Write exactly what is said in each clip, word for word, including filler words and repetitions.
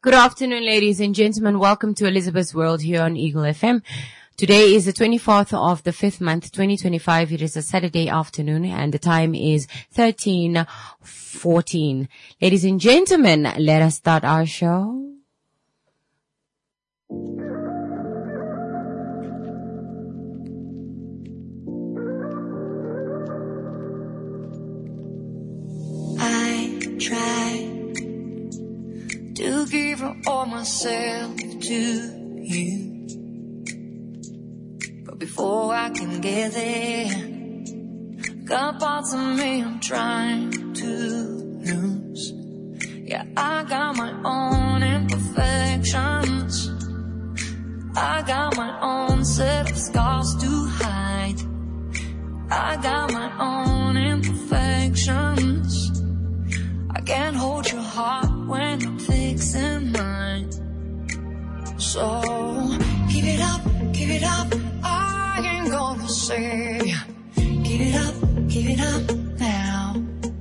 Good afternoon, ladies and gentlemen. Welcome to Elizabeth's World here on Eagle F M. Today is the twenty-fourth of the fifth month, twenty twenty-five. It is a Saturday afternoon and the time is thirteen fourteen. Ladies and gentlemen, let us start our show. I try to give all myself to you, but before I can get there, got parts of me I'm trying to lose. Yeah, I got my own imperfections, I got my own set of scars to hide, I got my own imperfections. I can't hold your heart when I'm fixing mine. So give it up, give it up, I ain't gonna say. Give it up, give it up now.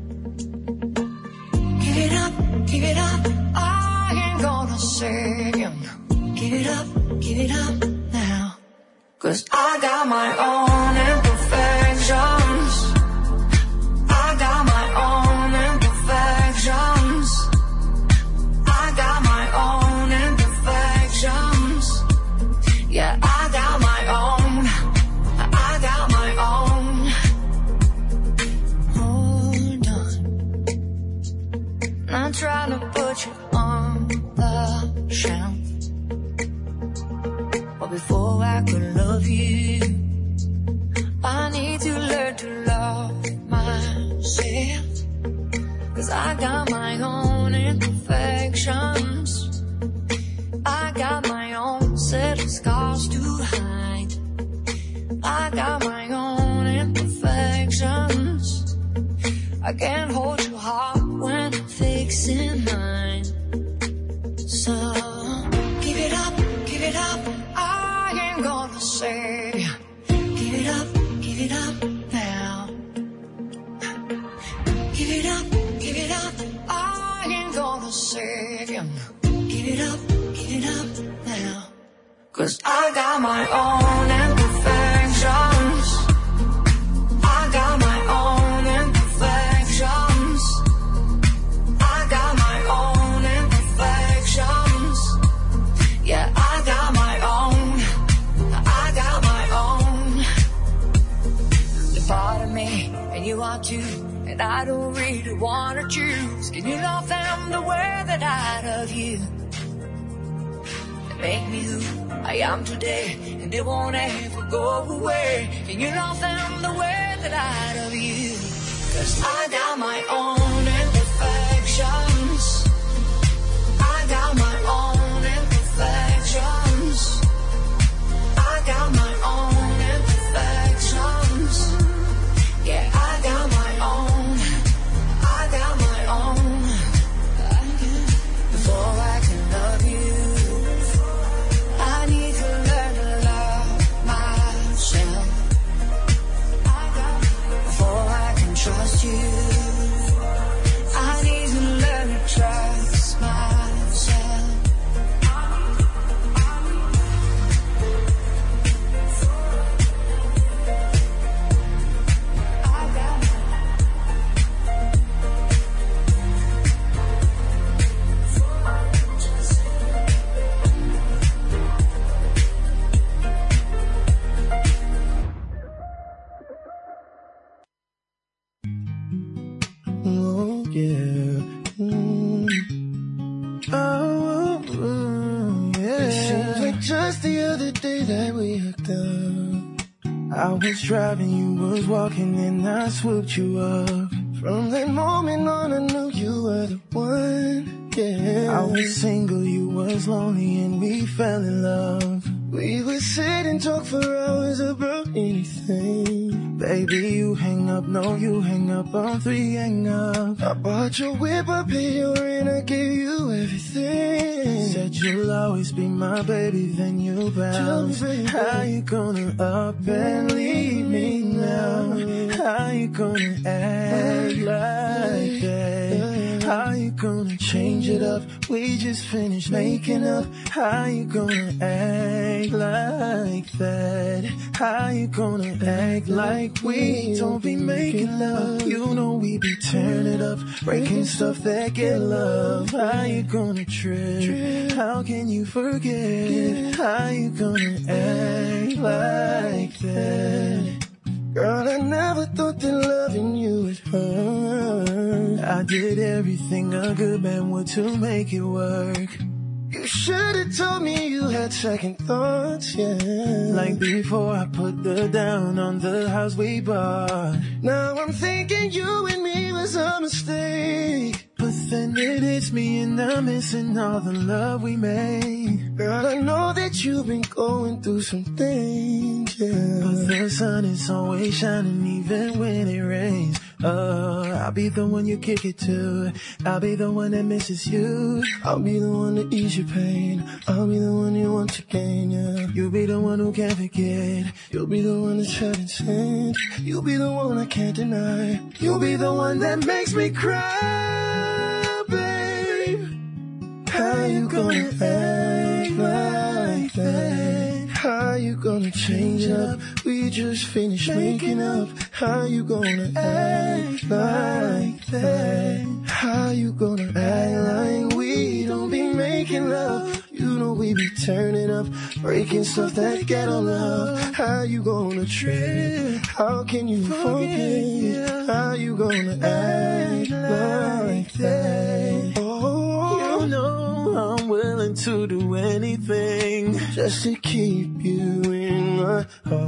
Give it up, give it up, I ain't gonna say. Give it up, give it up now. Cause I got my own imperfections, I got my own imperfections, I got my own imperfections. Yeah, I got my own, I got my own. Hold on, not trying to put you on the shelf, but before I could love you, I need to learn to love myself. Cause I got my own imperfections, I got my own set of scars to hide, I got my own imperfections. I can't hold your heart when I'm fixing mine. So give it up, give it up, I ain't gonna say. Give it up, give it up now. Give it up, give it up, I ain't gonna say. Give it up, give it up now. Cause I got my own imperfections, I got my own imperfections, I got my own imperfections. Yeah, I got my own, I got my own. The part of me, and you are too, and I don't really wanna choose. Can you love them the way that I love you? And make me who I am today, and they won't ever go away. Can you love them the way that I love you? Cause I got my own imperfections, I got my own imperfections, I got my own imperfections. Yeah, I got my own, I got my own. Before I can love you, I need to learn to love myself. Before I can trust you, I need to learn to trust myself. Oh, yeah. Mm. Oh, oh, yeah. It seems like just the other day that we hooked up. I was driving, you was walking, and I swooped you up. From that moment on, I knew you were the one. Yeah. I was single, you was lonely, and we fell in love. We would sit and talk for hours about anything. Baby, you hang up, no, you hang up, on three hang up. I bought your whip, I paid your rent, I gave you everything. Said you'll always be my baby, then you bounced. How you gonna up and leave me now? How you gonna act like that? How you gonna change? change it up? We just finished making up. How you gonna act like that? How you gonna act like we don't be making love? You know we be turning up, breaking stuff that get love. How you gonna trip? How can you forget? How you gonna act like that? Girl, I never thought that loving you would hurt. I did everything a good man would to make it work. You should've told me you had second thoughts, yeah. Like before I put the down on the house we bought. Now I'm thinking you and me was a mistake. But then it hits me and I'm missing all the love we made. Girl, I know that you've been going through some things, yeah. But the sun is always shining even when it rains. Uh, I'll be the one you kick it to. I'll be the one that misses you. I'll be the one to ease your pain. I'll be the one you want to gain, yeah. You'll be the one who can't forget. You'll be the one that's heaven sent. You'll be the one I can't deny. You'll be the one that makes me cry, babe. How you gonna act like that? How you gonna change up? We just finished making up. How you gonna act like that? How you gonna act like we don't be making love? You know we be turning up, breaking stuff that get on love. How you gonna trip? How can you forget? How you gonna act like that? Oh, you know I'm willing to do anything just to keep you in my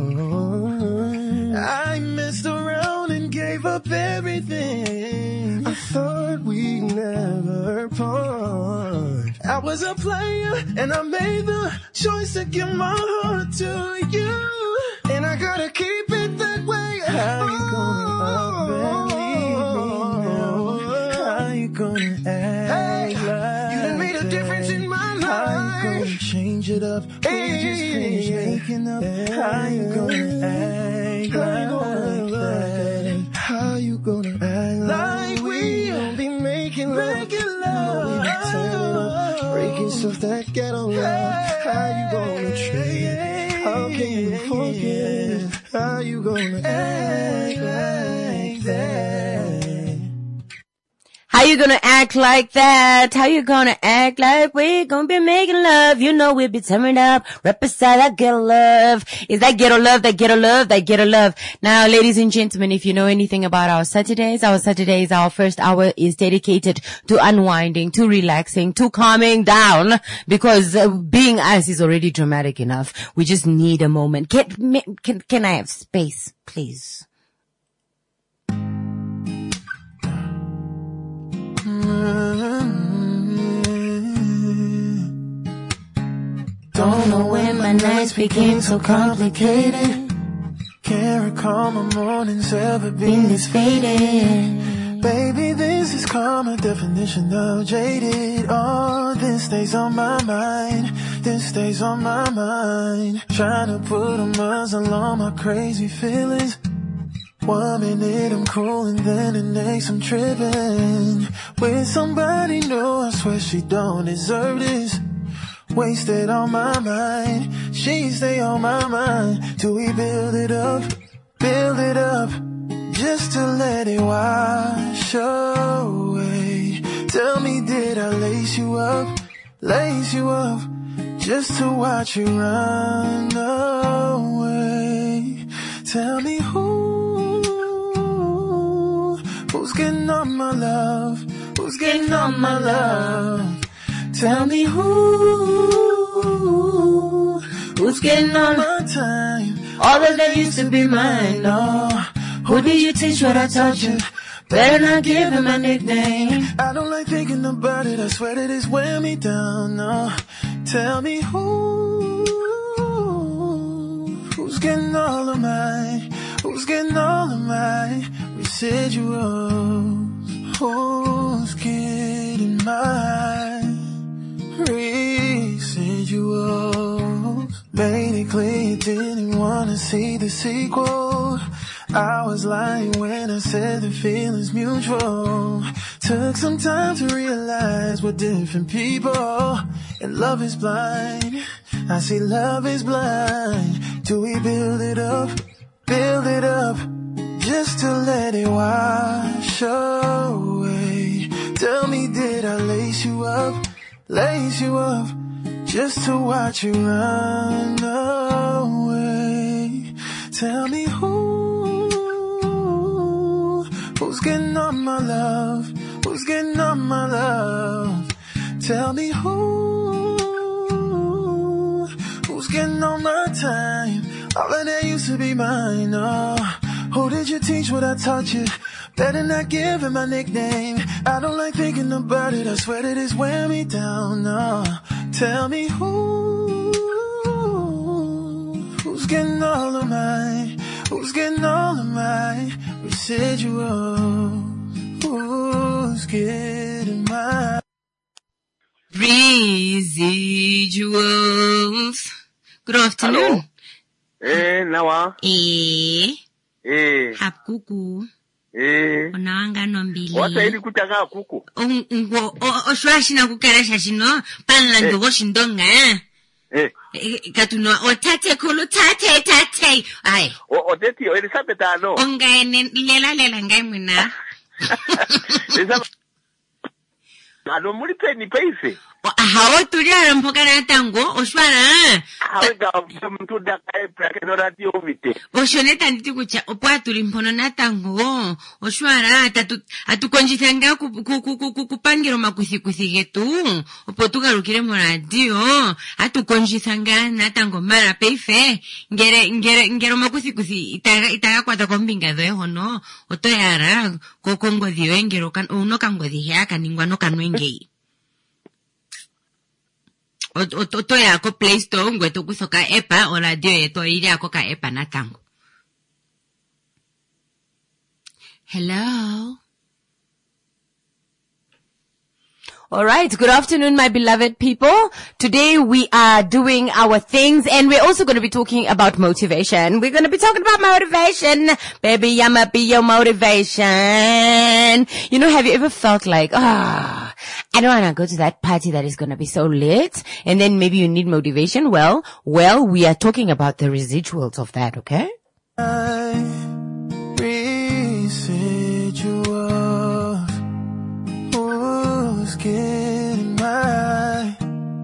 heart. I messed around and gave up everything. I thought we'd never part. I was a player and I made the choice to give my heart to you. And I gotta keep it that way. How you gonna up and leave me now? How you gonna act hey, like you done made a difference in my life. How you gonna change it up? Hey, we just finished making up. Hey, how you gonna act like that? How you gonna act like we don't be making love? Making love. We be turning up, breaking stuff that get on love. How you gonna trade? How can you forget? How you gonna act like that? How you gonna act like that? How you gonna act like we gonna be making love? You know we'll be turning up, represent that ghetto love. Is that ghetto love, that ghetto love, that ghetto love? Now, ladies and gentlemen, if you know anything about our Saturdays, our Saturdays, our first hour is dedicated to unwinding, to relaxing, to calming down, because uh, being us is already dramatic enough. We just need a moment. Can, can, can I have space, please? Don't know when my nights became so complicated. Can't recall my mornings ever being this faded. Baby, this is karma, definition of jaded. Oh, this stays on my mind. This stays on my mind. Trying to put a muzzle on my crazy feelings. One minute I'm cool and then the next I'm tripping. With somebody new, I swear she don't deserve this. Wasted on my mind, she stay on my mind. Till we build it up, build it up, just to let it wash away. Tell me, did I lace you up, lace you up, just to watch you run away? Tell me who, who's getting on my love, who's getting on my love? Tell me who, who's getting on my time? All of that used to be mine, no. Who did you teach what I taught you? Better not give him a nickname. I don't like thinking about it, I swear that it's wearing me down, no. Tell me who, who's getting all of mine? Who's getting all of my residuals? Who's getting mine? Residuals. Made it clear you didn't wanna see the sequel. I was lying when I said the feeling's mutual. Took some time to realize we're different people, and love is blind. I say love is blind. Do we build it up, build it up, just to let it wash away? Tell me, did I lace you up, lace you up, just to watch you run away? Tell me who, who's getting on my love, who's getting on my love? Tell me who, who's getting on my time? All of that used to be mine, oh. Who did you teach what I taught you? Better not give him my nickname. I don't like thinking about it. I swear that it's wearing me down, no. Tell me who, who's getting all of mine? Who's getting all of my residuals? Who's getting my residuals? Good afternoon. Eh, nawa. Eh. Eh. Hakuku. Eh. Onawanga nombili. Wata ili kutanga kuku. Ngo oshwashina kukeresha shino panla ndogo shindonga. Eh. Katuno otate kulu tate tate. Ai. O oteti o Elizabeth ano. Onga ene lela lela ngai mwina. Elizabeth. Ano muri pe ni peise. Hao tulia mpoka na tango oshwara. Hawe ga mtu da kai prakeno radio vite. Oshoneta nditi kucha opwa tulimpono na tango oshwara atatu atukonjithanga kupangiro makuthi kuthi getu opo tugarukire mu radio atukonjithanga na tango mara peife ngere ngere ngero makuthi kuthi itaga itaga kwata kombinga dwe hono otoyara kokongo diwe ngero kan uno kango diya kaningwa no kanwenge. Oto ya ko Play Store ngwe to kusoka epa o radio yeto ile ako ka epa na tango. Hello. All right. Good afternoon, my beloved people. Today we are doing our things and we're also going to be talking about motivation. We're going to be talking about motivation. Baby, I'ma be your motivation. You know, have you ever felt like, ah, oh, I don't want to go to that party that is going to be so lit. And then maybe you need motivation. Well, well, we are talking about the residuals of that. Okay. Getting my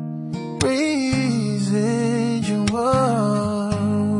residuals.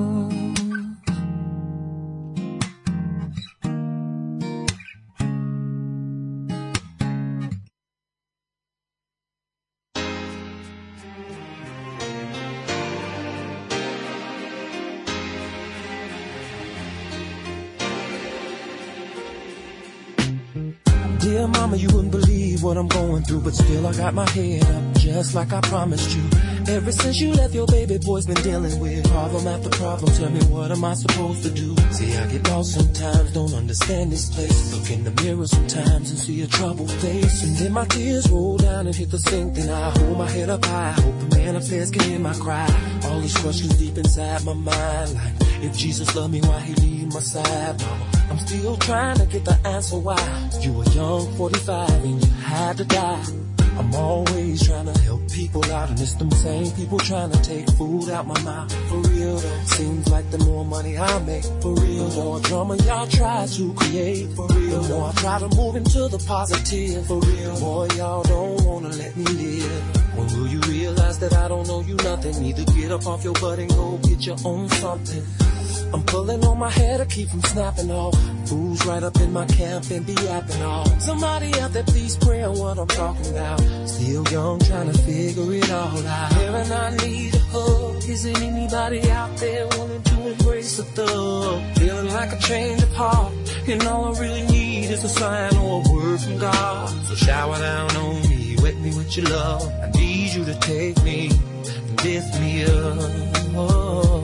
Dear mama, you wouldn't believe what I'm going through, but still I got my head up, just like I promised you. Ever since you left, your baby boy's been dealing with problem after problem. Tell me, what am I supposed to do? See, I get lost sometimes, don't understand this place. Look in the mirror sometimes and see a troubled face, and then my tears roll down and hit the sink. Then I hold my head up high, hope the man upstairs can hear my cry. All these questions deep inside my mind, like, if Jesus loved me, why he leave my side, mama? I'm still trying to get the answer why you were young, forty-five, and you had to die. I'm always trying to help people out, and it's them same people trying to take food out my mouth. For real though, seems like the more money I make, for real, the more drama y'all try to create, for real, the more I try to move into the positive, for real, boy, y'all don't wanna let me live. When will you realize that I don't know you nothing? Either get up off your butt and go get your own something. I'm pulling on my hair to keep from snapping off. Fools right up in my camp and be yapping off. Somebody out there, please pray on what I'm talking about. Still young, trying to figure it all out. And I need a hug. Isn't anybody out there willing to embrace a thug? Feeling like a change of heart, and all I really need is a sign or a word from God. So shower down on me, wet me with your love. I need you to take me, lift me up. Oh,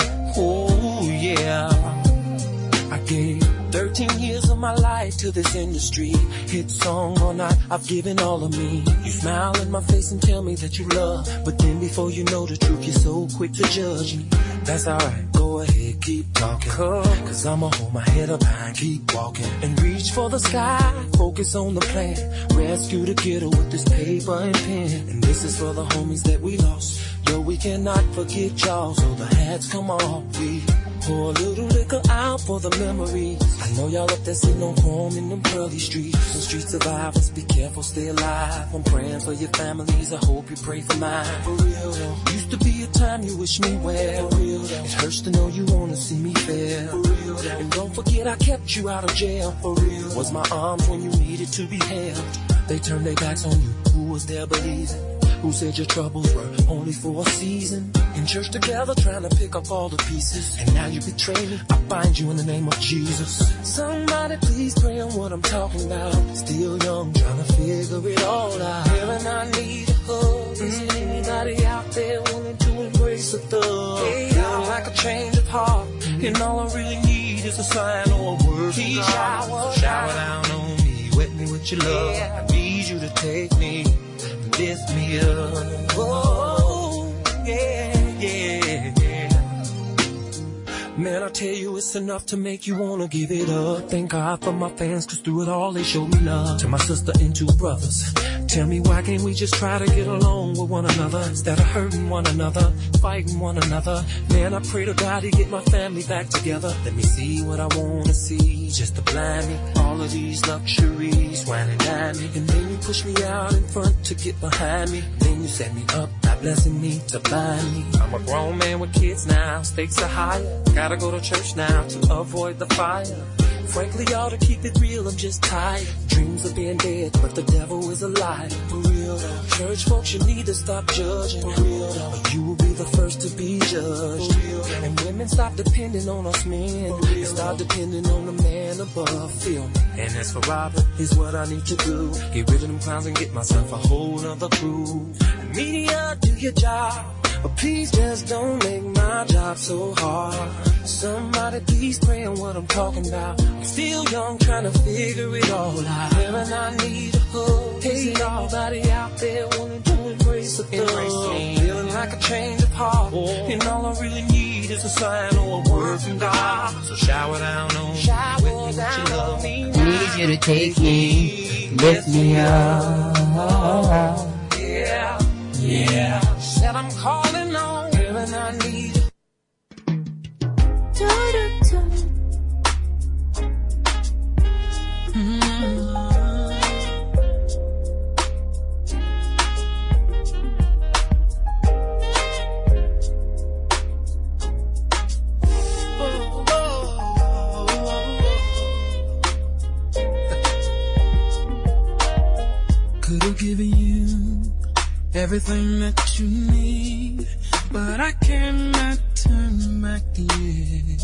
oh yeah. I gave thirteen years of my life to this industry. Hit song all night, I've given all of me. You smile in my face and tell me that you love, but then before you know the truth, you're so quick to judge me. That's alright, go ahead, keep talking. Cause I'ma hold my head up high and keep walking. And reach for the sky, focus on the plan. Rescue the kiddo with this paper and pen. And this is for the homies that we lost. Yo, we cannot forget y'all, so the hats come off. We pour a little liquor out for the memories. I know y'all up there sitting on chrome in them pearly streets. Some street survivors, be careful, stay alive. I'm praying for your families, I hope you pray for mine. For real though, used to be a time you wish me well. For real though, it hurts to know you wanna see me fail. For real though, and don't forget I kept you out of jail. For real, was my arms when you needed to be held. They turned their backs on you, who was there believing? Who said your troubles were only for a season? In church together trying to pick up all the pieces. And now you betray me, I find you in the name of Jesus. Somebody please pray on what I'm talking about. Still young, trying to figure it all out. Feeling I need a hug. Is there anybody out there willing to embrace a thug? Feeling like a change of heart. And all I really need is a sign or a word from God. Shower, shower down on me, wet me with your love. I need you to take me, lift me up. Oh, yeah, yeah, yeah. Man, I tell you, it's enough to make you wanna give it up. Thank God for my fans, cause through it all they showed me love. To my sister and two brothers, tell me why can't we just try to get along with one another instead of hurting one another, fighting one another. Man, I pray to God to get my family back together. Let me see what I wanna see, just to blind me. All of these luxuries, wine and dine me. And then you push me out in front to get behind me. Then you set me up, not blessing me to blind me. I'm a grown man with kids now, stakes are higher. Gotta go to church now to avoid the fire. Frankly, y'all, to keep it real, I'm just tired. Dreams of being dead, but the devil is alive. For real though, church folks, you need to stop judging. For real though, or you will be the first to be judged. For real though, and women stop depending on us men. And stop depending on the man above. Feel me? And as for Robert, here's what I need to do. Get rid of them clowns and get myself a whole nother crew. And media, do your job, but please just don't make my job so hard. Somebody please pray on what I'm talking about. I'm still young, trying to figure it all out. And I need a hug. Hey, anybody out there wanting to embrace a thug? Feeling like a change of heart. And all I really need is a sign or a word from God. So shower down on me, shower with me with your love. Need you to take me, lift me up. Yeah, yeah. Said I'm calling on him and I need you. Could have given you everything that you need, but I cannot turn back the years.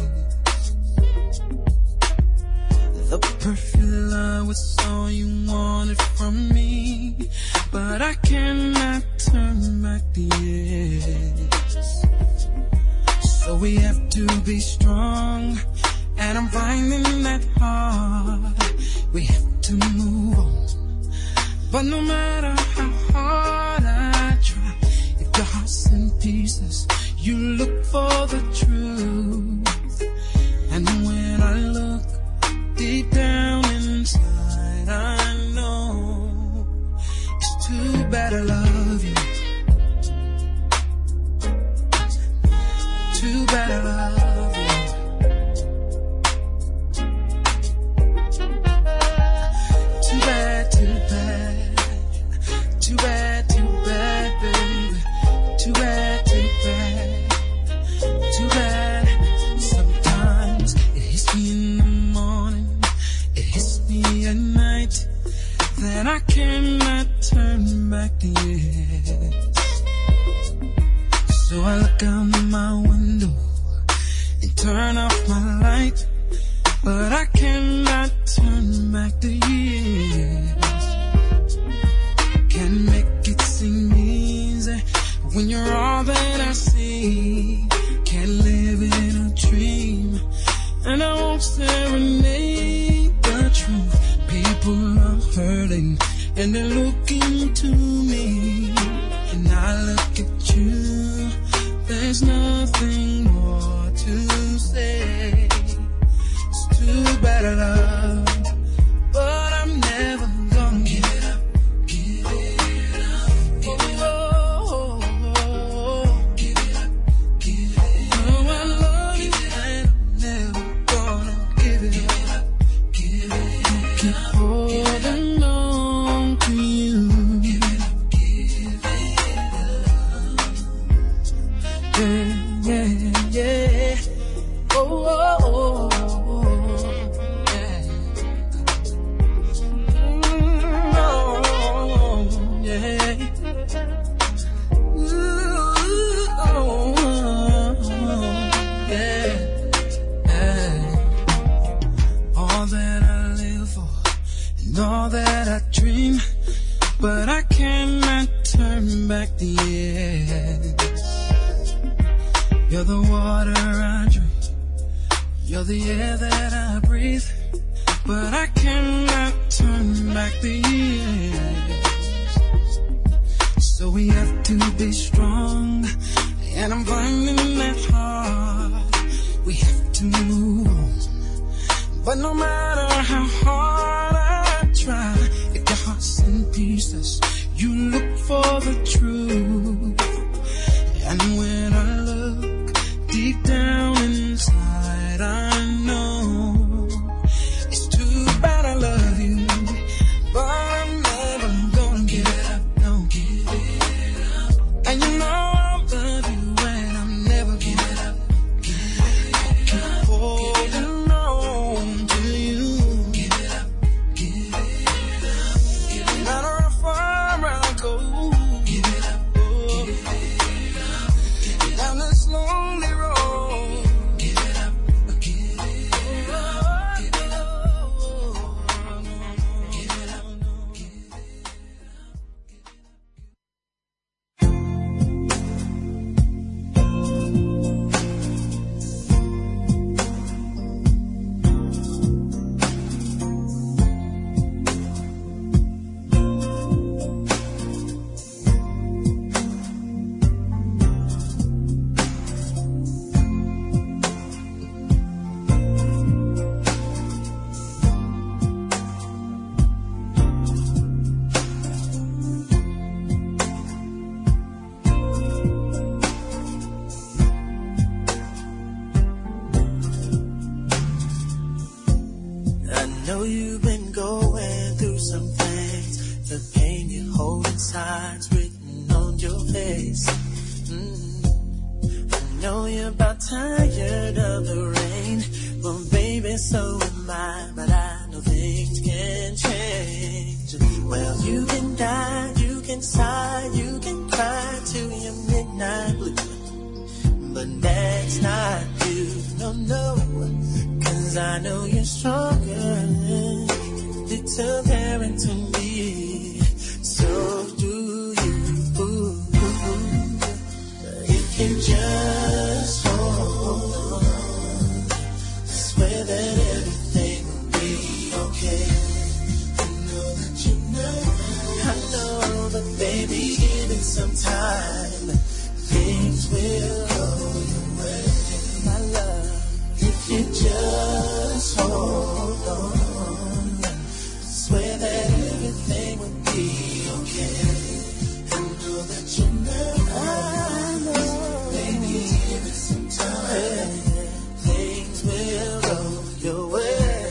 The perfect love was all you wanted from me, but I cannot turn back the years. So we have to be strong, and I'm finding that hard. We have to move on, but no matter how hard I try, if your heart's in pieces, you look for the truth. And when I look deep down inside, I know it's too bad I love you. Too bad I love you. Too bad, too bad. Too bad, too bad, baby. Too bad, too bad. Too bad. Sometimes it hits me in the morning, it hits me at night, that I cannot turn back the years. So I look out my window and turn off my light, but I cannot turn back the years. Can't make it seem easy when you're all that I see. Can't live in a dream, and I won't serenade the truth. People are hurting, and they're looking to me, and I look at you. There's nothing more to say. yeah, yeah, yeah. Oh, oh, oh, oh, yeah. Mm, oh, yeah. Ooh, oh, yeah, yeah. All that I live for and all that I dream, but I cannot turn back the years. You're the water I drink, you're the air that I breathe, but I cannot turn back the years. So we have to be strong, and I'm finding that hard. We have to move on, but no matter how hard I try, if your heart's in pieces, you look for the truth. And when I look deep down inside, I know it's too bad I love you, but I'm never gonna give it up, don't give it up. And you know I love you and I'm never give it up, give it up. Keep holding on to you, give it up, give it up, give it up. No matter how far I go, give it up, oh, give it up. Down this lonely road, give it up, give it up, give it up, give it up, give it up. I know you've been going through some things. The pain you hold inside's written on your face. Mm. I know you're about tired of the rain. Well, baby, so am I. But I know things can change. Well, you can die, you can sigh, you can cry till your midnight blue. But that's not you, no, no. Cause I know you're stronger, little parent to me. So do you. If you just hold on, swear that everything will be okay. I know that you know, I know, but baby, give it some time. Things will go your way, my love. If you just hold on, swear that everything will be okay. I know that you know, I know, baby, give it some time. Things will go your way.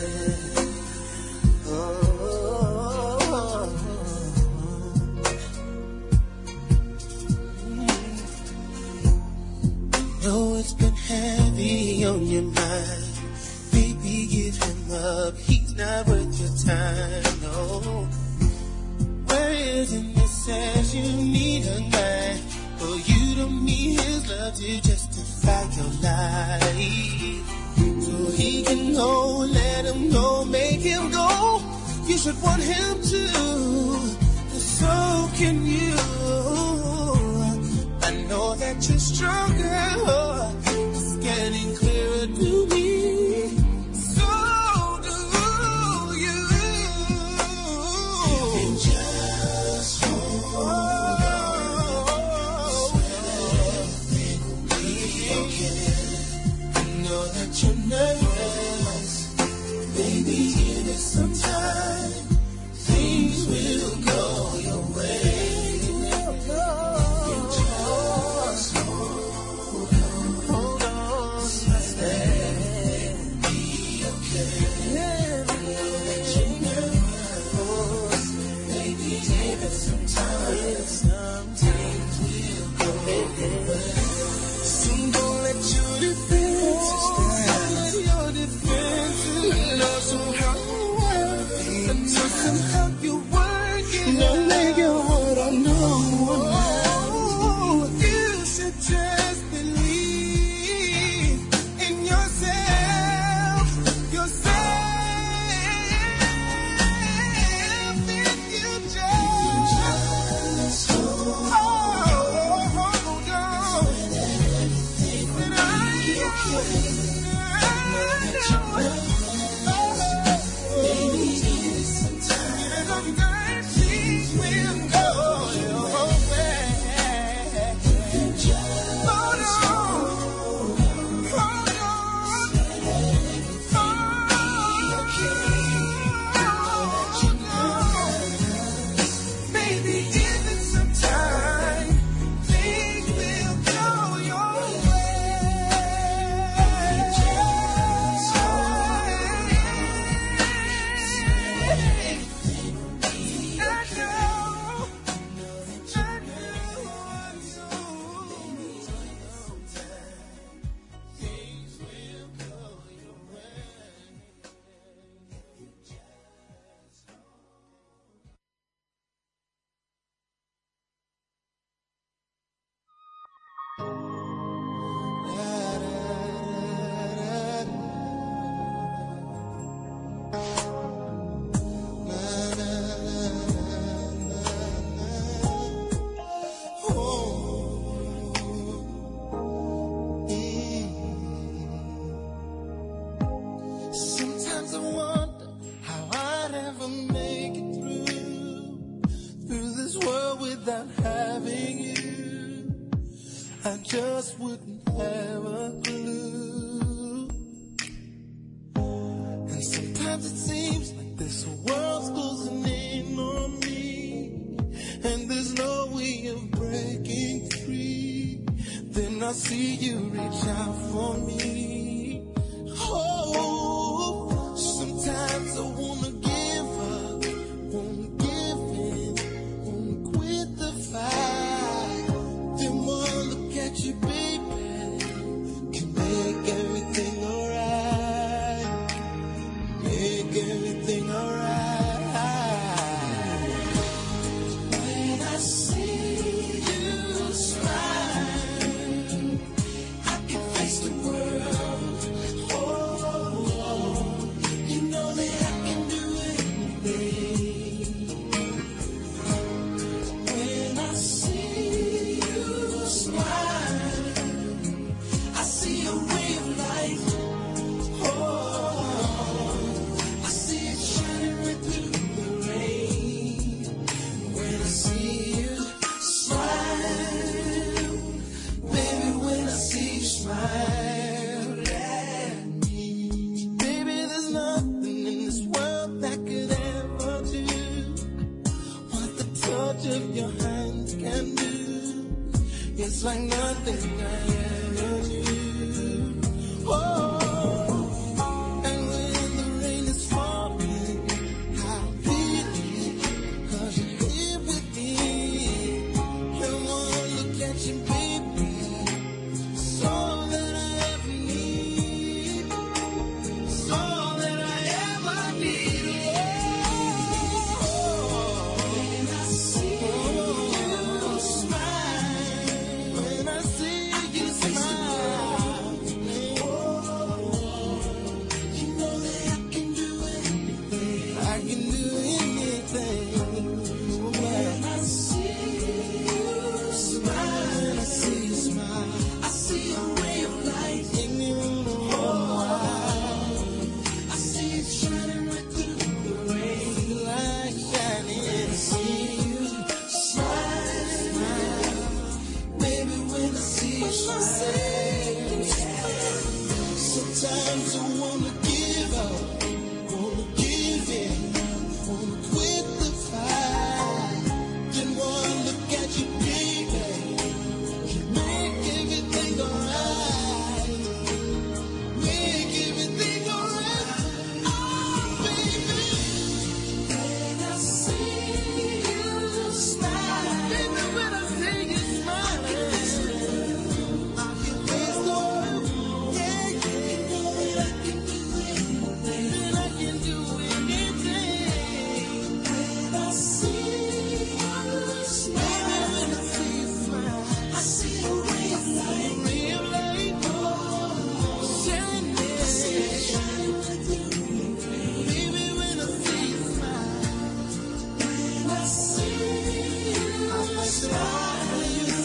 Oh, oh, oh. Know it's been heavy on your mind. Baby, give him up. He's not worth your time, no. Where is it that says you need a guy? For you don't need his love to justify your life. So he can go, let him go, make him go. You should want him to, and so can you. I know that you're stronger. It's getting clearer to me. So do you. You can just hold on. Swear everything will be okay. I know that you're nervous. Baby, give it some time. Things will go your way. You just hold on. I just wouldn't have a clue. And sometimes it seems like this world's closing in on me, and there's no way of breaking free. Then I see you reach out for me. Oh, sometimes I wanna give up, wanna give in, wanna quit the fight. Then one look at you, baby, can make everything alright, make everything alright. When I see you smile, I can face the world. Oh, oh, you know that I can do anything. When I see you smile, I see a ray of light. Oh, I see it shining right through the rain. When I see you smile, baby, when I see you smile at me, baby, there's nothing in this world that could ever do what the touch of your hands can do. It's like nothing I ever knew. Oh, and when the rain is falling, I feel it, 'cause you're here with me. And one look at you, baby, it's all that I ever need, it's all that I ever need. Oh, when I see you smile, when I see you smile, oh, you know that I can do anything, I can do anything. When I see you smile, when I see you smile, I see a ray of light in you. Oh, I see it shining right through the rain, like shining. I see you smile, smile, baby, when I see you smile. Sometimes I wanna give up, wanna give in, wanna quit the fight. Then one look at you, baby, can make everything alright, make everything alright. Oh, baby, when I see you smile, baby, when I see you smile, I can face the world. Yeah, yeah, you know that I can do anything, I can do anything. When I see you smile, when I see you smile, I see a ray of light, ray of light, oh, shining, I see it shining right through the rain. Baby, when I see you smile, when I see you smile,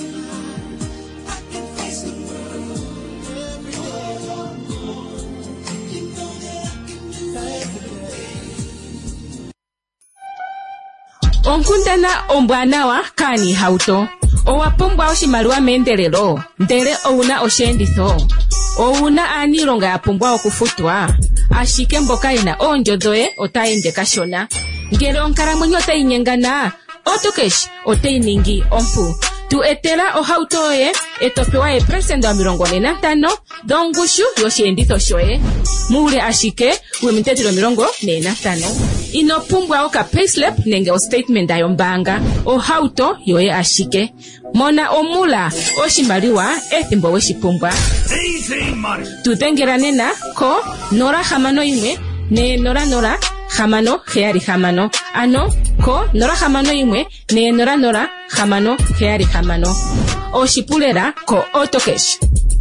I can face the world every day. You know that I can do everything. Onkundana ombwanawa kani hauto. Owapumbwa oshimaliwa meendelelo, ndele owuna osheenditho. Owuna aanilonga yapumbwa okufutwa. Ashike mboka yena oondjo dhoye otayeende kashona. Ngele onkalamwenyo otayi nyengana, Autocash otayi ningi ompu. Tu etela ohauto yoye etopewa epresendo ya mirongo ine na ntano dhongushu yosheenditho shoye. Muule ashike wemintetilo mirongo ine na ntano. Inopumbwa oka payslip nenge o statement yombaanga. Ohauto yoye ashike. Mona omula oshimaliwa ethimbo weshipumbwa. Tudengela nena ko nola hamano yimwe ne nola nola hamano heyari hamano. Ano ko nola hamano yimwe ne nola nola hamano heyari hamano. Oshipulera ko Autocash.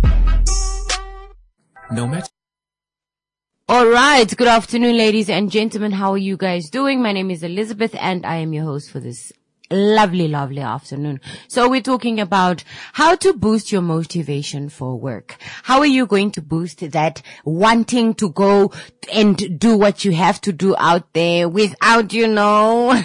No matter. All right. Good afternoon, ladies and gentlemen. How are you guys doing? My name is Elizabeth and I am your host for this lovely, lovely afternoon. So we're talking about how to boost your motivation for work. How are you going to boost that wanting to go and do what you have to do out there without, you know,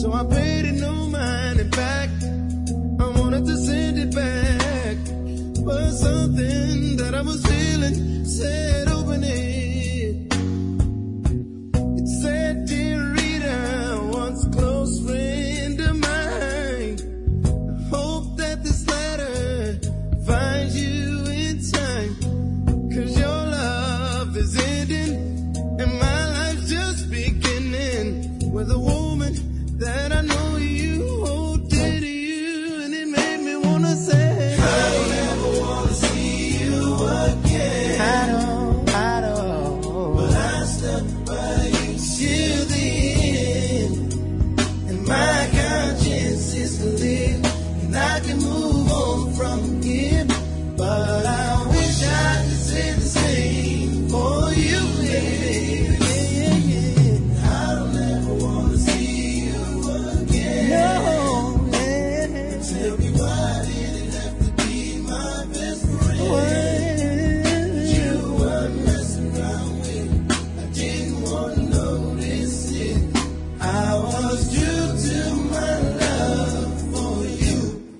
So I paid it no mind. In fact, I wanted to send it back, but something that I was feeling said open it. It said, dear Rita, once a close friend of mine, I hope that this letter finds you in time, 'cause your love is ending and my life's just beginning with a woman that I know you hold dear to you. And it made me wanna say, I don't ever wanna see you again. I don't, I don't, but I stuck by you till the end, and my conscience is clear, and I can move on from here. But I wish I could say the same for you, baby. Yeah, yeah, yeah. I don't ever wanna see you again. No, yeah. Tell me why did it have to be my best friend? Well, you were messing around with, I didn't want to notice it. I was true to my love for you.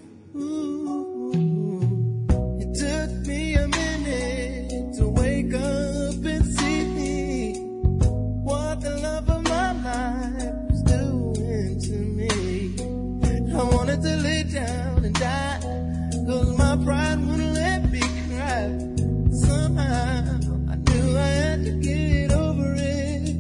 Ooh. It took me a minute to wake up and see what the love of my life was doing to me. I wanted to lay down and die, 'cause my pride wouldn't let me cry. Somehow I knew I had to get over it.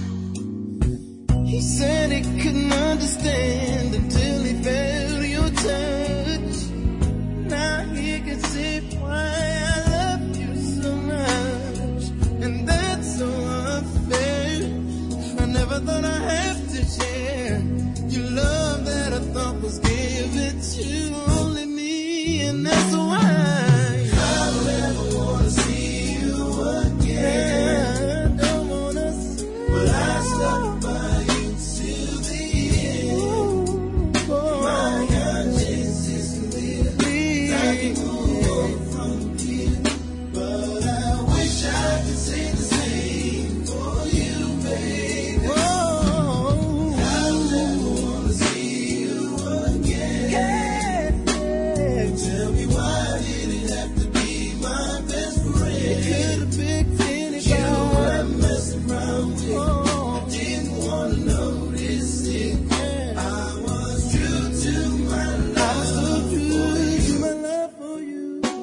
He said he couldn't understand until he felt your touch. Now he can see why I love you so much, and that's so unfair. I never thought I'd have to share your love that I thought was given to only me, and that's why I don't ever wanna see you again. I don't wanna see, but I stuck by you till the end. My conscience is clear, I can move on from here. But I wish I could say the same for you, baby. Whoa. I don't ever wanna see you again. Tell me why did it have to be my best friend? It could have picked anybody. You were messing around with, I didn't want to notice it. I was true to my love. I was so true to my love for you.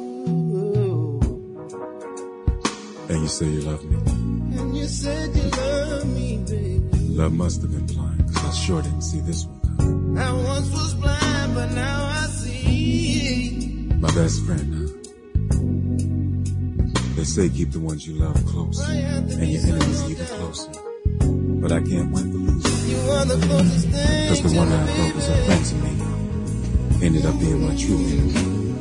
And you say you love me. And you said you love me, baby. Love must have been blind, 'cause I sure didn't see this one coming. I once was blind, but now I see. My best friend, huh? They say keep the ones you love close, and your enemies even closer. But I can't win for losing, You are the closest thing. 'cause the one I thought was a friend to me ended up being my true enemy.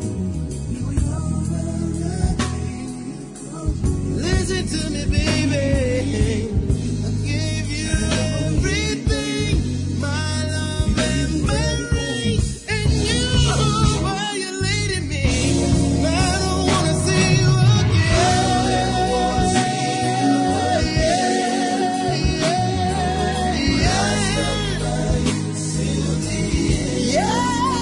Listen to me, baby. I gave you everything, my love and my ring, and you violated me. I don't wanna see you again. I don't wanna see you again. Yeah, yeah, yeah.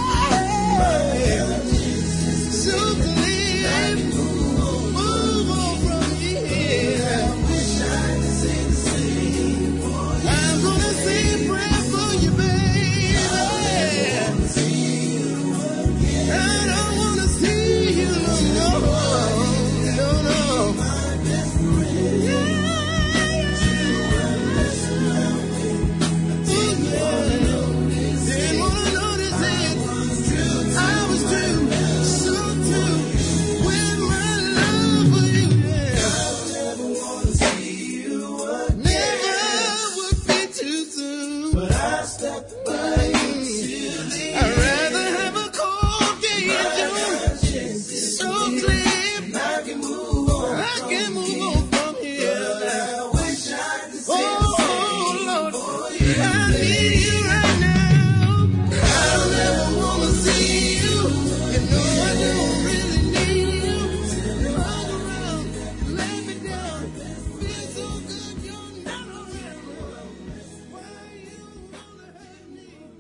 So clear. Move on from here. I wish I could say the same for you. I'm gonna say a prayer for you, baby. I don't wanna see you again. I don't wanna see you, no, no, no. My best friend. You were messing around with, I didn't wanna notice it. Didn't wanna notice it. I was true, so true with my love for you. Yeah. I never wanna see you again. Never would be too soon, but I stuck by you till the end. I'd rather have a cold day in June, so clear, and I can move on. I can move on from here. But I wish I could say the same Lord, for you. I need you right now. I don't ever wanna see you. You know I don't really need you. Hug around, let me down. Feel so good, you're not around. Why you wanna hurt me?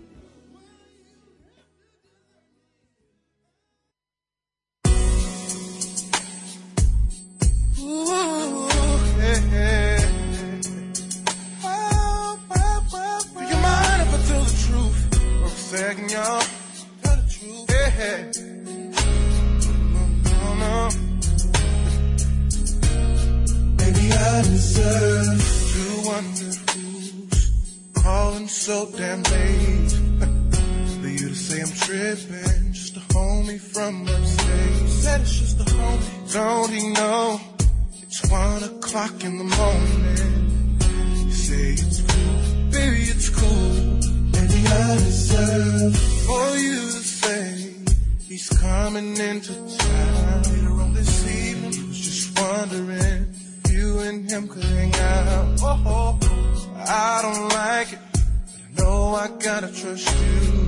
second, y'all. Tell the truth. Yeah. No, no, no. Maybe I deserve to wonder who's calling so damn late. For you to say I'm tripping, just a homie from upstate. Said it's just a homie. Don't he know it's one o'clock in the morning? You say it's cool, baby, it's cool. Maybe I deserve for you to say he's coming into town later on this evening. He was just wondering if you and him could hang out. Oh, I don't like it, but I know I gotta trust you.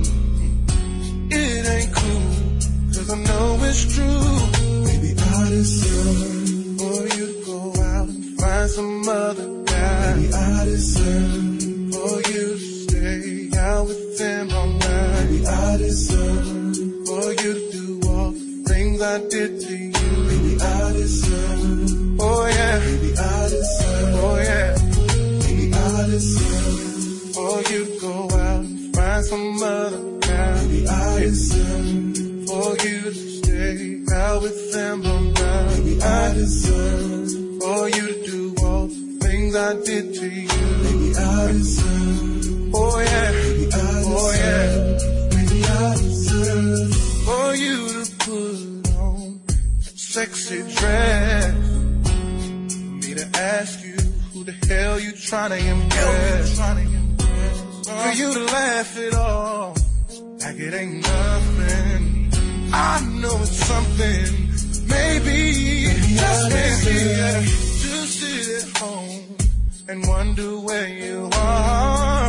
It ain't cool, cause I know it's true. Maybe I deserve for you to go out and find some other guy. Maybe I deserve for you to stay out with them all night. Maybe I deserve for you to do all the things I did to you. Maybe I deserve, oh yeah. Maybe I deserve, oh yeah. Maybe I deserve for you to go out and find some other guy. Maybe I deserve for you to stay out with them all night. Maybe I deserve for you to do all the things I did to you. Maybe I deserve, oh yeah, maybe I deserve, oh yeah. Maybe I deserve for you to put on that sexy dress. For me to ask you who the hell you trying to impress. For you to laugh it off like it ain't nothing. I know it's something. Maybe, maybe just maybe, yeah, to sit at home and wonder where you are.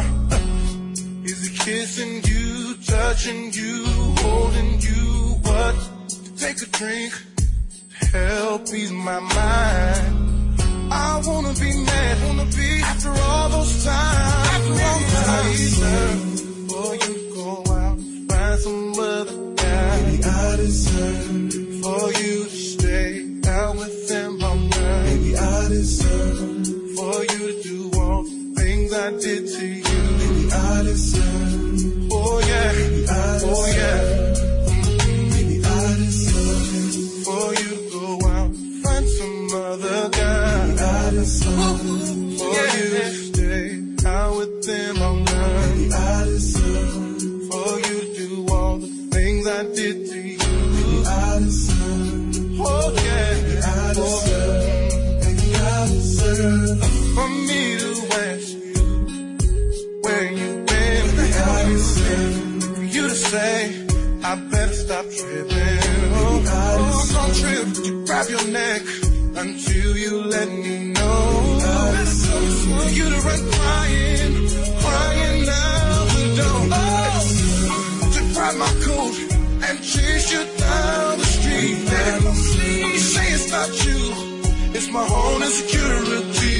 Is he kissing you, touching you, holding you? What? To take a drink to help ease my mind. I wanna be mad, wanna be after all those times. After all those times, for you to go out and find some other guy. Maybe I deserve for you to stay out with them all night. Maybe I deserve for you to do all the things I did to you. Maybe I deserve, oh yeah, maybe I deserve, oh yeah. Maybe I deserve for you to go out and find some other guy. Maybe I deserve for yeah. you to stay out with them all night. Maybe I deserve for you to do all the things I did to you. Maybe I deserve, oh yeah, maybe I deserve, maybe I deserve for me to ask you where you been. Maybe I deserve for you to say I better stop tripping. Oh, oh don't trip, you grab your neck until you let me know. For you to run crying, crying out the door. Oh, to grab my coat and chase you down the street. You say it's not you, it's my own insecurity.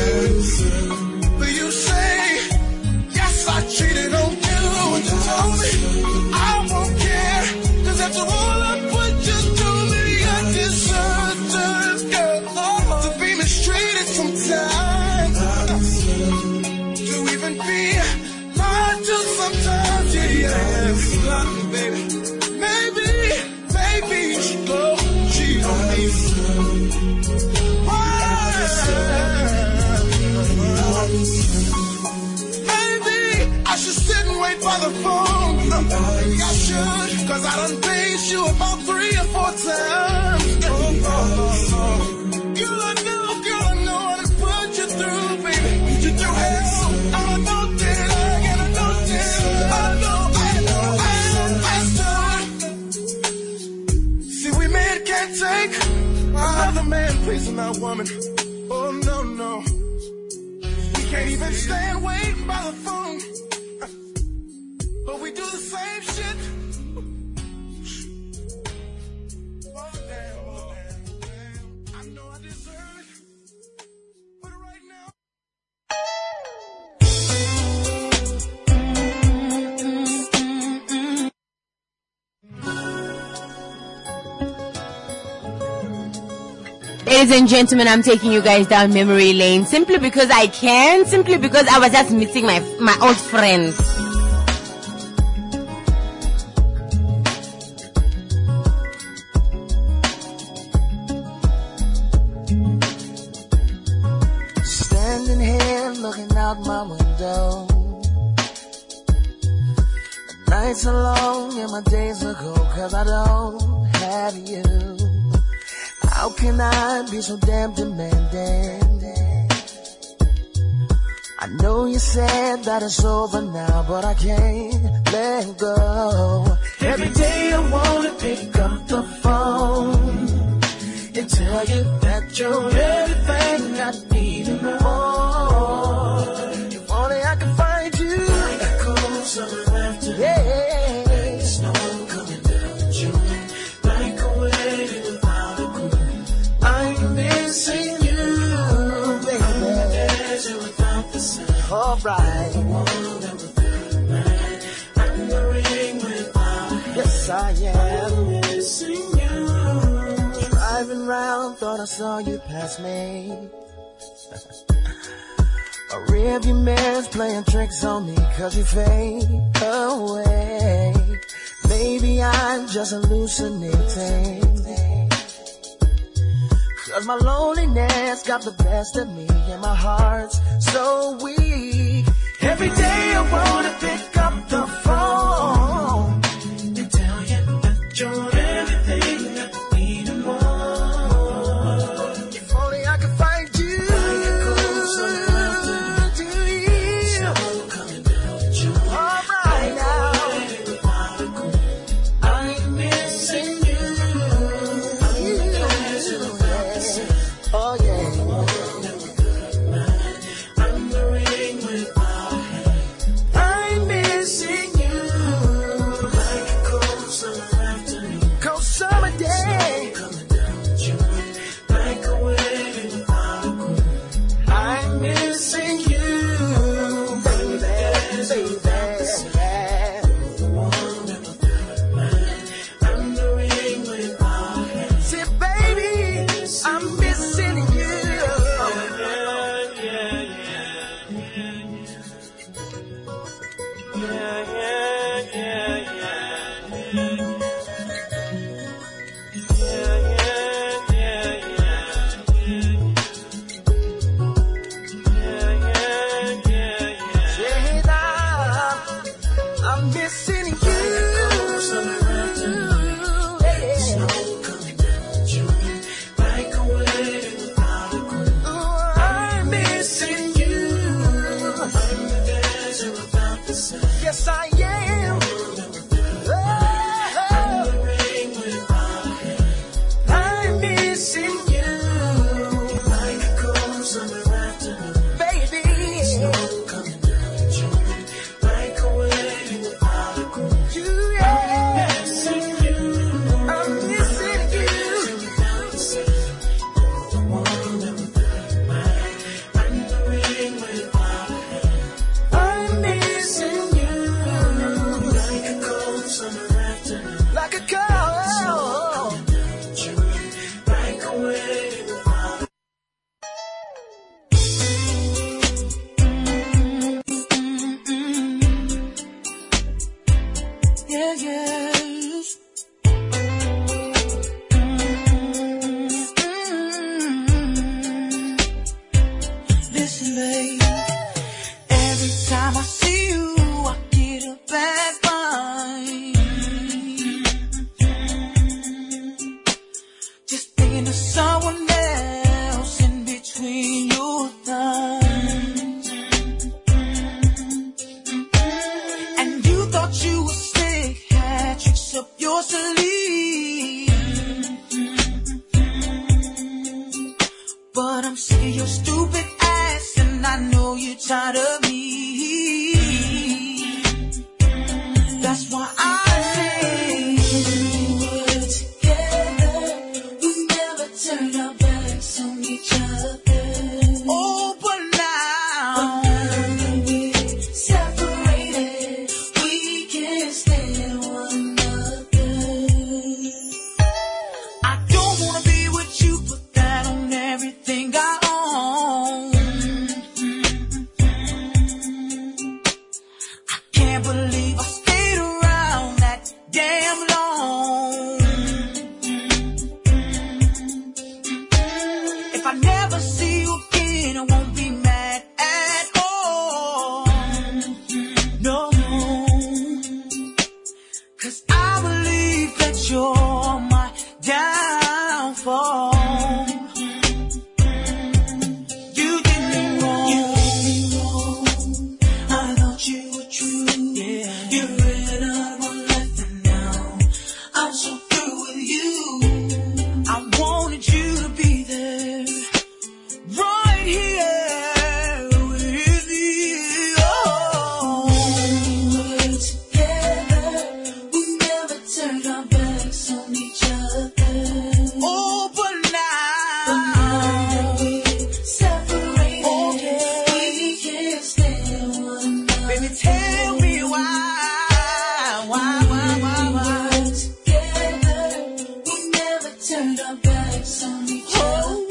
But you say, yes, I cheated on you. And you told me I won't care, cause after all I put you through, maybe I deserve to go to be mistreated sometimes, to even be lied to sometimes. Yeah, yeah, love me, baby. Maybe, maybe you should go cheat on me. Maybe I should sit and wait by the phone. Maybe I should, cause I done paged you about three or four times. Oh, oh, oh. Girl, I know, girl, I know I done put you through, baby. You through hell. I know that I gotta know that. I know, I know, I know, I stood. See, we men can't take another man pleasing our woman. Oh, no, no. We can't even stand waiting by the phone. But we do the same shit. Oh, damn, oh, damn, damn. I know I deserve it. But right now. Ladies and gentlemen, I'm taking you guys down memory lane simply because I can, simply because I was just missing my my old friends. nights are long and my days are cold, cause I don't have you. How can I be so damn demanding? I know you said that it's over now, but I can't let go. Every day I wanna pick up the phone and tell you that you're everything I need and more. If only I could find you like a cold summer afternoon. Yeah. Like the snow coming down in June, like a wedding without a groom. I'm missing you, baby. I'm in the desert without the sun. All right. The one that without a man, I'm the ring without a hand. Yes, I am. I'm missing you. Driving round, thought I saw you pass me. A rearview mirror's playing tricks on me, cause you fade away. Maybe I'm just hallucinating, cause my loneliness got the best of me and my heart's so weak. Every day I wanna pick up the phone and tell you that you're everything I need and more. If only I could find you. To you. Snow coming down in June. All right now. I'm missing you. Oh yeah. I'm the ring without a hand. I'm missing you. Like a cold summer afternoon. Cold summer day. Coming down in June. Like a wedding without a groom. I'm missing you, baby, baby. The one that without a man. I'm the ring without a hand. Say, baby, I'm missing you. I'm missing you. Like a wedding without a groom. I'm missing you. I'm in the desert without the sun. Yes, I am. Oh, I'm missing you. Like a cold summer afternoon. Baby. Snow coming down in June. Like a wedding without a groom. You, yeah. I'm missing you. I'm missing you. Without the sun. The one that without a man. I'm the ring without a hand. I'm missing you. You're in my life and now I'm so through with you. I wanted you to be there, right here with me. Oh, we were together, we never turned our backs on each other. Oh, but now, but now we're separated. Oh, yeah. We can't stand one another. Baby, tell me why, why, why, why, why? We were together, we never turned our backs on each other.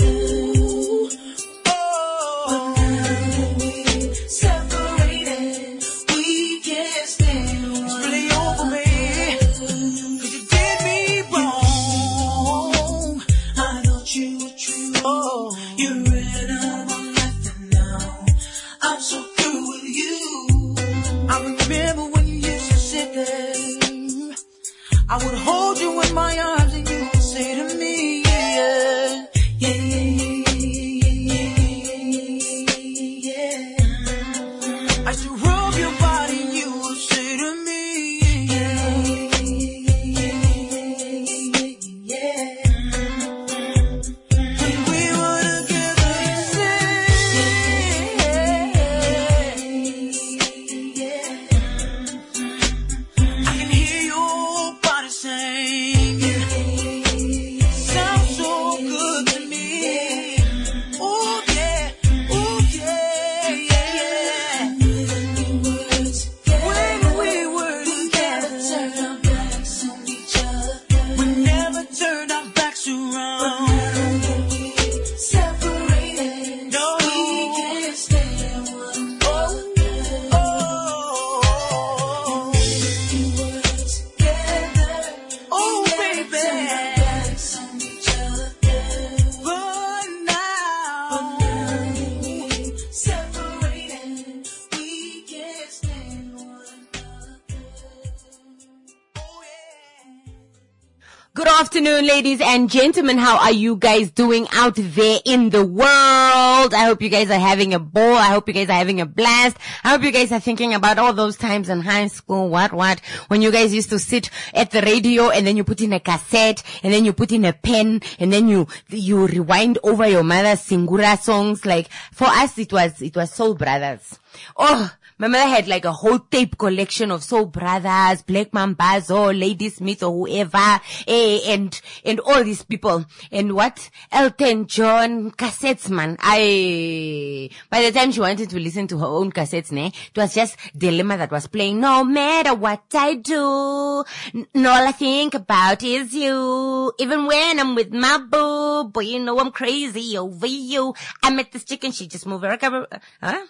I would hold you in my arms and you would say to me, yeah, yeah, yeah, yeah, yeah, yeah. I should rub your body and you would say to me, yeah, yeah, yeah, yeah. When we were together, you said, yeah, yeah. I can hear your body singing. Sounds so good to me. Oh yeah, oh yeah, yeah, yeah. When we were together, we never turned our backs around. Separated, no, we can't stand one another. Oh, oh, we were together. Oh, baby. But now, separated, we can't stand one another. Oh, yeah. Good afternoon, ladies and gentlemen. How are you guys doing out there in the world? I hope you guys are having a ball. I hope you guys are having a blast. I hope you guys are thinking about all those times in high school, what, what, when you guys used to sit at the radio and then you put in a cassette and then you put in a pen and then you, you rewind over your mother's Singura songs. Like, for us, it was, it was Soul Brothers. Oh, my mother had like a whole tape collection of Soul Brothers, Black Mambazo, Lady Smith or whoever, eh, and, and all these people. And what? Elton John, cassettes, man. I, by the time she wanted to listen to her own cassettes, ne, it was just Dilemma that was playing. No matter what I do, n- all I think about is you. Even when I'm with my boo, boy, you know I'm crazy over you. I met this chicken, she just moved her, huh?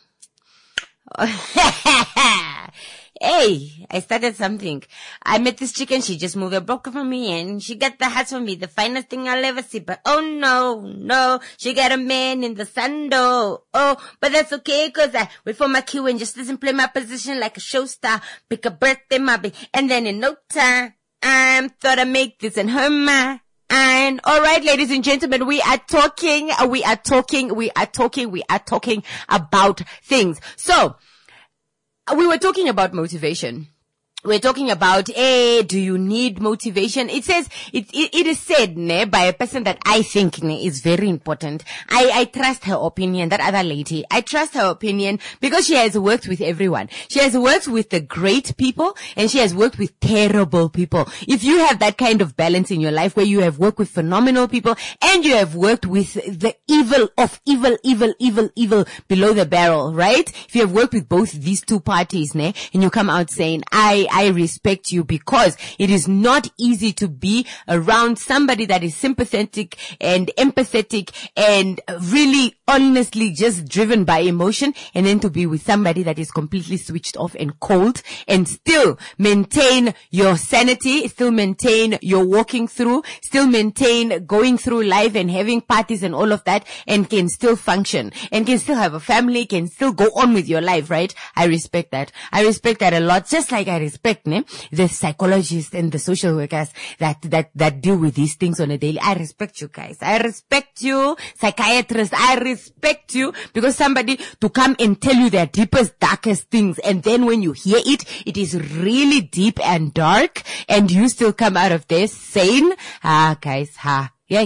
Hey, I started something. I met this chicken, she just moved her broker for me and she got the house for me, the finest thing I'll ever see. But oh no, no, she got a man in the sando. Oh, but that's okay cause I wait for my cue and just listen, play my position like a show star, pick a birthday mobby, and then in no time, I thought I'd make this in her mind. And all right, ladies and gentlemen, we are talking, uh, we are talking, we are talking, we are talking about things. So, uh, we were talking about motivation. We're talking about, hey, do you need motivation? It says, it, it, it is said, ne, by a person that I think, ne, is very important. I, I trust her opinion, that other lady. I trust her opinion because she has worked with everyone. She has worked with the great people and she has worked with terrible people. If you have that kind of balance in your life where you have worked with phenomenal people and you have worked with the evil of evil, evil, evil, evil below the barrel, right? If you have worked with both these two parties, ne, and you come out saying, I, I respect you, because it is not easy to be around somebody that is sympathetic and empathetic and really honestly just driven by emotion, and then to be with somebody that is completely switched off and cold and still maintain your sanity, still maintain your walking through, still maintain going through life and having parties and all of that, and can still function and can still have a family, can still go on with your life, right? I respect that. I respect that a lot, just like I respect ne, the psychologists and the social workers that, that, that deal with these things on a daily. I respect you guys. I respect you, psychiatrists. I expect you, because somebody to come and tell you their deepest, darkest things, and then when you hear it, it is really deep and dark, and you still come out of there sane. Ah, guys, ha. Yeah,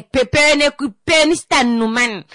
man.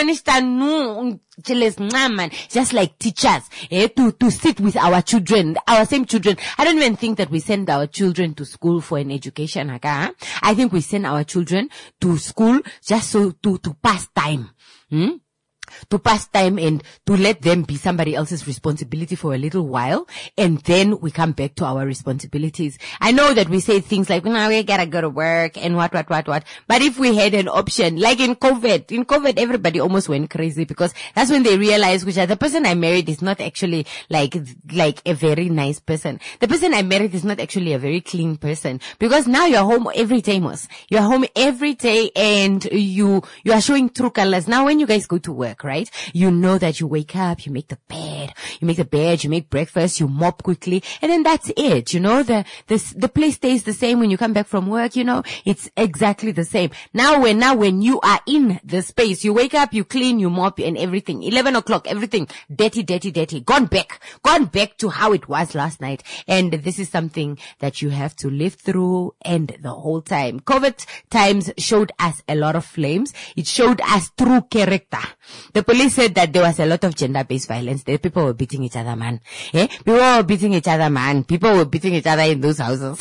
Just like teachers, eh, to, to sit with our children, our same children. I don't even think that we send our children to school for an education. Okay? I think we send our children to school just so to, to pass time. Hmm? To pass time and to let them be somebody else's responsibility for a little while, and then we come back to our responsibilities. I know that we say things like, no, we gotta go to work and what, what, what, what. But if we had an option, like in COVID, in COVID, everybody almost went crazy, because that's when they realized, which the person I married is not actually like, like a very nice person. The person I married is not actually a very clean person, because now you're home every day, Mos. You're home every day and you, you are showing true colors. Now when you guys go to work, right? You know that you wake up, you make the bed, you make the bed, you make breakfast, you mop quickly, and then that's it. You know, the, the, the place stays the same when you come back from work, you know, it's exactly the same. Now when, now when you are in the space, you wake up, you clean, you mop and everything. eleven o'clock, everything dirty, dirty, dirty. Gone back, gone back to how it was last night. And this is something that you have to live through, and the whole time. COVID times showed us a lot of flames. It showed us true character. The police said that there was a lot of gender-based violence. The people were beating each other, man. Eh? People were beating each other, man. People were beating each other in those houses.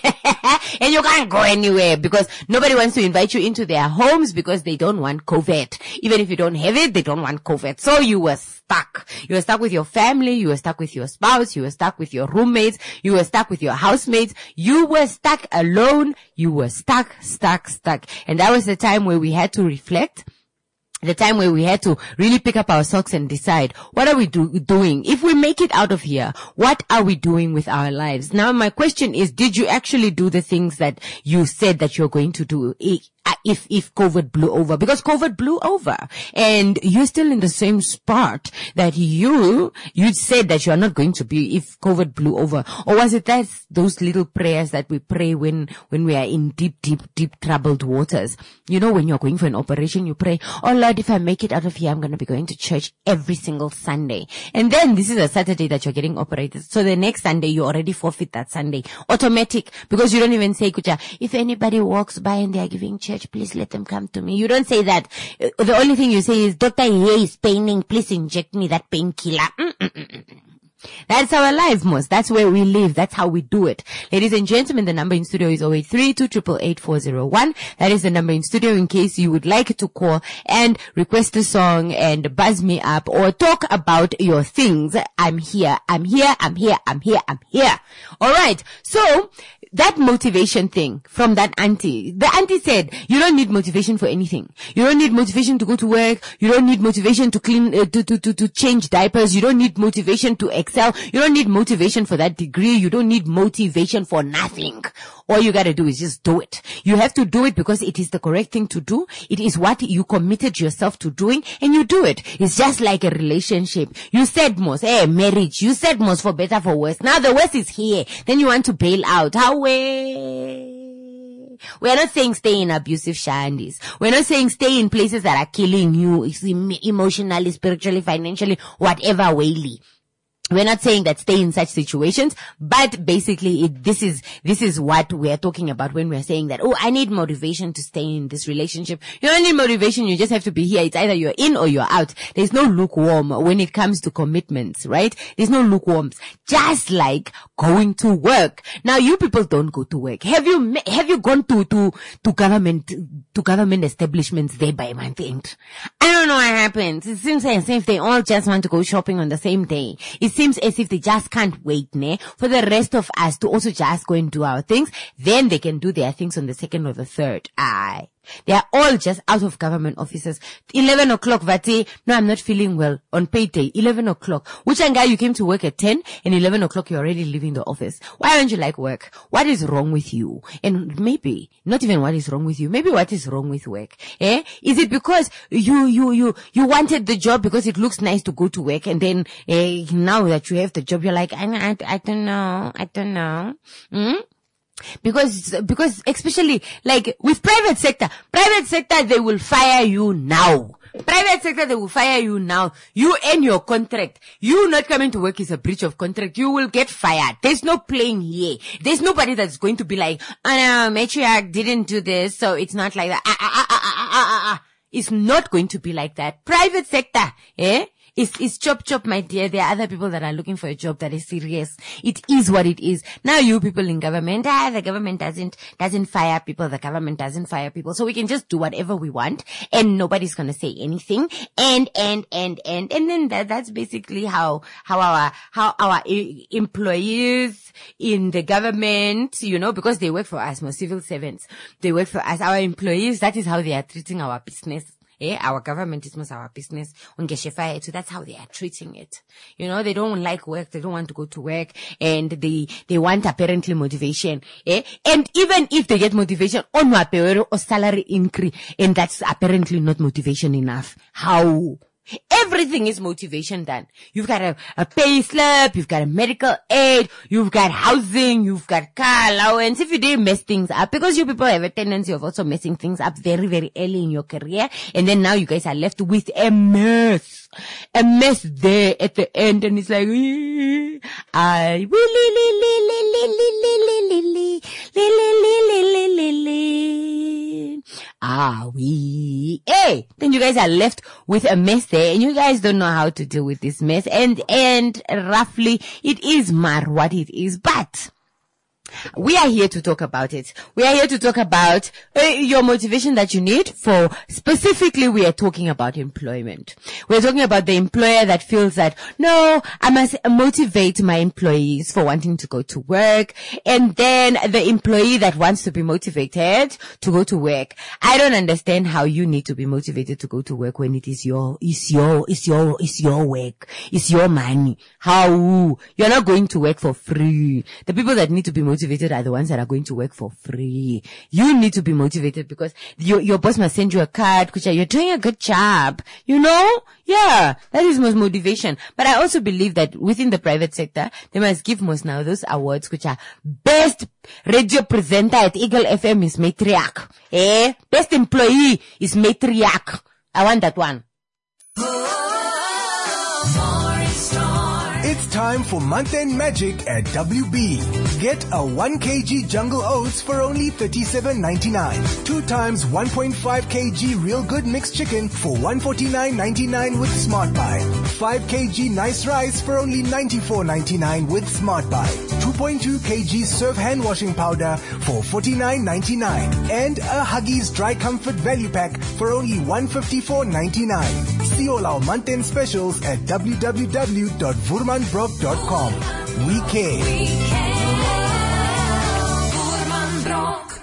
And you can't go anywhere because nobody wants to invite you into their homes because they don't want COVID. Even if you don't have it, they don't want COVID. So you were stuck. You were stuck with your family. You were stuck with your spouse. You were stuck with your roommates. You were stuck with your housemates. You were stuck alone. You were stuck, stuck, stuck. And that was the time where we had to reflect. The time where we had to really pick up our socks and decide, what are we do- doing? If we make it out of here, what are we doing with our lives? Now, my question is, did you actually do the things that you said that you're going to do? If, if COVID blew over, because COVID blew over and you're still in the same spot that you, you said that you are not going to be if COVID blew over. Or was it that those little prayers that we pray when, when we are in deep, deep, deep troubled waters? You know, when you're going for an operation, you pray, oh Lord, if I make it out of here, I'm going to be going to church every single Sunday. And then this is a Saturday that you're getting operated. So the next Sunday, you already forfeit that Sunday. Automatic. Because you don't even say, Kucha, if anybody walks by and they are giving church, please let them come to me. You don't say that. The only thing you say is, Doctor, here is paining. Please inject me that painkiller. That's our life, Mos. That's where we live. That's how we do it. Ladies and gentlemen, the number in studio is zero eight three, two eight eight, eight four zero one. That is the number in studio in case you would like to call and request a song and buzz me up or talk about your things. I'm here. I'm here. I'm here. I'm here. I'm here. All right. So, that motivation thing from that auntie. The auntie said, you don't need motivation for anything. You don't need motivation to go to work. You don't need motivation to clean, uh, to, to, to, to change diapers. You don't need motivation to excel. You don't need motivation for that degree. You don't need motivation for nothing. All you gotta do is just do it. You have to do it because it is the correct thing to do. It is what you committed yourself to doing, and you do it. It's just like a relationship. You said, Mos, hey, marriage. You said, Mos, for better, for worse. Now the worst is here. Then you want to bail out. How way? We're not saying stay in abusive shandies. We're not saying stay in places that are killing you emotionally, spiritually, financially, whatever way. We're not saying that stay in such situations, but basically it, this is, this is what we're talking about when we're saying that, oh, I need motivation to stay in this relationship. You don't need motivation, you just have to be here. It's either you're in or you're out. There's no lukewarm when it comes to commitments, right? There's no lukewarms. Just like going to work. Now you people don't go to work. Have you, have you gone to, to, to government, to government establishments there by month end? I don't know what happens. It seems as if they all just want to go shopping on the same day. It seems as if they just can't wait, ne, for the rest of us to also just go and do our things. Then they can do their things on the second or the third. Aye. They are all just out of government offices. eleven o'clock, Vati. No, I'm not feeling well on payday. eleven o'clock. Which guy you came to work at ten and eleven o'clock you're already leaving the office. Why don't you like work? What is wrong with you? And maybe, not even what is wrong with you. Maybe what is wrong with work? Eh? Is it because you, you, you, you wanted the job because it looks nice to go to work, and then, eh, now that you have the job, you're like, I, I, I don't know. I don't know. Hmm? Because, because especially like with private sector, private sector, they will fire you now. Private sector, they will fire you now. You end your contract. You not coming to work is a breach of contract. You will get fired. There's no playing here. There's nobody that's going to be like, oh no, matriarch didn't do this, so it's not like that. Ah, ah, ah, ah, ah, ah, ah. It's not going to be like that. Private sector, eh? It's, it's chop chop, my dear. There are other people that are looking for a job that is serious. It is what it is. Now you people in government, ah, the government doesn't, doesn't fire people. The government doesn't fire people. So we can just do whatever we want and nobody's going to say anything. And, and, and, and, and then that, that's basically how, how our, how our e- employees in the government, you know, because they work for us, more civil servants, they work for us, our employees, that is how they are treating our business. Eh, our government is most our business. So that's how they are treating it. You know, they don't like work. They don't want to go to work and they, they want apparently motivation. Eh, and even if they get motivation on or salary increase, and that's apparently not motivation enough. How? Everything is motivation then. You've got a, a pay slip, you've got a medical aid, you've got housing, you've got car allowance. If you didn't mess things up, because you people have a tendency of also messing things up very, very early in your career, and then now you guys are left with a mess. A mess there at the end, and it's like, I will li li li li li li li li li li li li. Ah, we, hey, then you guys are left with a mess there, and you guys don't know how to deal with this mess, and, and roughly, it is mar what it is, but we are here to talk about it. We are here to talk about uh, your motivation that you need for, specifically we are talking about employment. We're talking about the employer that feels that, no, I must motivate my employees for wanting to go to work. And then the employee that wants to be motivated to go to work. I don't understand how you need to be motivated to go to work when it is your, it's your, it's your, it's your work. It's your money. How? You're not going to work for free. The people that need to be motivated Motivated are the ones that are going to work for free. You need to be motivated because your, your boss must send you a card, Kucha, you're doing a good job. You know? Yeah, that is most motivation. But I also believe that within the private sector, they must give most now those awards, Kucha. Best radio presenter at Eagle F M is matriarch. Eh? Best employee is matriarch. I want that one. It's time for month-end magic at W B. Get a one kilogram Jungle Oats for only thirty-seven ninety-nine. Two times one point five kilograms Real Good Mixed Chicken for one forty-nine ninety-nine with Smart Buy. five kilograms Nice Rice for only ninety-four ninety-nine with Smart Buy. two point two kilograms Surf Hand Washing Powder for forty-nine ninety-nine. And a Huggies Dry Comfort Value Pack for only one fifty-four ninety-nine. See all our month-end specials at w w w dot vurman brock dot com. We care. We care. Vurman Brock.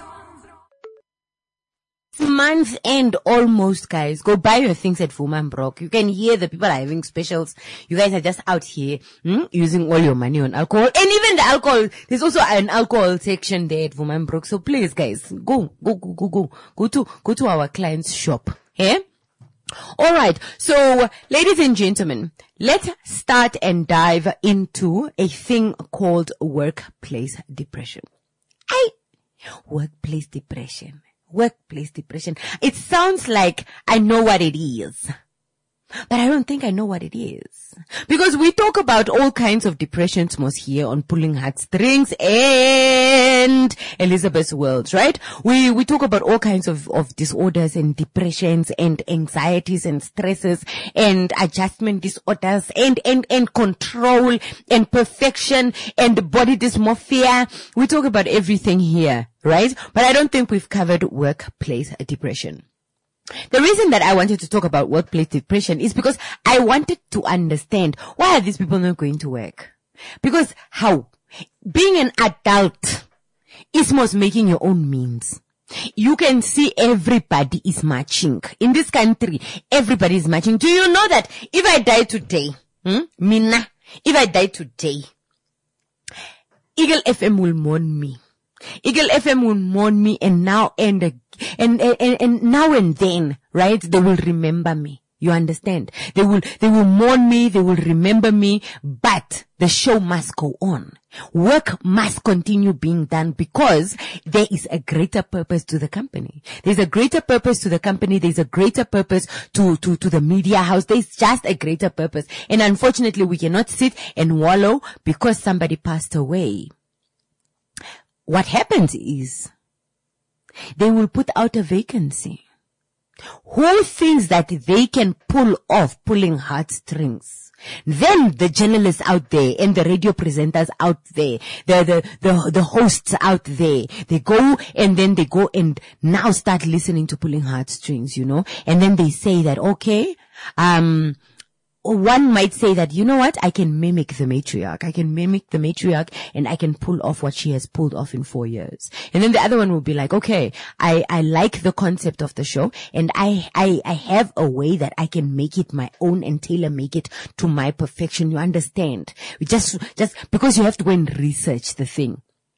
Month end almost, guys. Go buy your things at Vurman Brock. You can hear the people are having specials. You guys are just out here hmm, using all your money on alcohol. And even the alcohol, there's also an alcohol section there at Vurman Brock. So please, guys, go, go, go, go, go. Go to, go to our client's shop. Eh? Alright, so ladies and gentlemen, let's start and dive into a thing called workplace depression. I, workplace depression, workplace depression. It sounds like I know what it is, but I don't think I know what it is. Because we talk about all kinds of depressions most here on Pulling Heartstrings and Elizabeth's World, right? We, we talk about all kinds of, of disorders and depressions and anxieties and stresses and adjustment disorders and, and, and control and perfection and body dysmorphia. We talk about everything here, right? But I don't think we've covered workplace depression. The reason that I wanted to talk about workplace depression is because I wanted to understand why are these people not going to work? Because how? Being an adult is most making your own means. You can see everybody is marching. In this country, everybody is marching. Do you know that if I die today, hmm, Mina, if I die today, Eagle F M will mourn me. Eagle F M will mourn me and now and, and, and, and now and then, right? They will remember me. You understand? They will, they will mourn me, they will remember me, but the show must go on. Work must continue being done because there is a greater purpose to the company. There's a greater purpose to the company. There's a greater purpose to, to, to the media house. There's just a greater purpose. And unfortunately, we cannot sit and wallow because somebody passed away. What happens is they will put out a vacancy. Who thinks that they can pull off pulling heartstrings? Then the journalists out there and the radio presenters out there, the, the, the, the hosts out there, they go and then they go and now start listening to pulling heartstrings, you know, and then they say that, okay, um, one might say that, you know what, I can mimic the matriarch. I can mimic the matriarch and I can pull off what she has pulled off in four years. And then the other one will be like, okay, I, I like the concept of the show and I, I, I have a way that I can make it my own and tailor make it to my perfection. You understand? Just, just because you have to go and research the thing.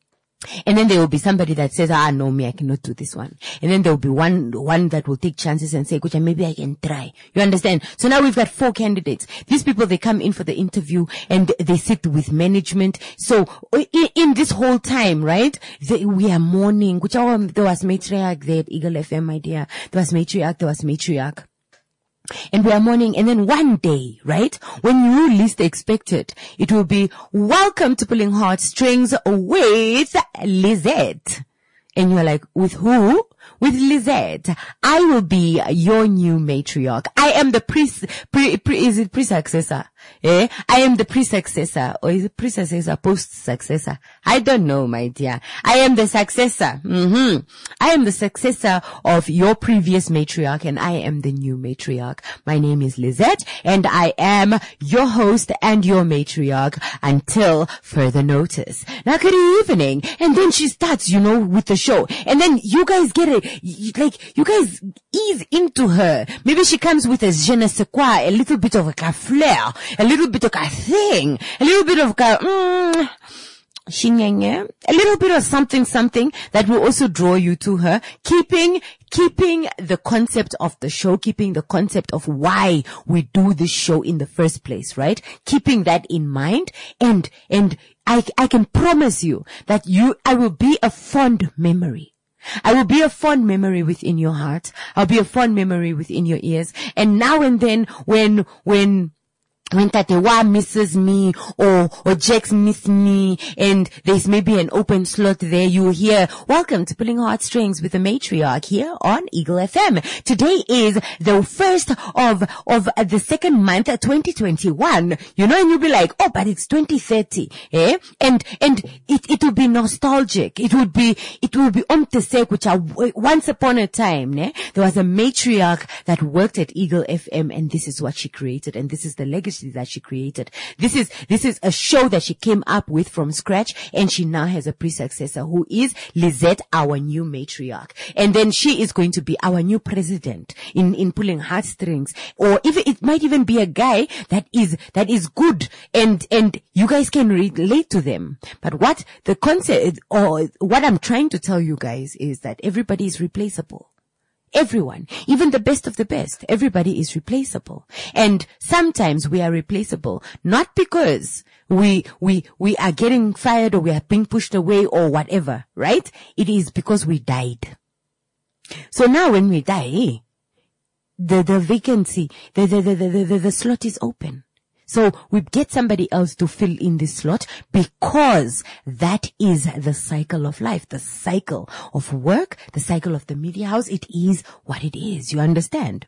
And then there will be somebody that says, ah, no, me, I cannot do this one. And then there will be one, one that will take chances and say, Kucha, maybe I can try. You understand? So now we've got four candidates. These people, they come in for the interview and they sit with management. So in, in this whole time, right, they, we are mourning. Kucha, there was matriarch there at Eagle F M, my dear. There was matriarch, there was matriarch. And we are mourning, and then one day, right, when you least expect it, it will be, welcome to Pulling Heartstrings with Lizette. And you're like, with who? With Lizette. I will be your new matriarch. I am the pre, pre, pre is it pre-successor? Eh? I am the pre-successor. Or is it pre-successor, post-successor? I don't know, my dear. I am the successor. Mm-hmm. I am the successor of your previous matriarch and I am the new matriarch. My name is Lizette and I am your host and your matriarch until further notice. Now, good evening. And then she starts, you know, with the show. And then you guys get it, like, you guys ease into her. Maybe she comes with a je ne sais quoi, a little bit of a flair, a little bit of a thing, a little bit of a, mm, Shinyenye, a little bit of something, something that will also draw you to her, keeping, keeping the concept of the show, keeping the concept of why we do this show in the first place, right? Keeping that in mind, and, and I, I can promise you that you, I will be a fond memory. I will be a fond memory within your heart. I'll be a fond memory within your ears. And now and then when, when, when Tatewa misses me or, or Jax miss me and there's maybe an open slot there, you will hear, welcome to Pulling Heartstrings with the matriarch here on Eagle F M. Today is the first of, of the second month, twenty twenty-one, you know, and you'll be like, oh, but it's twenty thirty, eh? And, and it, it will be nostalgic. It would be, it will be omtesek, which are, once upon a time, ne? There was a matriarch that worked at Eagle F M and this is what she created and this is the legacy that she created. This is, this is a show that she came up with from scratch and she now has a pre-successor who is Lizette, our new matriarch. And then she is going to be our new president in, in Pulling Heartstrings. Or if it might even be a guy that is, that is good and, and you guys can relate to them. But what the concept or what I'm trying to tell you guys is that everybody is replaceable. Everyone, even the best of the best, everybody is replaceable. And sometimes we are replaceable, not because we, we, we are getting fired or we are being pushed away or whatever, right? It is because we died. So now when we die, the, the vacancy, the, the, the, the, the, the slot is open. So we get somebody else to fill in this slot because that is the cycle of life, the cycle of work, the cycle of the media house. It is what it is. You understand?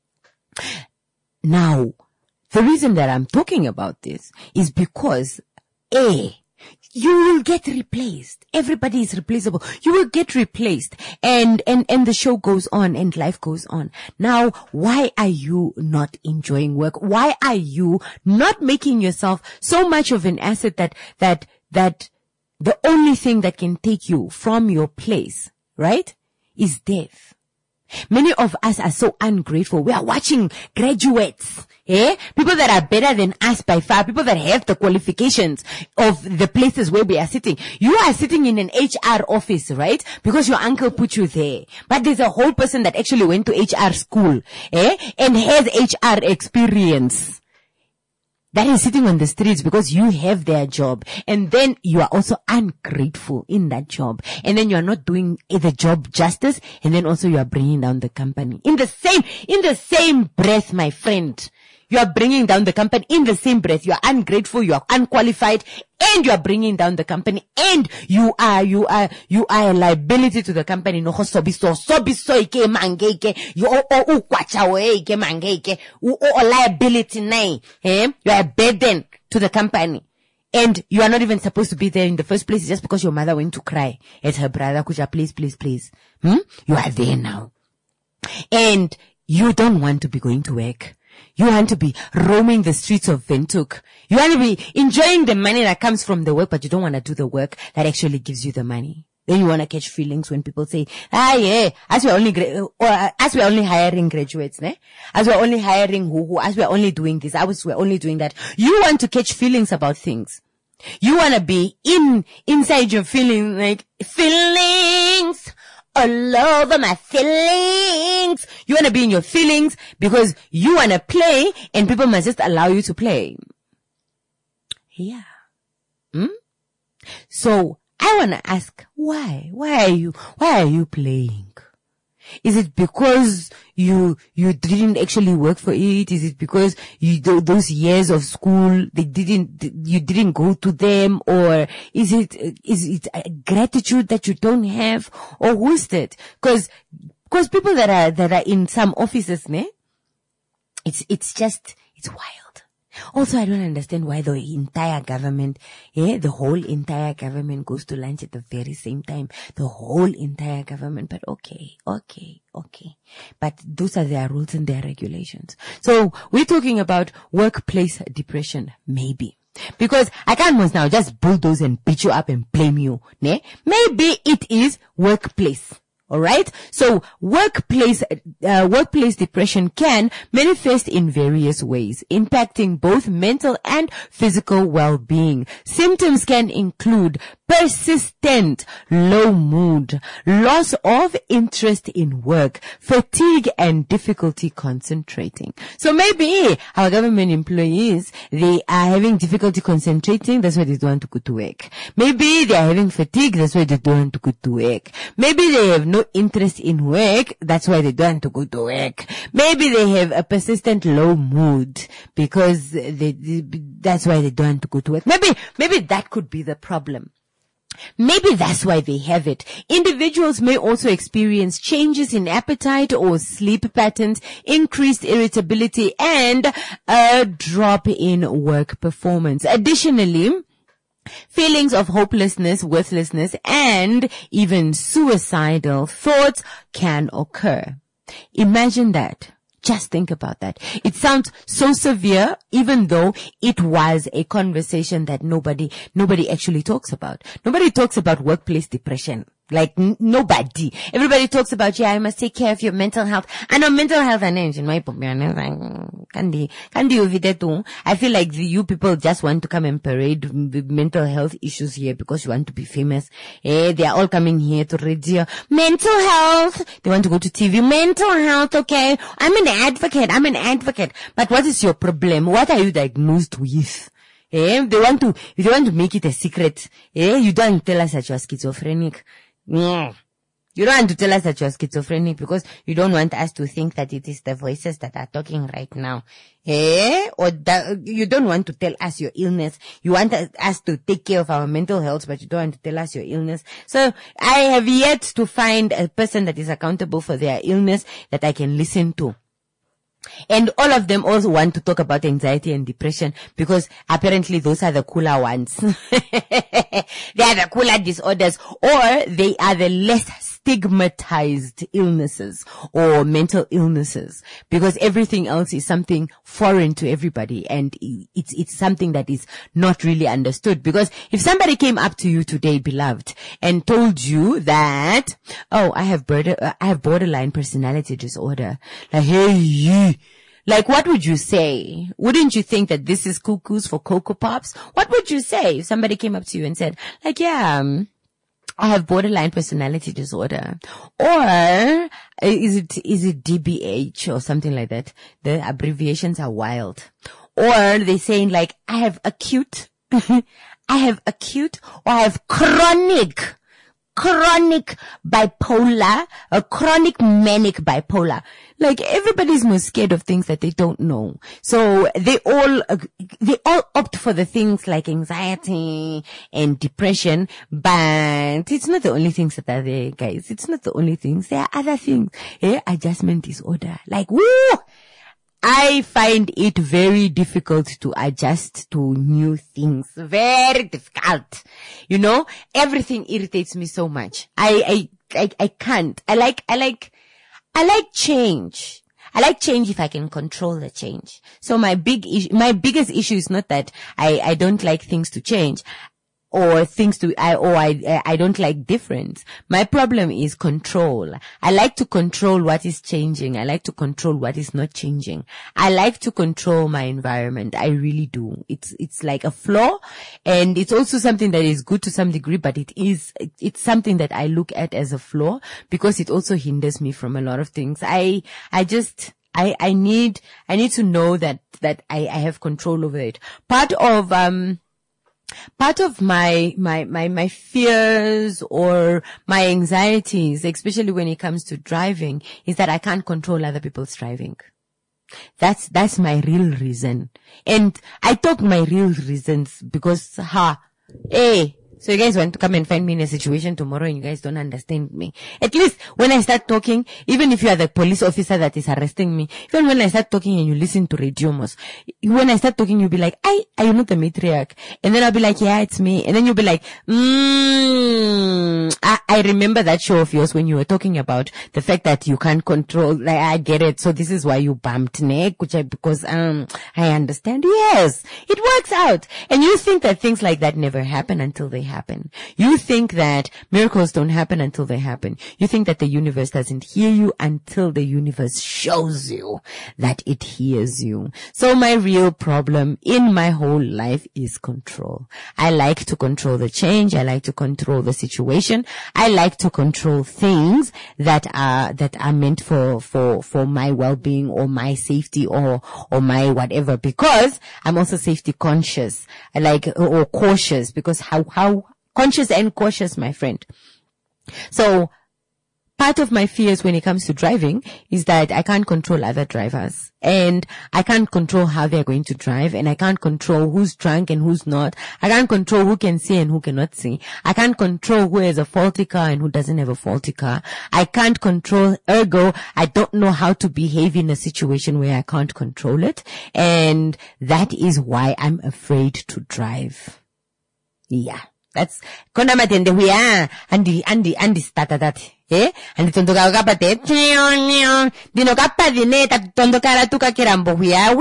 Now, the reason that I'm talking about this is because A, you will get replaced. Everybody is replaceable. You will get replaced and, and, and the show goes on and life goes on. Now, why are you not enjoying work? Why are you not making yourself so much of an asset that, that, that the only thing that can take you from your place, right, is death? Many of us are so ungrateful. We are watching graduates, eh? People that are better than us by far, people that have the qualifications of the places where we are sitting. You are sitting in an H R office, right? Because your uncle put you there. But there's a whole person that actually went to H R school, eh? And has H R experience. That is sitting on the streets because you have their job. And then you are also ungrateful in that job. And then you are not doing the job justice. And then also you are bringing down the company. In the same, in the same breath, my friend. You are bringing down the company in the same breath. You are ungrateful, you are unqualified, and you are bringing down the company, and you are, you are, you are a liability to the company. No, sobiso, sobiso ike mangeke, you o o ukwacha we ike mangeke, u o liability nay, eh? You are a burden to the company. And you are not even supposed to be there in the first place just because your mother went to cry at her brother, Kuja, please, please, please. Hmm? You are there now. And you don't want to be going to work. You want to be roaming the streets of Windhoek. You want to be enjoying the money that comes from the work, but you don't want to do the work that actually gives you the money. Then you want to catch feelings when people say, ah, yeah, as we're only, gra- or uh, as we're only hiring graduates, ne? As we're only hiring who, who, as we're only doing this, as we're only doing that. You want to catch feelings about things. You want to be in, inside your feeling, like, feelings. All over my feelings. You want to be in your feelings because you want to play and people must just allow you to play. Yeah. Hmm? So I want to ask, why? Why are you, why are you playing? Is it because you, you didn't actually work for it? Is it because you, those years of school, they didn't, you didn't go to them? Or is it, is it a gratitude that you don't have? Or who's that? Cause, cause people that are, that are in some offices, ne? It's, it's just, it's wild. Also, I don't understand why the entire government, yeah, the whole entire government goes to lunch at the very same time. The whole entire government, but okay, okay, okay. But those are their rules and their regulations. So we're talking about workplace depression, maybe. Because I can't most now just bulldoze and beat you up and blame you, ne? Maybe it is workplace. Alright? So workplace, uh, workplace depression can manifest in various ways, impacting both mental and physical well-being. Symptoms can include persistent low mood, loss of interest in work, fatigue, and difficulty concentrating. So maybe our government employees, they are having difficulty concentrating, that's why they don't want to go to work. Maybe they are having fatigue, that's why they don't want to go to work. Maybe they have no interest in work, that's why they don't want to go to work. Maybe they have a persistent low mood because they, they, that's why they don't want to go to work. Maybe, maybe that could be the problem. Maybe that's why they have it. Individuals may also experience changes in appetite or sleep patterns, increased irritability, and a drop in work performance. Additionally, feelings of hopelessness, worthlessness, and even suicidal thoughts can occur. Imagine that. Just think about that. It sounds so severe, even though it was a conversation that nobody, nobody actually talks about. Nobody talks about workplace depression. Like, n- nobody. Everybody talks about, yeah, I must take care of your mental health. I know mental health and in my opinion, Kandi, Kandi I feel like the, you people just want to come and parade with mental health issues here because you want to be famous. Eh, they are all coming here to radio. Mental health. They want to go to T V. Mental health, okay. I'm an advocate. I'm an advocate. But what is your problem? What are you diagnosed with? Eh, they want to, they want to make it a secret. Eh, you don't tell us that you're schizophrenic. No. You don't want to tell us that you're schizophrenic because you don't want us to think that it is the voices that are talking right now. Eh? Or that you don't want to tell us your illness. You want us to take care of our mental health, but you don't want to tell us your illness. So I have yet to find a person that is accountable for their illness that I can listen to. And all of them also want to talk about anxiety and depression because apparently those are the cooler ones. They are the cooler disorders, or they are the less stigmatized illnesses or mental illnesses, because everything else is something foreign to everybody, and it's it's something that is not really understood. Because if somebody came up to you today, beloved, and told you that, oh, I have border, I have borderline personality disorder, like, hey, like, what would you say? Wouldn't you think that this is cuckoos for Cocoa Pops? What would you say if somebody came up to you and said, like, yeah, um, I have borderline personality disorder? Or is it, is it D B H or something like that? The abbreviations are wild. Or they saying like, I have acute, I have acute, or I have chronic, chronic bipolar, or chronic manic bipolar. Like, everybody's more scared of things that they don't know. So they all, they all opt for the things like anxiety and depression, but it's not the only things that are there, guys. It's not the only things. There are other things. Eh? Adjustment disorder. Like, woo! I find it very difficult to adjust to new things. Very difficult. You know, everything irritates me so much. I, I, I, I can't. I like, I like, I like change. I like change if I can control the change. So my big issue, my biggest issue is not that I, I don't like things to change, or things to, I, or I, I don't like difference. My problem is control. I like to control what is changing. I like to control what is not changing. I like to control my environment. I really do. It's, it's like a flaw, and it's also something that is good to some degree, but it is, it's something that I look at as a flaw because it also hinders me from a lot of things. I, I just, I, I need, I need to know that, that I, I have control over it. Part of, um, Part of my, my, my, my fears or my anxieties, especially when it comes to driving, is that I can't control other people's driving. That's, that's my real reason. And I talk my real reasons because, ha, hey, so you guys want to come and find me in a situation tomorrow and you guys don't understand me. At least when I start talking, even if you are the police officer that is arresting me, even when I start talking and you listen to Radio Mos, when I start talking, you'll be like, I, are you not the matriarch? And then I'll be like, yeah, it's me. And then you'll be like, mm, I, I remember that show of yours when you were talking about the fact that you can't control, like, I get it. So this is why you bumped neck, which I, because, um, I understand. Yes, it works out. And you think that things like that never happen until they happen. happen. You think that miracles don't happen until they happen. You think that the universe doesn't hear you until the universe shows you that it hears you. So my real problem in my whole life is control. I like to control the change. I like to control the situation. I like to control things that are, that are meant for, for, for my well-being or my safety or, or my whatever, because I'm also safety conscious. I like, or cautious, because how, how conscious and cautious, my friend. So part of my fears when it comes to driving is that I can't control other drivers, and I can't control how they're going to drive, and I can't control who's drunk and who's not. I can't control who can see and who cannot see. I can't control who has a faulty car and who doesn't have a faulty car. I can't control, ergo, I don't know how to behave in a situation where I can't control it. And that is why I'm afraid to drive. Yeah. That's, konda matende huya, andi, andi, andi starta that, eh? Andi tondoka kapate, dino kapadine, tat tondokara tuka kirambo huya,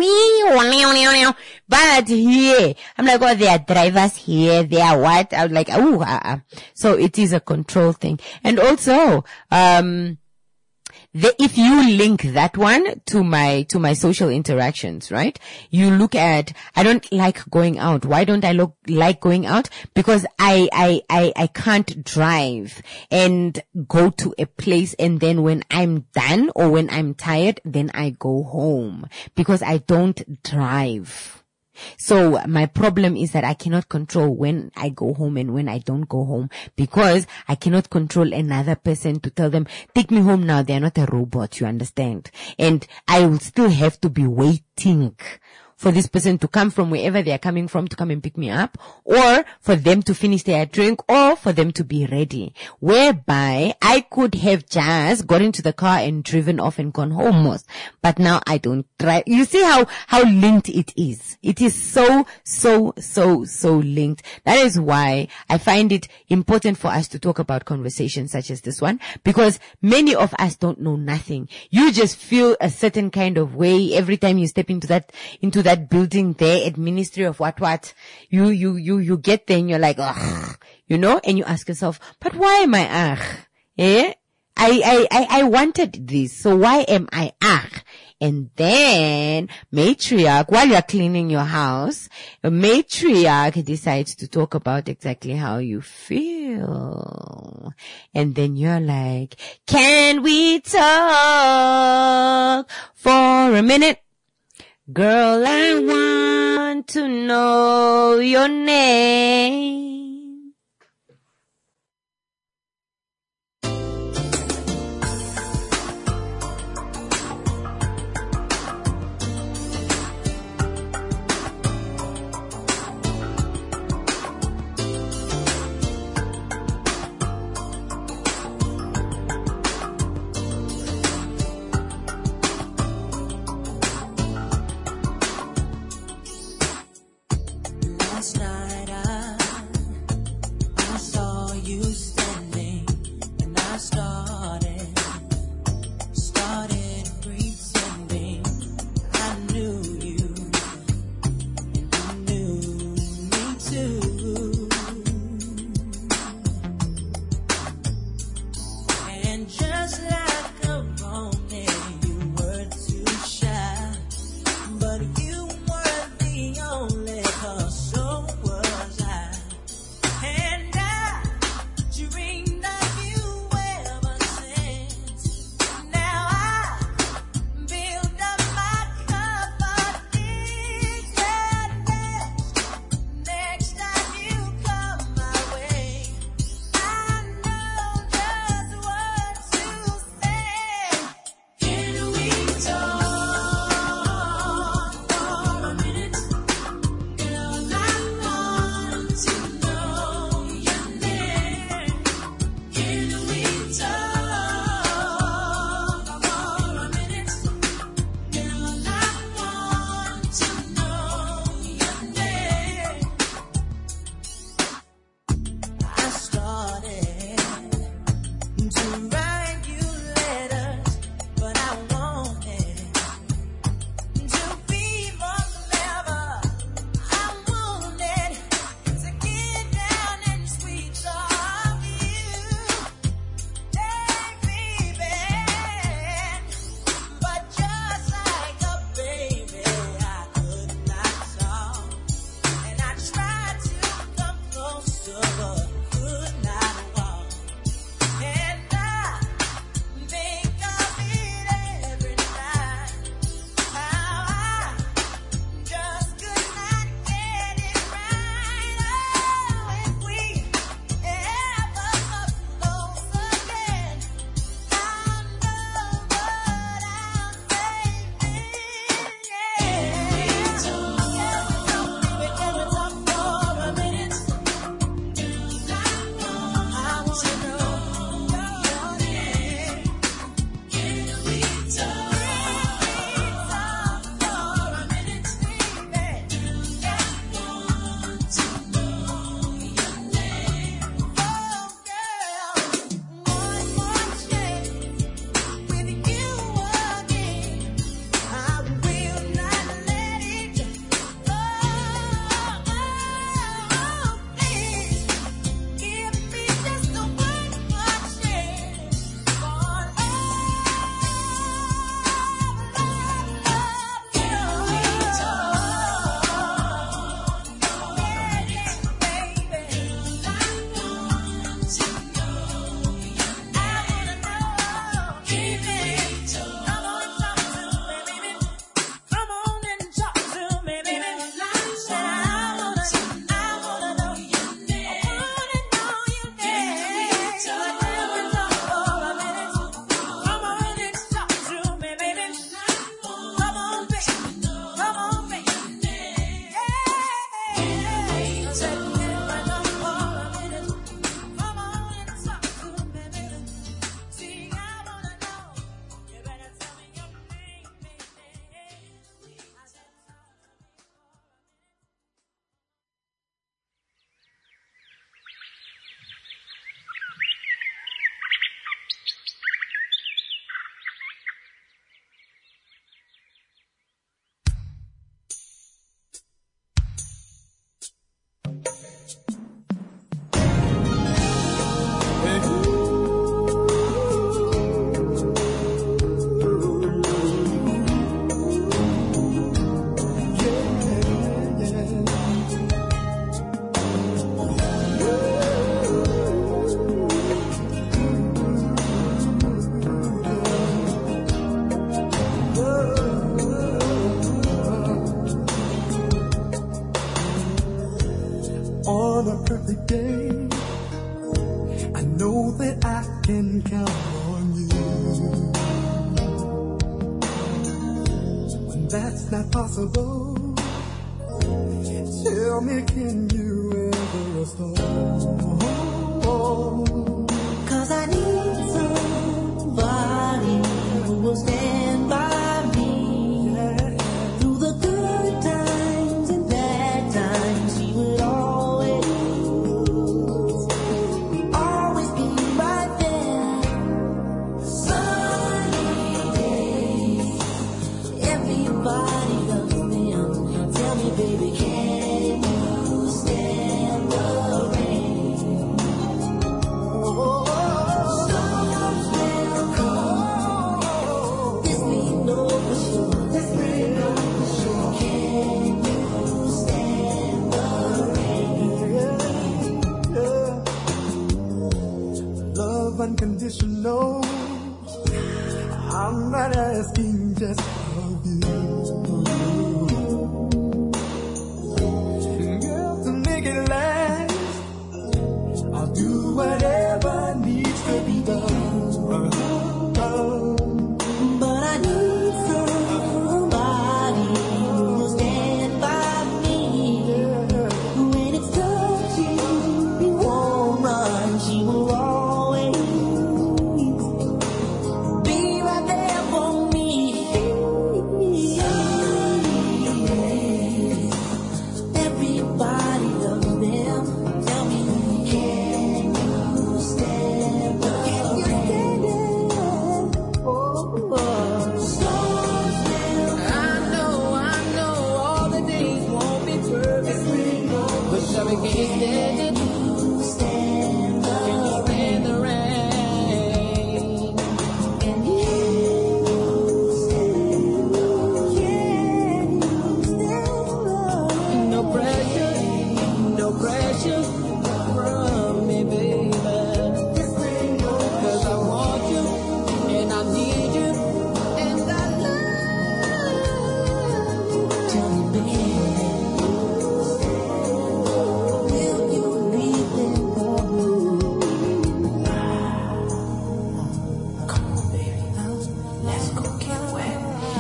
wee, but here, I'm like, oh, there are drivers here, they are what? I was like, ooh, uh, uh. So it is a control thing. And also, um, The, if you link that one to my, to my social interactions, right? You look at, I don't like going out. Why don't I look, like going out? Because I, I, I, I can't drive and go to a place, and then when I'm done or when I'm tired, then I go home because I don't drive. So my problem is that I cannot control when I go home and when I don't go home, because I cannot control another person to tell them, take me home now. They are not a robot, you understand? And I will still have to be waiting for this person to come from wherever they are coming from to come and pick me up, or for them to finish their drink, or for them to be ready. Whereby I could have just got into the car and driven off and gone home most. But now I don't drive. You see how, how linked it is. It is so, so, so, so linked. That is why I find it important for us to talk about conversations such as this one, because many of us don't know nothing. You just feel a certain kind of way every time you step into that, into that building there at Ministry of what what. You, you, you, you get there and you're like, ugh, you know, and you ask yourself, but why am I ugh? Eh? I, I, I, I wanted this, so why am I ugh? And then matriarch, while you're cleaning your house, a matriarch decides to talk about exactly how you feel. And then you're like, can we talk for a minute? Girl, I want to know your name. Last night I can count on you. When that's not possible, tell me, can you ever restore? Cause I need somebody who will stand by me, yeah, through the good times and bad times. She would always, always be right there. Sunny days, everybody loves them. Tell me, baby, can you stand the rain? Storms will come, this we know for sure. This we know for sure. Can you stand the Yeah, yeah. Love unconditional. I'm not asking just of you. Girl, to make it last, I'll do whatever needs to be done. But I need somebody who will stand by me. When it's tough, she won't run. She will always be right there for me. Everybody loves them. Tell me, can you stand up? Can you stand it? Oh, storms will come. I know, I know, all the days won't be perfect, but shall we can you stand it? stand Can you up. stand the rain? Can you stand up? Can you stand up? No pressure, no pressure from me, baby. Cause I want you, and I need you, and I love you. Tell me, baby, will you be there for me? Come on, baby, let's go get wet.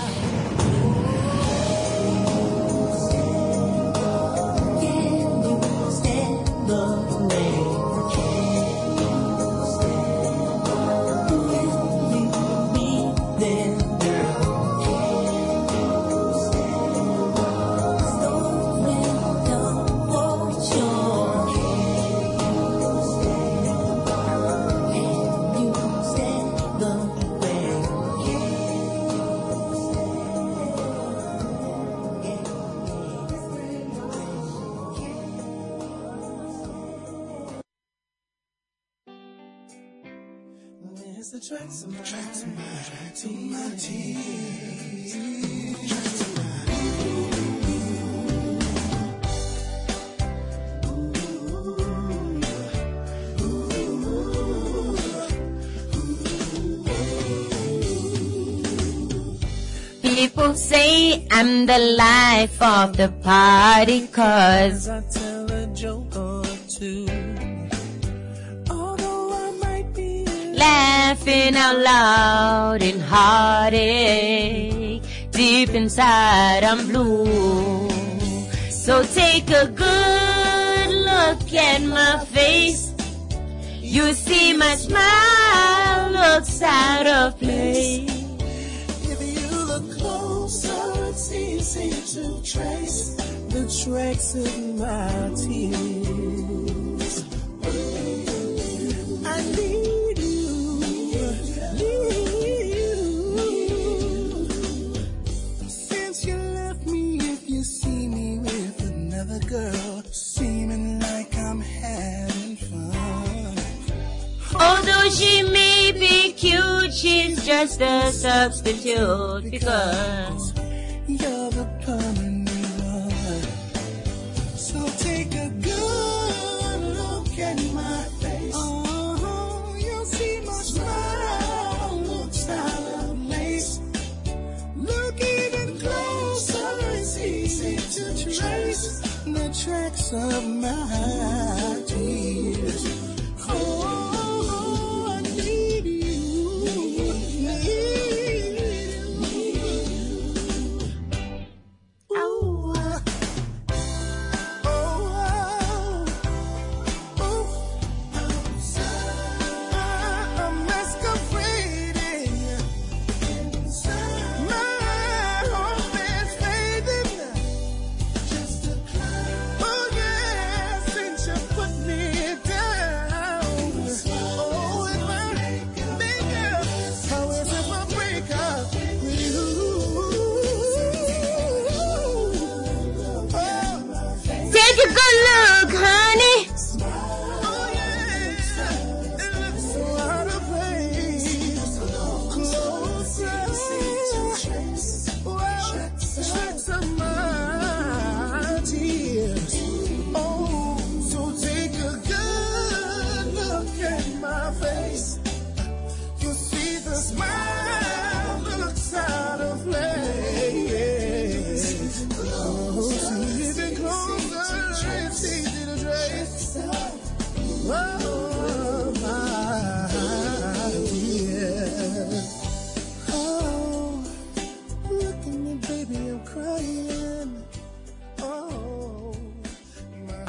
Can you stand the rain? Can you stand? Will you be there, girl? Can you stand? Storms will come for sure. Can you stand? Can you stand the rain? Can you There's the tracks of my tracks of my tracks of my tears. People say I'm the life of the party, cause I tell a joke or two. Although I might be laughing out loud in heartache, deep inside I'm blue. So take a good look at my face. You see my smile looks out of place. if you look closer, it's easy to trace the tracks of my tears. I need you, need you. Since you left me, if you see me with another girl, seeming like I'm having fun. Although she may be cute, she's just a substitute, because You're the permanent one. So take a good look at my face. Oh, you'll see my smile looks out of place. Look even closer, it's easy to trace the tracks of my tears. Oh, I need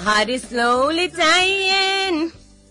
Heart is slowly dying.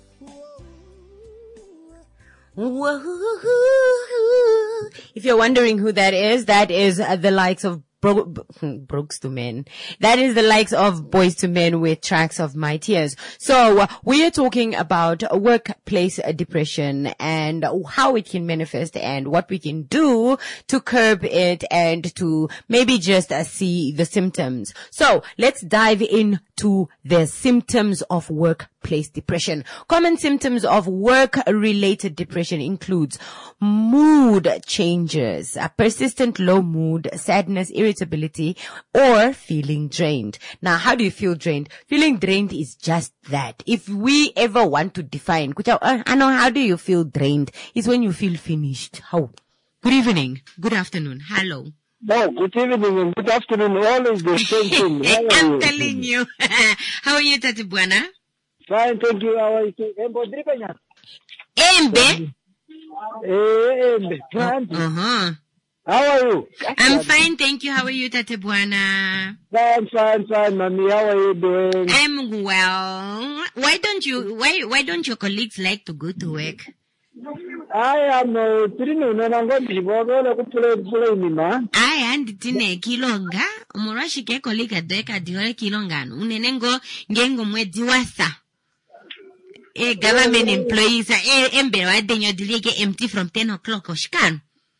Whoa. If you're wondering who that is, that is uh, the likes of Bro- Brooks to Men. That is the likes of Boys to Men with tracks of My Tears. So uh, we are talking about workplace uh, depression and how it can manifest and what we can do to curb it and to maybe just uh, see the symptoms. So let's dive into the symptoms of workplace depression. Common symptoms of work-related depression includes mood changes, a persistent low mood, sadness, irritability, or feeling drained. Now, how do you feel drained? Feeling drained is just that. If we ever want to define, I know, how do you feel drained? It's when you feel finished. How? Good evening. Good afternoon. Hello. No, good evening and good afternoon. All is the same thing. I'm telling you. How are you, Tatibwana? Fine, thank you. How are you? Embo Dripanya. Embe? Embe. Uh-huh. How are you? I'm fine, thank you. How are you, Tatibwana? Fine, fine, fine, Mami. How are you doing? I'm well. Why don't you, why, why don't your colleagues like to go to work? I am uh, Trino Nanango Pule Nima. I and Tine Kilonga, Umurashike colleague at Deka Diore Kilongan, Unenengo, Gengo Mwediwasa. A government employees are embe, I then your delay get empty from ten o'clock or scan.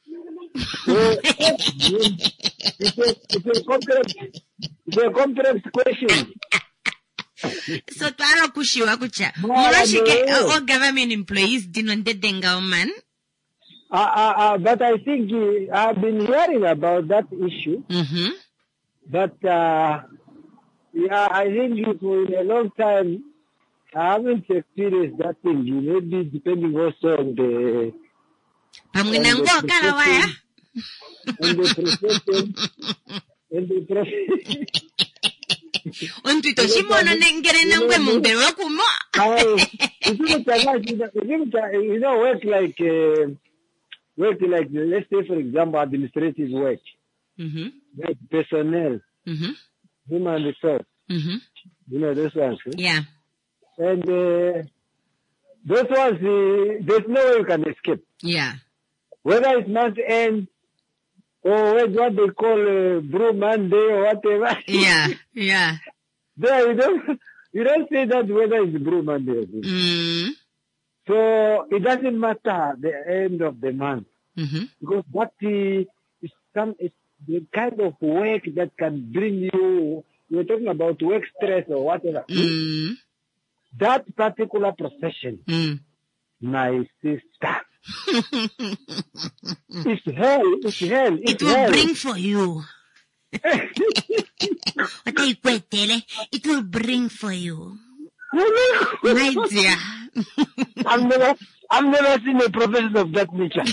It's a, it's a complex, it's a complex question. So twaro kushiwa kucha. Murashike all government employees didn't denga man. Uh, uh, uh, but I think uh, I've been hearing about that issue. Mm-hmm. But uh, yeah, I think for a long time I haven't experienced that thing. Maybe depending also on the on the profession, on the profession, on the profession. On Twitter, Shimono Nengere Nangwe Mumbero Kumo. You know, work like, uh, work like, let's say, for example, administrative work, mm-hmm. like personnel, mm-hmm. human resource, mm-hmm. you know, those ones. Eh? Yeah. And uh, those ones, uh, there's no way you can escape. Yeah. Whether it's month end, or what they call uh, Brew Monday or whatever. Yeah, yeah. There, you don't, you don't say that whether it's Brew Monday or Brew. Mm. So it doesn't matter the end of the month. Mm-hmm. Because what the, is some, it's the kind of work that can bring you, you're talking about work stress or whatever. Mm. That particular profession, mm. my sister, it's hell, it's hell, it's It will hell. bring for you. What I quite tell you, it will bring for you. My dear. I've never, I've never seen a profession of that nature.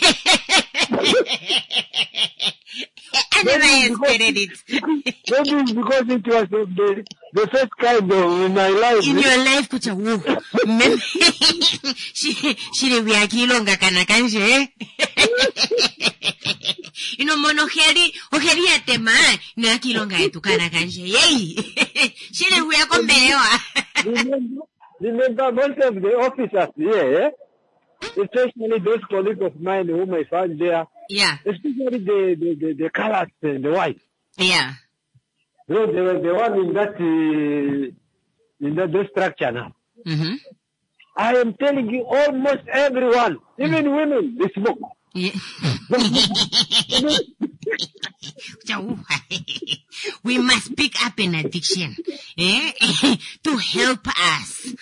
I never expected it. Maybe it's because it was the, the, the first kind of in my life. In your life, kucha wu. She, she we are kilonga kana kanje. You know, mono heri, o heri atema, na kilonga etu kana kanje. Yay! She we are kombewa. Remember, remember most of the officers here, eh? Especially those colleagues of mine whom I found there. Yeah. Especially the, the, the, the colors and the white. Yeah. You know, they were the one in that, uh, in that, that structure now. Mm-hmm. I am telling you, almost everyone, even mm. women, they smoke. Yeah. We must pick up an addiction, eh? To help us.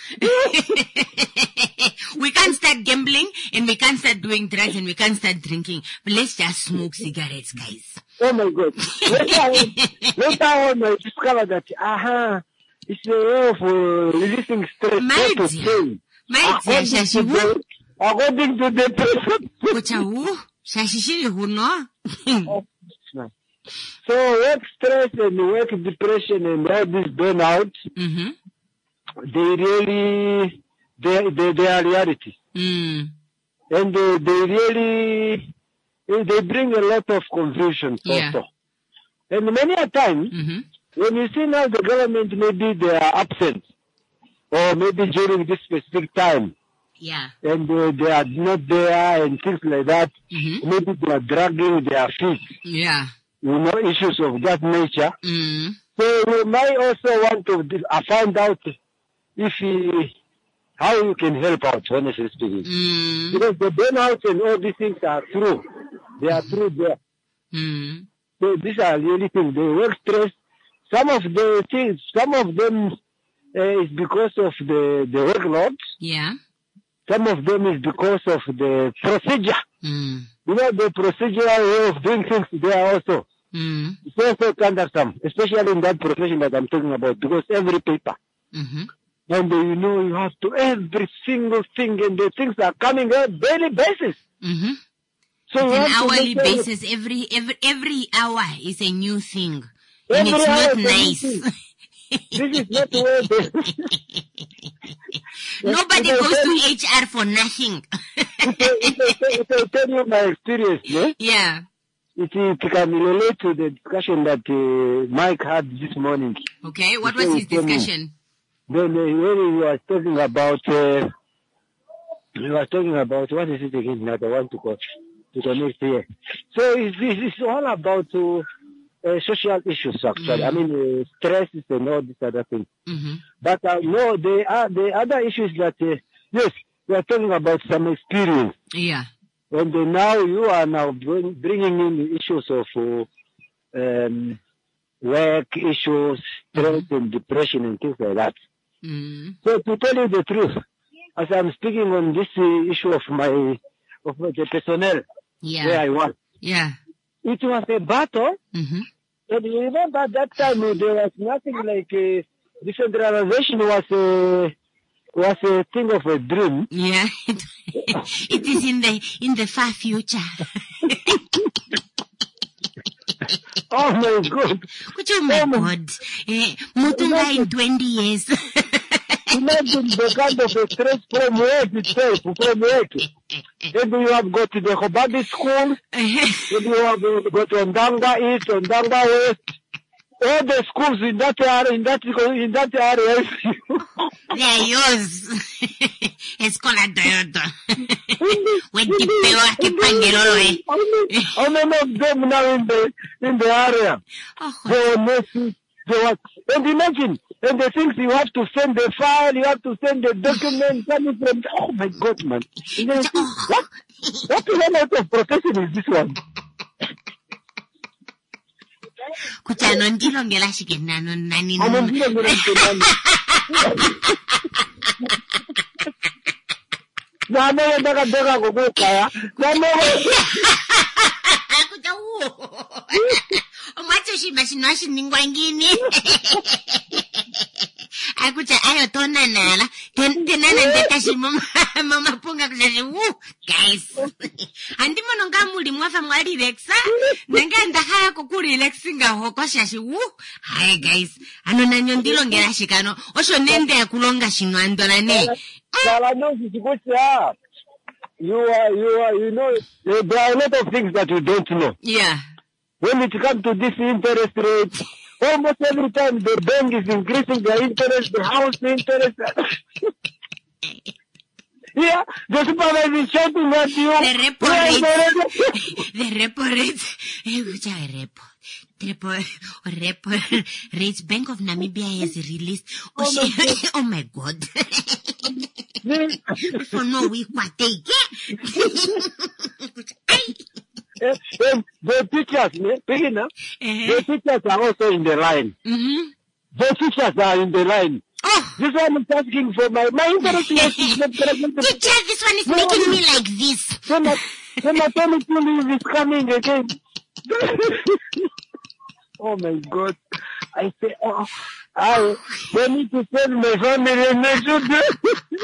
We can't start gambling and we can't start doing drugs and we can't start drinking. But let's just smoke cigarettes, guys. Oh my God. Later on, later on I discovered that, aha, it's a way of uh, releasing stress. My dear. My dear, Shashiwu. According to the person. Kuchawu? Shashishiri no? So work stress and work depression and all this burnout, mm-hmm. they really, they, they, they are reality. Mm. And they, they really, they bring a lot of confusion yeah. also. And many a time, mm-hmm. when you see now the government, maybe they are absent, or maybe during this specific time, yeah, and uh, they are not there and things like that, mm-hmm. maybe they are dragging their feet, yeah, you know, issues of that nature. mm. So we might also want to uh, find out if he, how you can help out, honestly speaking. Mm. Because the burnout and all these things are true. They are true there. Mm. So these are really things. The work stress, some of the things, some of them uh, is because of the, the workload. Yeah. Some of them is because of the procedure. Mm. You know, the procedural way of doing things there also. Mm. It's also cumbersome, especially in that profession that I'm talking about, because every paper. Mm-hmm. And uh, you know, you have to every single thing, and the things are coming on daily basis. Mm-hmm. So it's you an have to hourly make sure basis. Every every every hour is a new thing, Every and it's hour not is a new nice. thing. This is not the way they... Nobody If I goes tell to you- H R for nothing. If I, if I, if I tell you my experience, no? Yeah. it, it can relate to the discussion that uh, Mike had this morning. Okay. What Before was he his came in. discussion? Then uh, when he was talking about, uh, he was talking about, what is it again that I want to, co- to connect here. So it's, it's, it's all about uh, uh, social issues, actually. Mm. I mean, uh, stresses and all these other things. Mm-hmm. But uh, no, the, uh, the other issues that, uh, yes, we are talking about some experience. Yeah. And uh, now you are now bring, bringing in the issues of uh, um, work issues, stress Mm-hmm. and depression and things like that. Mm. So to tell you the truth, as I'm speaking on this uh, issue of my, of the personnel, Yeah. where I was, Yeah. it was a battle. Mm-hmm. And you remember that time uh, there was nothing like uh, decentralization was a, was a thing of a dream. Yeah. It is in the in the far future. Oh my God. Which, oh my God. Eh, Mutunga in twenty years. Imagine the kind of a stress from work itself, from work. Then you have got to the Hobadi school, then you have got to Ondanga East, Ondanga West, all the schools in that area, in that, in that area. They are yours. Escola Toyota. Wetipewa kipangilolo eh. How many of them now in the, in the area? Oh, They were messy. They were, and imagine, and the things you have to send the file, you have to send the document coming from, oh my God, man. And then, what, what kind of profession is this one? kuchano ndilo ngelashike nano nani I'm nano. on video with them. Na me ndaka ndaka kukukaya. Na me Kucha uo. Omacho shima shinwa shiningwa ngini. Akucha ayo tona nala. Tenana ndeta shima mama punga kucha woo. Guys. Andi mono nga muli mwafa mwali Alexa. Nenga ndahaya kukuri Alexinga hoko shashi woo. Hi guys. Ano nanyo ndilo ngelashikano. Osho nende ya kulonga shinwa ndola ne. You are, you are, you know, there are a lot of things that you don't know. Yeah. When it comes to this interest rate, almost every time the bank is increasing the interest, the house interest. Yeah, the supervisor is shouting at you. The repo Yeah, rate. The repo rate. Eh, which are repo? Repo, repo rates. Bank of Namibia has released. Oh, Oh my she, oh my God. For no week, what take Eh, eh, the teachers, eh, picking up, the teachers are also in the line. Mm-hmm. The teachers are in the line. Oh. This one is asking for my, my interest rate is not present. Teacher, this one is making me like this. Then my, then my maternity leave is coming again. Oh my God. I say, oh, I, they need to send my family and they should do.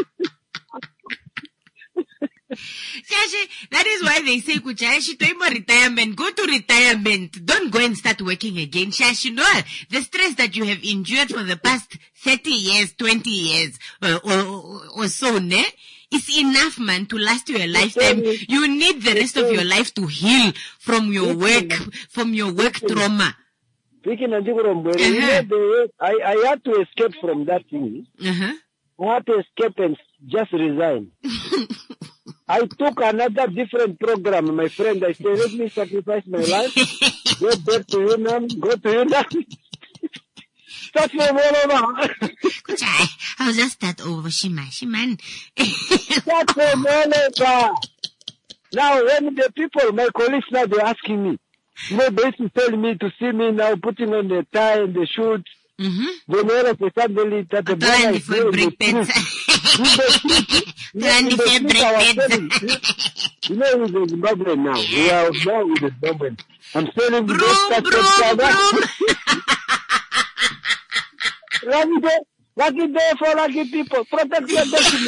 That is why they say, Kuchashi, to retirement, go to retirement. Don't go and start working again. Shashi, no, the stress that you have endured for the past thirty years, twenty years, or, or, or so, ne? It's enough, man, to last you a lifetime. You need the rest of your life to heal from your work, from your work trauma. Speaking of Jigorombwe, you know, the, I, I had to escape from that thing. Uh-huh. I had to escape and just resign. I took another different program, my friend. I said, let me sacrifice my life. Go back to Yunnan, go to Yunnan. Start from all over. I'll just start over, Shiman, Shiman. Start from all over. Now, when the people, my colleagues now, they're asking me, you know, they used to tell me to see me now putting on the tie and the shoes. Mm-hmm. Then all of a sudden, that the brother is doing the truth. You know, he's a Zimbabwean now. We are now with the Zimbabwean. I'm selling the best broom, broom. Lucky day, lucky day for lucky people. Protect your destiny.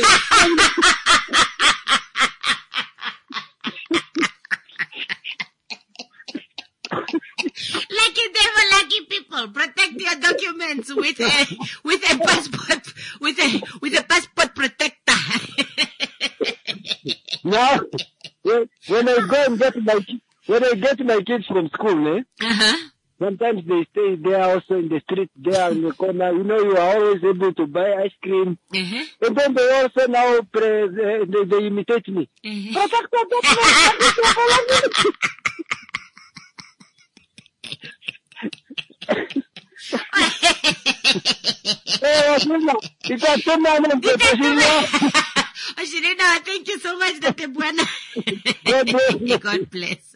Lucky day for lucky people. Protect your documents with a with a passport with a with a passport protector. Now, when, when I go and get my when I get my kids from school, eh? Uh-huh. Sometimes they stay there also in the street, there in the corner. You know, you are always able to buy ice cream. Uh-huh. And then they also now pre- uh, they, they imitate me. Uh-huh. Oshirina, thank you so much, Doctor Buana. God bless.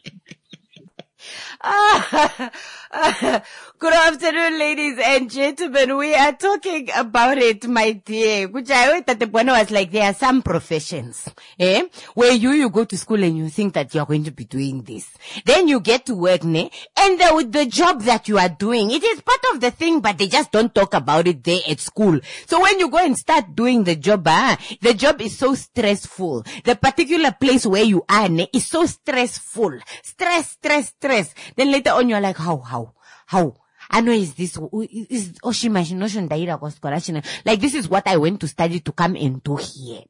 Ah, ah, good afternoon, ladies and gentlemen. We are talking about it, my dear. Which I heard that the Bueno was like, there are some professions, eh, where you, you go to school and you think that you're going to be doing this. Then you get to work, ne, and the, with the job that you are doing, it is part of the thing, but they just don't talk about it there at school. So when you go and start doing the job, ah, the job is so stressful. The particular place where you are, ne, is so stressful. Stress, stress, stress. Then later on you're like, how, how, how? I know is this, is Oshima, notion daira was correction. Like this is what I went to study to come and do here.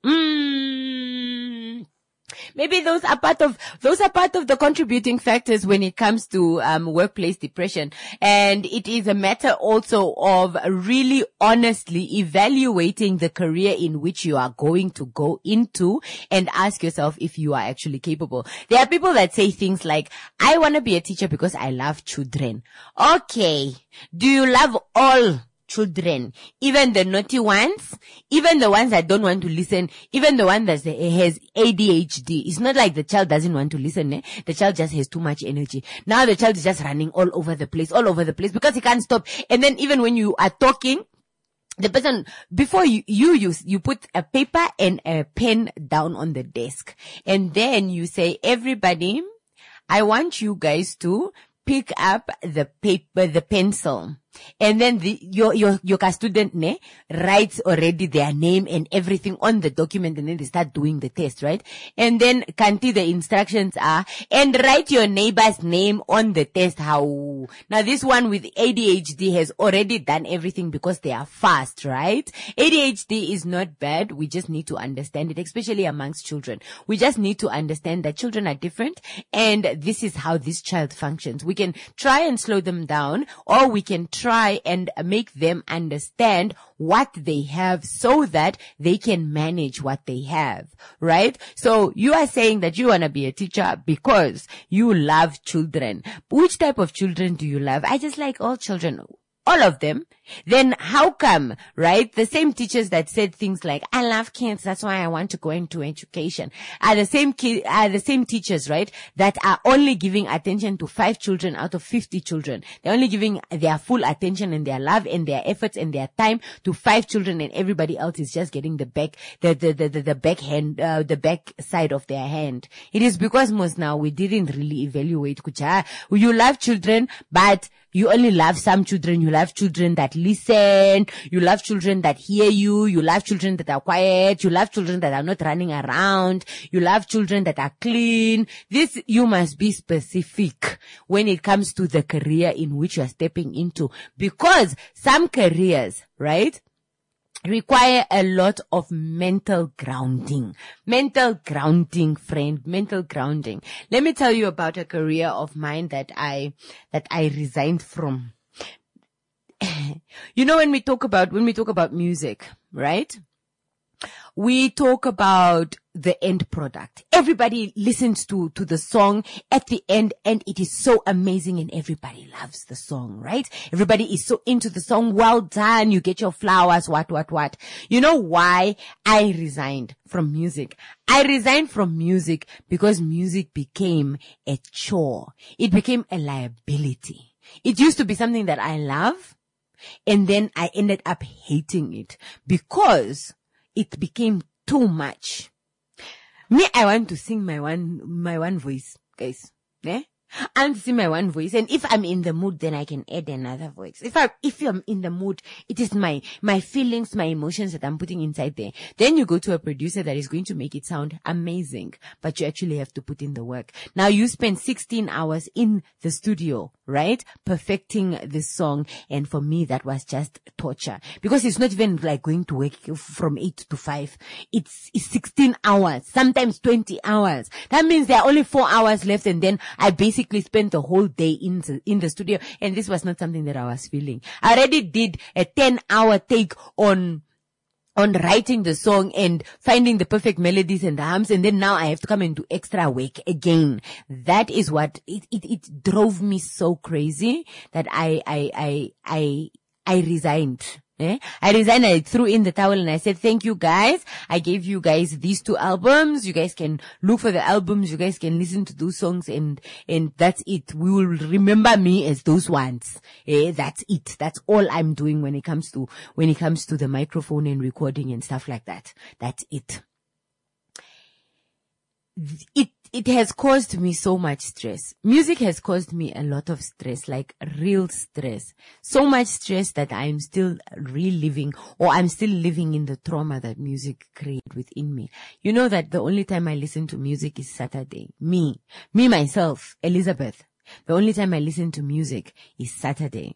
Mm. Maybe those are part of, those are part of the contributing factors when it comes to, um, workplace depression. And it is a matter also of really honestly evaluating the career in which you are going to go into and ask yourself if you are actually capable. There are people that say things like, I want to be a teacher because I love children. Okay. Do you love all children, even the naughty ones, even the ones that don't want to listen, even the one that has A D H D? It's not like the child doesn't want to listen, eh? The child just has too much energy. Now the child is just running all over the place, all over the place because he can't stop. And then even when you are talking, the person, before you, you use, you put a paper and a pen down on the desk. And then you say, everybody, I want you guys to pick up the paper, the pencil. And then the, your, your, your student, ne, writes already their name and everything on the document, and then they start doing the test, right? And then, Kanti, the instructions are, and write your neighbor's name on the test. How? Now this one with A D H D has already done everything because they are fast, right? A D H D is not bad. We just need to understand it, especially amongst children. We just need to understand that children are different, and this is how this child functions. We can try and slow them down, or we can try and make them understand what they have so that they can manage what they have, right? So you are saying that you want to be a teacher because you love children. Which type of children do you love? I just like all children. All of them. Then how come, right? The same teachers that said things like, I love kids, that's why I want to go into education, are the same ki- are the same teachers, right? That are only giving attention to five children out of fifty children. They're only giving their full attention and their love and their efforts and their time to five children, and everybody else is just getting the back, the, the, the, the, the back hand, uh, the back side of their hand. It is because most now we didn't really evaluate, kucha. You love children, but you only love some children. You love children that listen. You love children that hear you. You love children that are quiet. You love children that are not running around. You love children that are clean. This, you must be specific when it comes to the career in which you are stepping into, because some careers, right? require a lot of mental grounding. Mental grounding, friend, mental grounding. Let me tell you about a career of mine that I, that I resigned from. You know, when we talk about, when we talk about music, right? We talk about the end product. Everybody listens to, to the song at the end, and it is so amazing, and everybody loves the song, right? Everybody is so into the song. Well done. You get your flowers, what, what, what. You know why I resigned from music? I resigned from music because music became a chore. It became a liability. It used to be something that I love, and then I ended up hating it because it became too much. Me, I want to sing my one, my one voice, guys. Eh? I want to sing my one voice. And if I'm in the mood, then I can add another voice. If I, if I'm in the mood, it is my, my feelings, my emotions that I'm putting inside there. Then you go to a producer that is going to make it sound amazing, but you actually have to put in the work. Now you spend sixteen hours in the studio, right? Perfecting this song. And for me, that was just torture, because it's not even like going to work from eight to five. It's, it's sixteen hours, sometimes twenty hours. That means there are only four hours left. And then I basically spent the whole day in the, in the studio. And this was not something that I was feeling. I already did a ten hour take on, on writing the song and finding the perfect melodies and the hums, and then now I have to come and do extra work again. That is what it, it, it drove me so crazy that I, I, I, I, I resigned. Eh? I resigned, I threw in the towel, and I said, thank you guys. I gave you guys these two albums. You guys can look for the albums. You guys can listen to those songs, and, and that's it. We will remember me as those ones. Eh? That's it. That's all I'm doing when it comes to, when it comes to the microphone and recording and stuff like that. That's it. It, it has caused me so much stress. Music has caused me a lot of stress, like real stress. So much stress that I'm still reliving, or I'm still living in the trauma that music created within me. You know that the only time I listen to music is Saturday. Me, me myself, Elizabeth. The only time I listen to music is Saturday.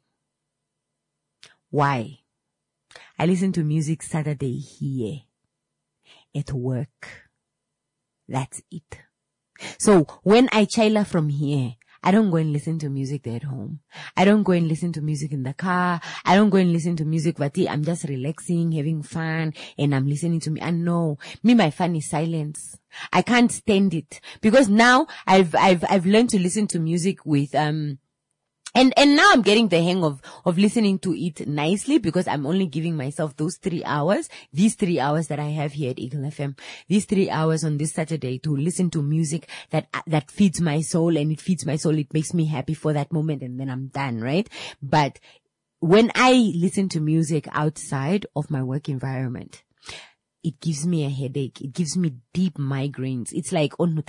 Why? I listen to music Saturday here at work. That's it. So when I chila from here, I don't go and listen to music there at home. I don't go and listen to music in the car. I don't go and listen to music, but I'm just relaxing, having fun, and I'm listening to me. And no, me, my fun is silence. I can't stand it, because now I've, I've, I've learned to listen to music with, um, And, and now I'm getting the hang of, of listening to it nicely, because I'm only giving myself those three hours, these three hours that I have here at Eagle F M, these three hours on this Saturday to listen to music that, that feeds my soul, and it feeds my soul. It makes me happy for that moment, and then I'm done, right? But when I listen to music outside of my work environment, it gives me a headache. It gives me deep migraines. It's like,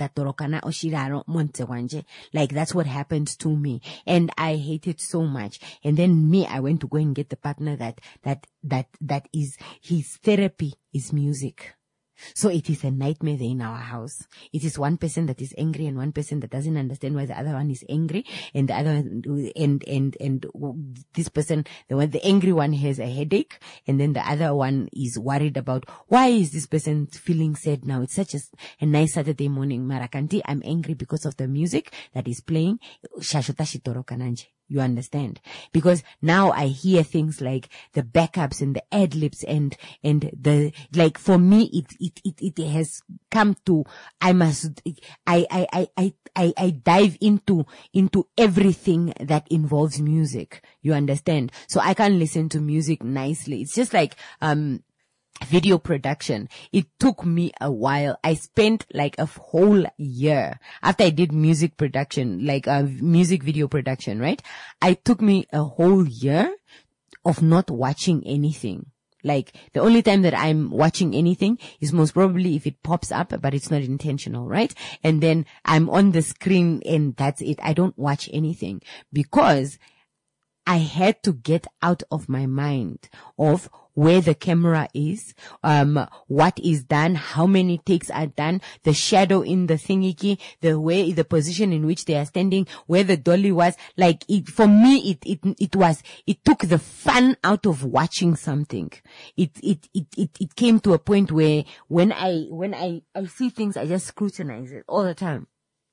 like that's what happens to me. And I hate it so much. And then me, I went to go and get the partner that, that, that, that is, his therapy is music. So it is a nightmare there in our house. It is one person that is angry and one person that doesn't understand why the other one is angry, and the other and and and this person, the one, the angry one, has a headache, and then the other one is worried about why is this person feeling sad now. It's such a, a nice Saturday morning, Marakanti. I'm angry because of the music that is playing. Shashota Shitoro Kananje. You understand? Because now I hear things like the backups and the ad-libs and, and the, like for me, it, it, it, it has come to, I must, I, I, I, I, I, I dive into, into everything that involves music. You understand? So I can't listen to music nicely. It's just like, um, video production. It took me a while. I spent like a whole year after I did music production, like a uh, music video production, right? It took me a whole year of not watching anything. Like the only time that I'm watching anything is most probably if it pops up, but it's not intentional, right? And then I'm on the screen and that's it. I don't watch anything because I had to get out of my mind of where the camera is, um, what is done, how many takes are done, the shadow in the thingy, the way, the position in which they are standing, where the dolly was. Like it, for me, it, it, it was, it took the fun out of watching something. It, it, it, it, it came to a point where when I, when I, I see things, I just scrutinize it all the time.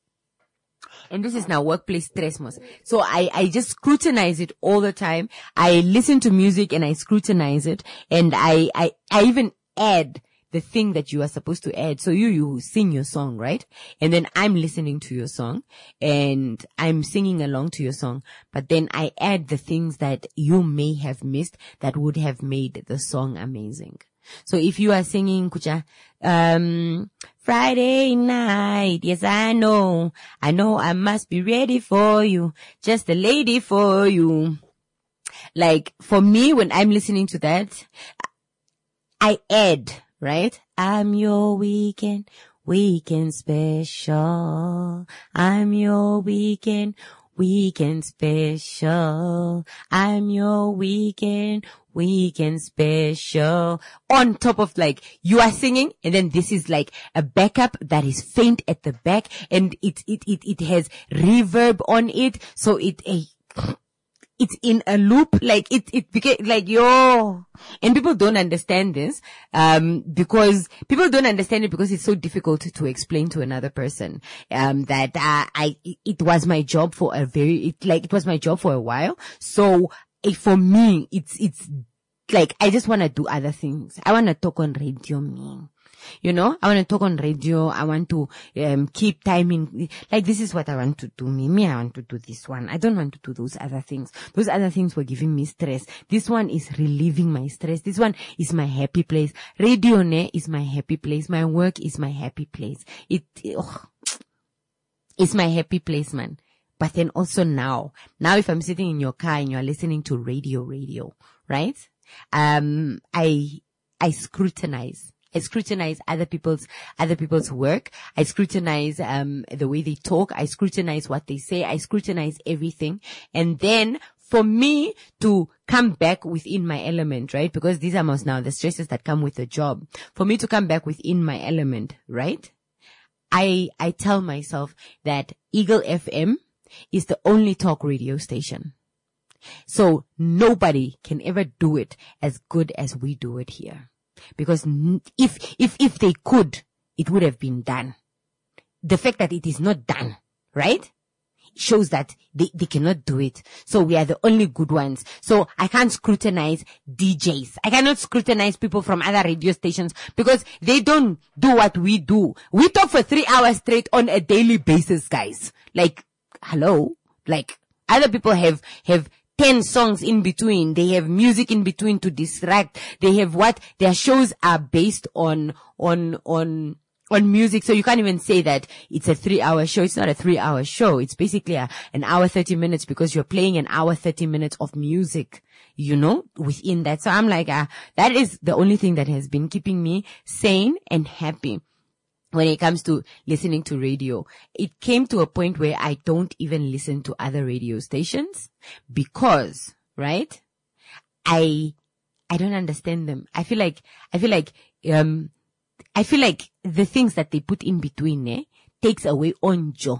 And this is now workplace stress. So I, I just scrutinize it all the time. I listen to music and I scrutinize it. And I, I, I even add the thing that you are supposed to add. So you, you sing your song, right? And then I'm listening to your song and I'm singing along to your song. But then I add the things that you may have missed that would have made the song amazing. So if you are singing, Kucha, um, Friday night, yes, I know, I know I must be ready for you, just a lady for you. Like, for me, when I'm listening to that, I add, right? I'm your weekend, weekend special. I'm your weekend, weekend special. I'm your weekend, weekend special. On top of like, you are singing and then this is like a backup that is faint at the back and it, it, it, it has reverb on it. So it, a, it's in a loop, like it, it became like, yo, and people don't understand this, um, because people don't understand it because it's so difficult to, to explain to another person, um, that, uh, I, it was my job for a very, it, like, it was my job for a while. So, it, for me, it's, it's like, I just want to do other things. I want to talk on radio, me. You know, I want to talk on radio. I want to, um, keep timing. Like, this is what I want to do. Me, me, I want to do this one. I don't want to do those other things. Those other things were giving me stress. This one is relieving my stress. This one is my happy place. Radio, ne, is my happy place. My work is my happy place. It, oh, it's my happy place, man. But then also now, now if I'm sitting in your car and you're listening to radio, radio, right? Um, I, I scrutinize. I scrutinize other people's, other people's work. I scrutinize, um, the way they talk. I scrutinize what they say. I scrutinize everything. And then for me to come back within my element, right? Because these are most now the stresses that come with the job. For me to come back within my element, right? I, I tell myself that Eagle F M is the only talk radio station. So nobody can ever do it as good as we do it here. Because if, if, if they could, it would have been done. The fact that it is not done, right? Shows that they, they cannot do it. So we are the only good ones. So I can't scrutinize D Js. I cannot scrutinize people from other radio stations because they don't do what we do. We talk for three hours straight on a daily basis, guys. Like, hello? Like, other people have, have, ten songs in between. They have music in between to distract. They have what? Their shows are based on, on, on, on music. So you can't even say that it's a three hour show. It's not a three hour show. It's basically a, an hour, thirty minutes because you're playing an hour, thirty minutes of music, you know, within that. So I'm like, uh, that is the only thing that has been keeping me sane and happy. When it comes to listening to radio, it came to a point where I don't even listen to other radio stations because, right? I, I don't understand them. I feel like, I feel like, um, I feel like the things that they put in between, eh, takes away onjo.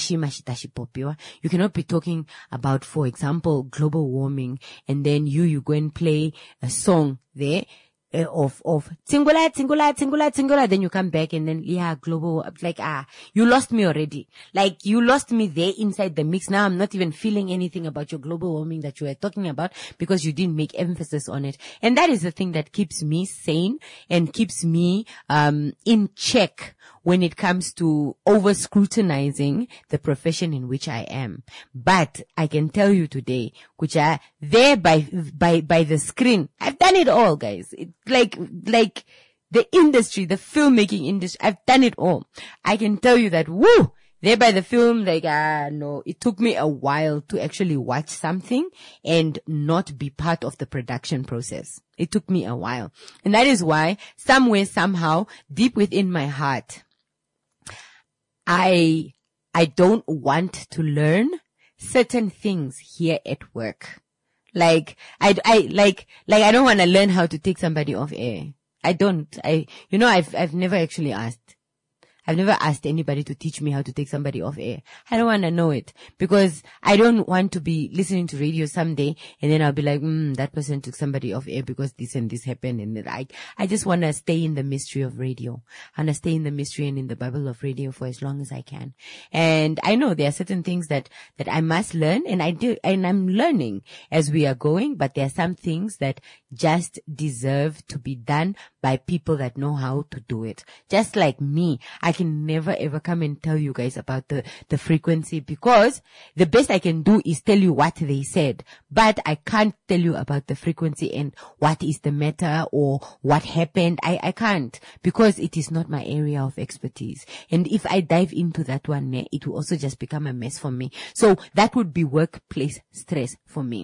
You cannot be talking about, for example, global warming and then you, you go and play a song there. Uh, of, of, Tingula, Tingula, Tingula, Tingula, then you come back and then, yeah, global, like, ah, you lost me already. Like, you lost me there inside the mix. Now I'm not even feeling anything about your global warming that you were talking about because you didn't make emphasis on it. And that is the thing that keeps me sane and keeps me, um, in check when it comes to over scrutinizing the profession in which I am. But I can tell you today, Kucha, there by, by, by the screen, I've done it all, guys. It, like, like the industry, the filmmaking industry, I've done it all. I can tell you that, woo, there by the film, like, ah, no, it took me a while to actually watch something and not be part of the production process. It took me a while. And that is why somewhere, somehow, deep within my heart, I, I don't want to learn certain things here at work. Like, I, I, like, like, I don't want to learn how to take somebody off air. I don't. I, you know, I've, I've never actually asked. I've never asked anybody to teach me how to take somebody off air. I don't want to know it because I don't want to be listening to radio someday and then I'll be like, hmm, that person took somebody off air because this and this happened. And I, I just want to stay in the mystery of radio. I want to stay in the mystery and in the bubble of radio for as long as I can. And I know there are certain things that, that I must learn and I do, and I'm learning as we are going, but there are some things that just deserve to be done by people that know how to do it. Just like me, I can never ever come and tell you guys about the, the frequency because the best I can do is tell you what they said, but I can't tell you about the frequency and what is the matter or what happened. I, I can't because it is not my area of expertise. And if I dive into that one, it will also just become a mess for me. So that would be workplace stress for me.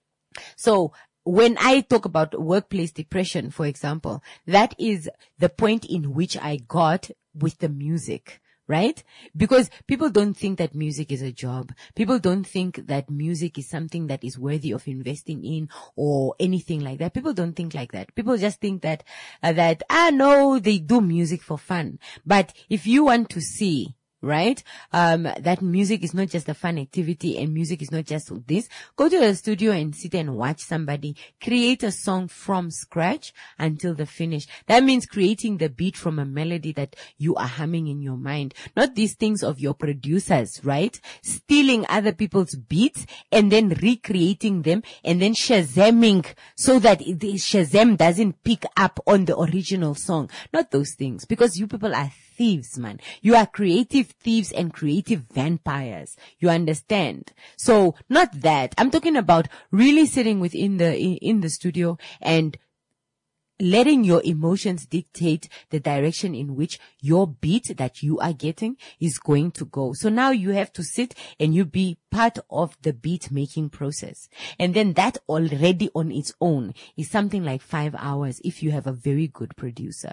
So when I talk about workplace depression, for example, that is the point in which I got with the music, right? Because people don't think that music is a job. People don't think that music is something that is worthy of investing in or anything like that. People don't think like that. People just think that, uh, that, ah, no, they do music for fun. But if you want to see, right? Um, that music is not just a fun activity and music is not just this. Go to the studio and sit and watch somebody create a song from scratch until the finish. That means creating the beat from a melody that you are humming in your mind. Not these things of your producers, right? Stealing other people's beats and then recreating them and then shazamming so that the Shazam doesn't pick up on the original song. Not those things, because you people are thieves, man. You are creative thieves and creative vampires. You understand? So not that. I'm talking about really sitting within the, in, in the studio and letting your emotions dictate the direction in which your beat that you are getting is going to go. So now you have to sit and you be part of the beat making process. And then that already on its own is something like five hours if you have a very good producer.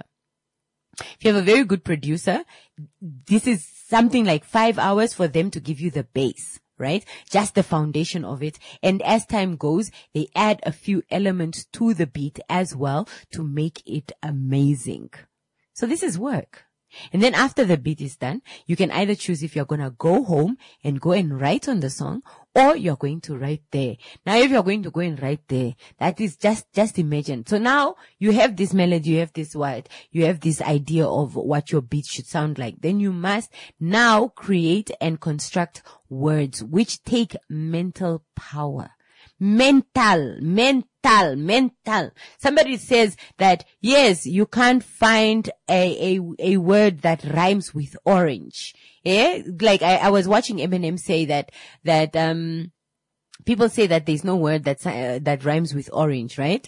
If you have a very good producer, this is something like five hours for them to give you the base, right? Just the foundation of it. And as time goes, they add a few elements to the beat as well to make it amazing. So this is work. And then after the beat is done, you can either choose if you're going to go home and go and write on the song or you're going to write there. Now, if you're going to go and write there, that is just, just imagine. So now you have this melody, you have this what, you have this idea of what your beat should sound like. Then you must now create and construct words which take mental power. Mental, mental, mental. Somebody says that, yes, you can't find a, a, a word that rhymes with orange. Yeah? Like I, I was watching Eminem say that, that, um, people say that there's no word that's, uh, that rhymes with orange, right?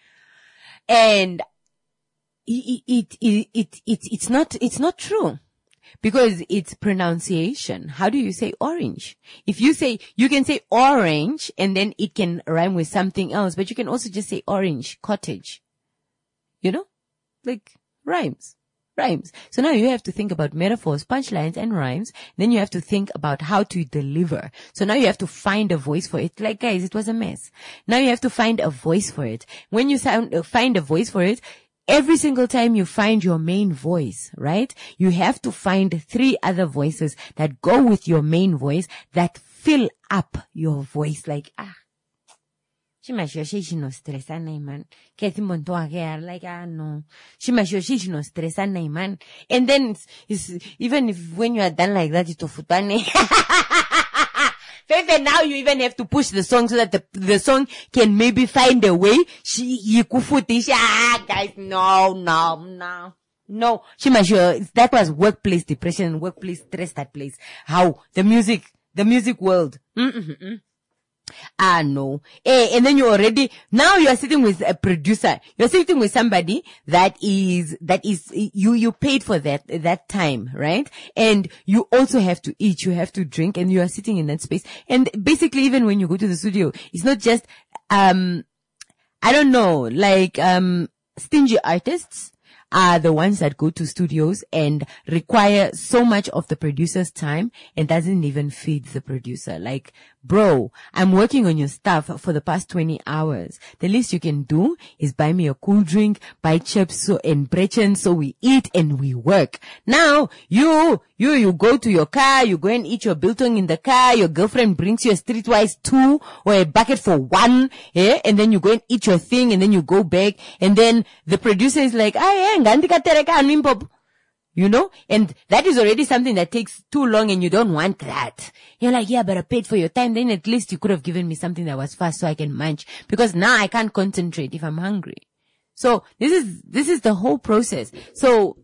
And it, it, it, it, it, it's not, it's not true. Because it's pronunciation. How do you say orange? If you say, you can say orange and then it can rhyme with something else, but you can also just say orange, cottage. You know? Like rhymes. Rhymes. So now you have to think about metaphors, punchlines and rhymes. Then you have to think about how to deliver. So now you have to find a voice for it. Like guys, it was a mess. Now you have to find a voice for it. When you sound, uh, find a voice for it, every single time you find your main voice, right? You have to find three other voices that go with your main voice that fill up your voice. Like, ah, Shimashoshi no stressa man. Ketimon like, ah, no. Shimashoshi no stressa man. And then it's, it's, even if when you are done like that, it's ofutane. Fefe, now you even have to push the song so that the, the song can maybe find a way. She, yikufuti, ah, guys, no, no, no. No, Shimasho, that was workplace depression, workplace stress, that place. How? The music, the music world. Mm-mm-mm. Ah, no. Eh, and then you already, now you are sitting with a producer. You're sitting with somebody that is, that is, you, you paid for that, that time, right? And you also have to eat, you have to drink, and you are sitting in that space. And basically, even when you go to the studio, it's not just, um, I don't know, like, um, stingy artists are the ones that go to studios and require so much of the producer's time and doesn't even feed the producer. Like bro, I'm working on your stuff for the past twenty hours. The least you can do is buy me a cool drink, buy chips so, and brechen so we eat and we work. Now, you, you, you go to your car, you go and eat your biltong in the car, your girlfriend brings you a streetwise two or a bucket for one, yeah, and then you go and eat your thing and then you go back and then the producer is like, ah, yeah, nganti katereka animpop. You know, and that is already something that takes too long and you don't want that. You're like, yeah, but I paid for your time. Then at least you could have given me something that was fast so I can munch, because now I can't concentrate if I'm hungry. So this is, this is the whole process. So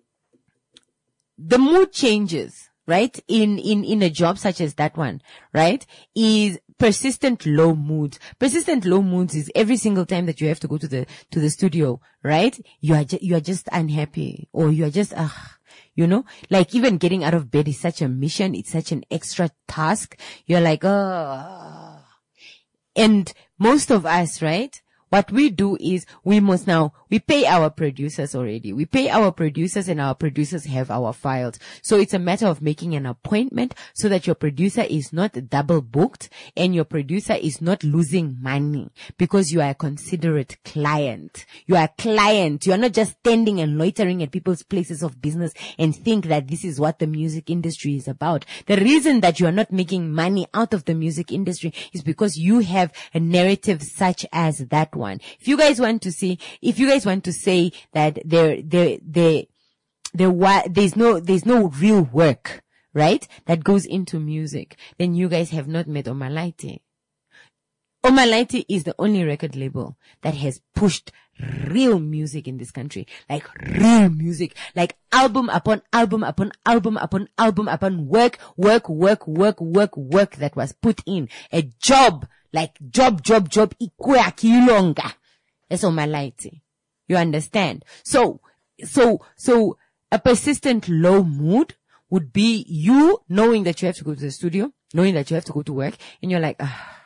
the mood changes, right? In, in, in a job such as that one, right? Is persistent low moods. Persistent low moods is every single time that you have to go to the, to the studio, right? You are, ju- you are just unhappy, or you are just, ah, uh, you know, like even getting out of bed is such a mission. It's such an extra task. You're like, oh, and most of us, right? What we do is we must now, we pay our producers already. We pay our producers and our producers have our files. So it's a matter of making an appointment so that your producer is not double booked and your producer is not losing money because you are a considerate client. You are a client. You are not just standing and loitering at people's places of business and think that this is what the music industry is about. The reason that you are not making money out of the music industry is because you have a narrative such as that one. If you guys want to see, if you guys want to say that there, there, there, there, there's no, there's no real work, right, that goes into music, then you guys have not met Omalaite. Omalaite is the only record label that has pushed real music in this country. Like real music. Like album upon album upon album upon album upon work, work, work, work, work, work that was put in. A job. Like job, job, job, ikwe akilonga. That's Omalaite. You understand? So, so, so a persistent low mood would be you knowing that you have to go to the studio, knowing that you have to go to work, and you're like, ah,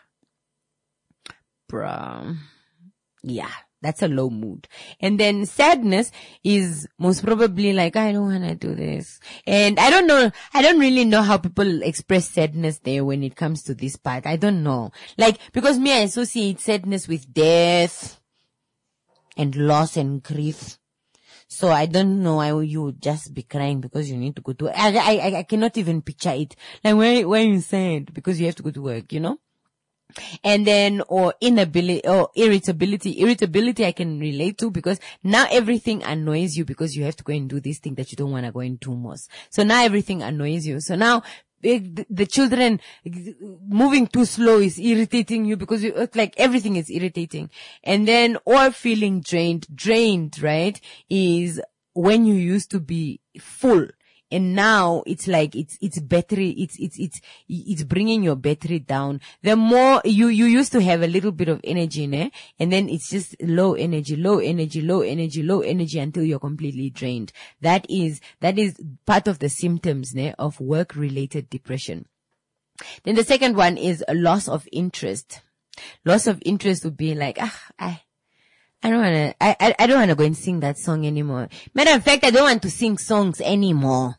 bruh. Yeah, that's a low mood. And then sadness is most probably like, I don't want to do this. And I don't know, I don't really know how people express sadness there when it comes to this part. I don't know. Like, because me, I associate sadness with death and loss and grief. So I don't know why you would just be crying because you need to go to work. I, I, I cannot even picture it. Like, why, why are you sad? Because you have to go to work, you know? And then, or inability, or irritability. Irritability I can relate to because now everything annoys you because you have to go and do this thing that you don't want to go and do most. So now everything annoys you. So now the, the children moving too slow is irritating you because you, it's like everything is irritating. And then, or feeling drained. Drained, right, is when you used to be full. And now it's like, it's, it's battery, it's, it's, it's, it's bringing your battery down. The more you, you used to have a little bit of energy in there, and then it's just low energy, low energy, low energy, low energy until you're completely drained. That is, that is part of the symptoms ne, of work-related depression. Then the second one is a loss of interest. Loss of interest would be like, ah, I, I don't wanna, I, I, I don't wanna go and sing that song anymore. Matter of fact, I don't want to sing songs anymore.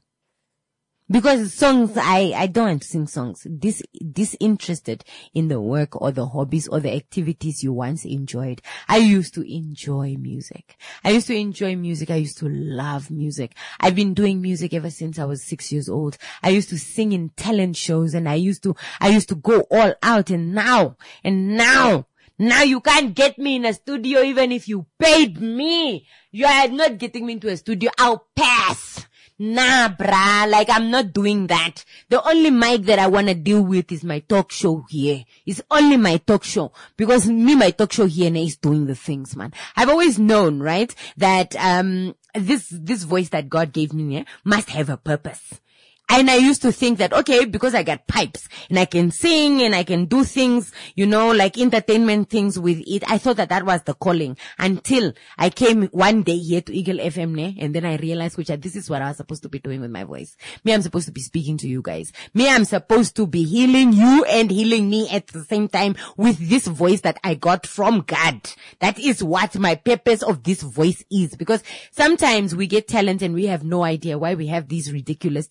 Because songs, I, I don't want to sing songs. Dis, disinterested in the work or the hobbies or the activities you once enjoyed. I used to enjoy music. I used to enjoy music. I used to love music. I've been doing music ever since I was six years old. I used to sing in talent shows and I used to, I used to go all out and now, and now, Now you can't get me in a studio even if you paid me. You are not getting me into a studio. I'll pass. Nah, brah. Like, I'm not doing that. The only mic that I want to deal with is my talk show here. It's only my talk show. Because me, my talk show here is doing the things, man. I've always known, right, that, um, this, this voice that God gave me yeah, must have a purpose. And I used to think that, okay, because I got pipes and I can sing and I can do things, you know, like entertainment things with it. I thought that that was the calling until I came one day here to Eagle F M ne, and then I realized, which this is what I was supposed to be doing with my voice. Me, I'm supposed to be speaking to you guys. Me, I'm supposed to be healing you and healing me at the same time with this voice that I got from God. That is what my purpose of this voice is. Because sometimes we get talent and we have no idea why we have these ridiculous talents.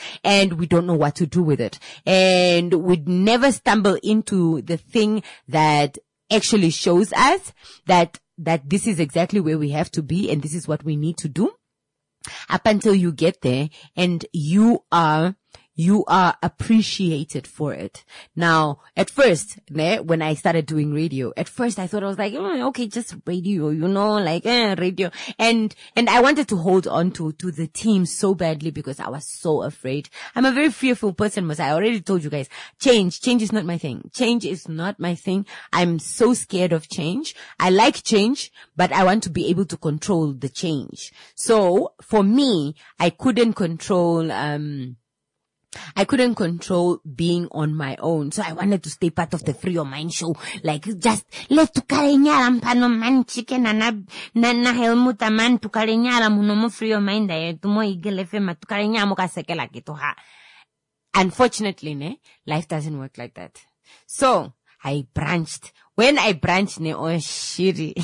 and we don't know what to do with it. And we'd never stumble into the thing that actually shows us that, that this is exactly where we have to be and this is what we need to do up until you get there and you are you are appreciated for it. Now, at first, ne, when I started doing radio, at first I thought I was like, oh, okay, just radio, you know, like, eh, radio. And, and I wanted to hold on to, to the team so badly because I was so afraid. I'm a very fearful person, but I already told you guys, change, change is not my thing. Change is not my thing. I'm so scared of change. I like change, but I want to be able to control the change. So, for me, I couldn't control, um, I couldn't control being on my own. So I wanted to stay part of the Free Your Mind show. Like, just, let's tukalenyala mpano man chicken and na helmuta man tukalenyala munomo Free Your Mind aye tumo igele fema tukalenyala moka sekela kitu ha. Unfortunately, ne, life doesn't work like that. So, I branched. When I branched, ne, oh shitty.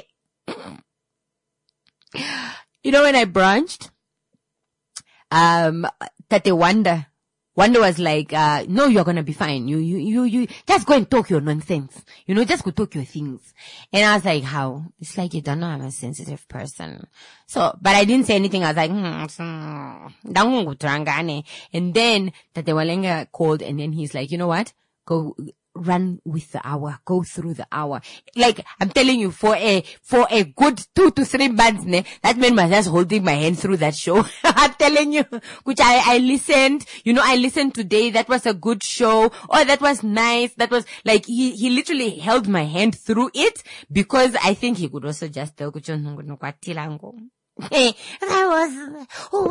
You know when I branched? Um, Tate Wanda. Wanda was like, uh, no, you're gonna be fine. You, you, you, you, just go and talk your nonsense. You know, just go talk your things. And I was like, how? It's like, you don't know I'm a sensitive person. So, but I didn't say anything. I was like, hmm, and then Tate Walenga called and then he's like, you know what? Go, run with the hour, go through the hour. Like, I'm telling you, for a, for a good two to three months, ne, that man was just holding my hand through that show. I'm telling you, which I, I listened, you know, I listened today, that was a good show. Oh, that was nice. That was, like, he, he literally held my hand through it because I think he could also just tell, I was, oh,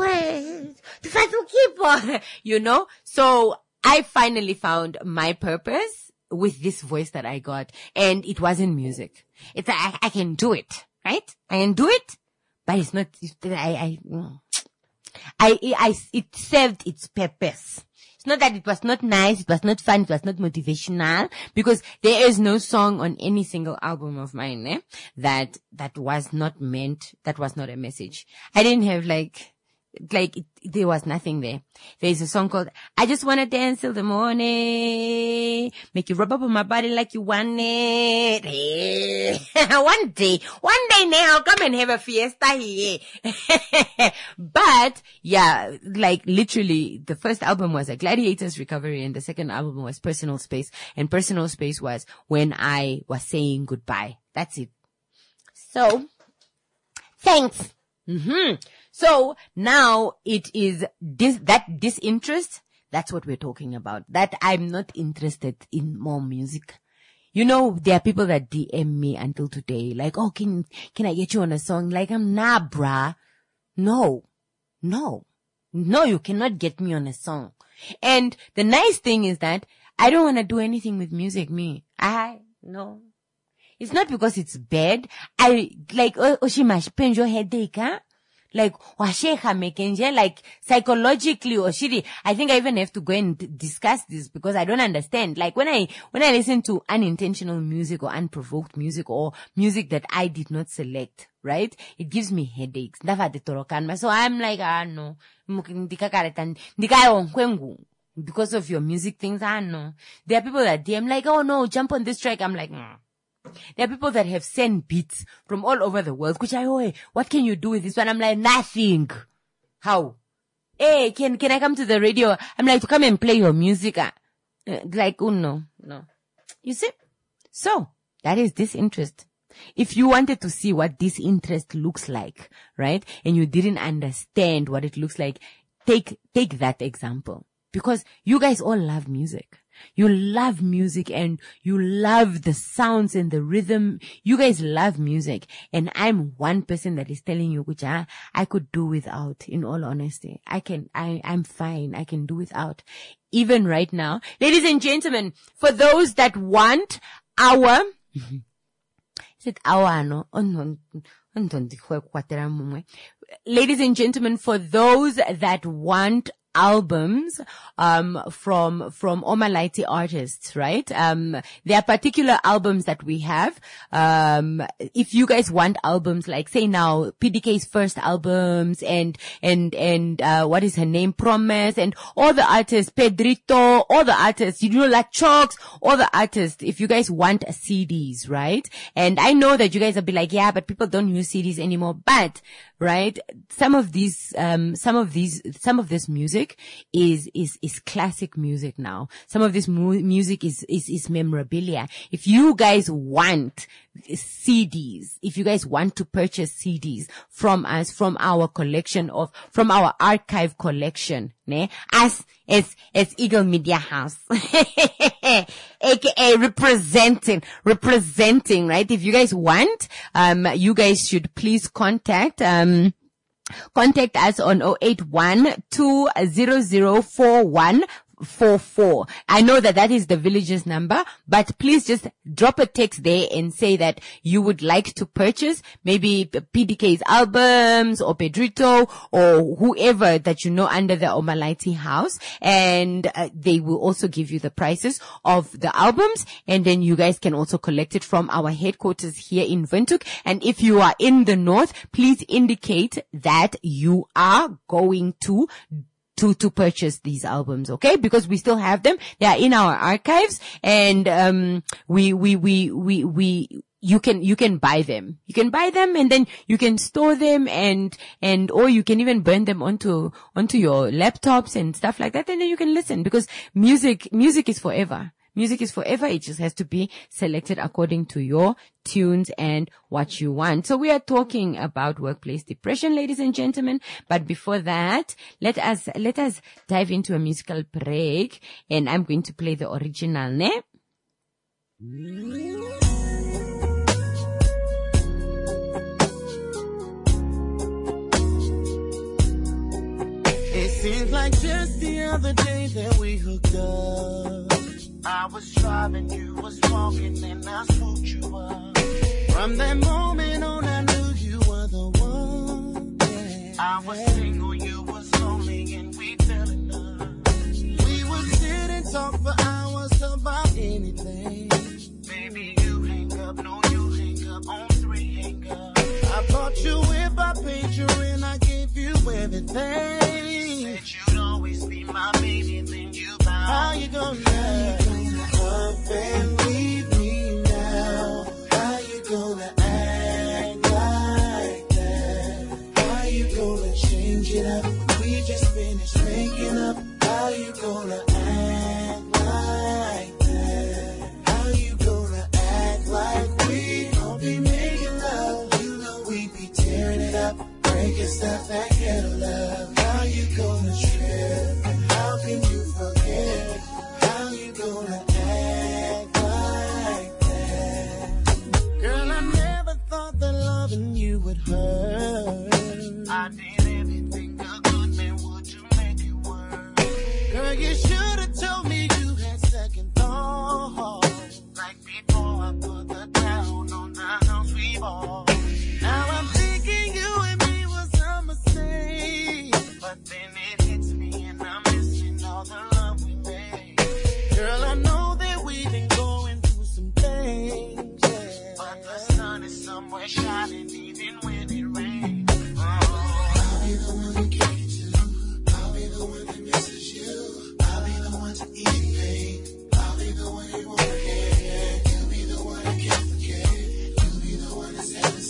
wait, you know, so I finally found my purpose with this voice that I got, and it wasn't music. It's I, I can do it, right? I can do it, but it's not. I, I, I, I, it served its purpose. It's not that it was not nice, it was not fun, it was not motivational, because there is no song on any single album of mine eh, that that was not meant. That was not a message. I didn't have like. Like, it, there was nothing there. There's a song called, I Just Wanna Dance Till the Morning, make you rub up on my body like you want it. Hey. One day, one day now, I'll come and have a fiesta here. But, yeah, like, literally, the first album was a Gladiator's Recovery, and the second album was Personal Space, and Personal Space was when I was saying goodbye. That's it. So, thanks. Mm-hmm. So now it is this, that disinterest, that's what we're talking about. That I'm not interested in more music. You know, there are people that D M me until today, like, oh, can, can I get you on a song? Like, I'm nah, bruh. No, no, no, you cannot get me on a song. And the nice thing is that I don't want to do anything with music, me. I, no. It's not because it's bad. I, like, oh, Oshimash, pain your headache, huh? Like, washeha mekenje, like, psychologically, or shiri. I think I even have to go and discuss this because I don't understand. Like, when I, when I listen to unintentional music or unprovoked music or music that I did not select, right? It gives me headaches. So I'm like, ah, no. Because of your music things, ah, no. There are people that D M like, oh no, jump on this track. I'm like, mm. There are people that have sent beats from all over the world. Which I, oh, what can you do with this one? I'm like, nothing. How? Hey, can, can I come to the radio? I'm like, to come and play your music. Uh, like, oh no, no. You see? So, that is disinterest. If you wanted to see what disinterest looks like, right? And you didn't understand what it looks like, take, take that example. Because you guys all love music. You love music and you love the sounds and the rhythm. You guys love music. And I'm one person that is telling you, which I, I could do without, in all honesty. I can, I, I'm fine. I can do without. Even right now. Ladies and gentlemen, for those that want our, is it our, no? Ladies and gentlemen, for those that want albums um from from Omalaiti artists, right? Um there are particular albums that we have. Um if you guys want albums like, say now, P D K's first albums and and and uh what is her name, Promise, and all the artists, Pedrito, all the artists, you know, like Chalks, all the artists, if you guys want C Ds, right? And I know that you guys will be like, yeah, but people don't use C Ds anymore. But right, some of these um some of these some of this music is is is classic music now. Some of this mu- music is is is memorabilia. If you guys want C Ds, if you guys want to purchase C Ds from us, from our collection of from our archive collection, ne, as as as Eagle Media House, aka representing representing right. If you guys want, um you guys should please contact um Contact us on zero eight one two zero zero four one four four. I know that that is the village's number, but please just drop a text there and say that you would like to purchase maybe P D K's albums or Pedrito or whoever that you know under the Omalaiti house, and uh, they will also give you the prices of the albums, and then you guys can also collect it from our headquarters here in Windhoek. And if you are in the north, please indicate that you are going to to, to purchase these albums, okay? Because we still have them. They are in our archives, and, um, we, we, we, we, we, you can, you can buy them. You can buy them, and then you can store them, and, and, or you can even burn them onto, onto your laptops and stuff like that, and then you can listen, because music, music is forever. Music is forever. It just has to be selected according to your tunes and what you want. So we are talking about workplace depression, ladies and gentlemen. But before that, let us, let us dive into a musical break, and I'm going to play the original, ne? It seems like just the other day that we hooked up. I was driving, you was walking, and I swooped you up. From that moment on, I knew you were the one. Yeah. I was single, you was lonely, and we fell in love. We would sit and talk for hours about anything. Baby, you hang up, no, you hang up, on three hang up. I bought you if I paid you, and I gave you everything. Said you'd always be my baby, then you bowed. How you gonna lie? Up and leave me now. How you gonna act like that? How you gonna change it up? We just finished making up. How you gonna act like that? How you gonna act like we don't be making love? You know we be tearing it up, breaking stuff that ghetto love. How you gonna trip? How can you forget? How you gonna act like that? Girl, I never thought that loving you would hurt. I did everything I could, man, would you make it work? Girl, you should've told me you had second thoughts. Like before I put the down on the house we bought. Now I'm thinking you and me was a mistake. But then it hits me and I'm missing all the love we made. Girl, I know that we've been going through some things, yeah. But the sun is somewhere shining even when it rains. Oh. I'll be the one to get you. I'll be the one that misses you. I'll be the one to ease your pain. I'll be the one you wanna get. You'll be the one that can't forget. You'll be the one that's having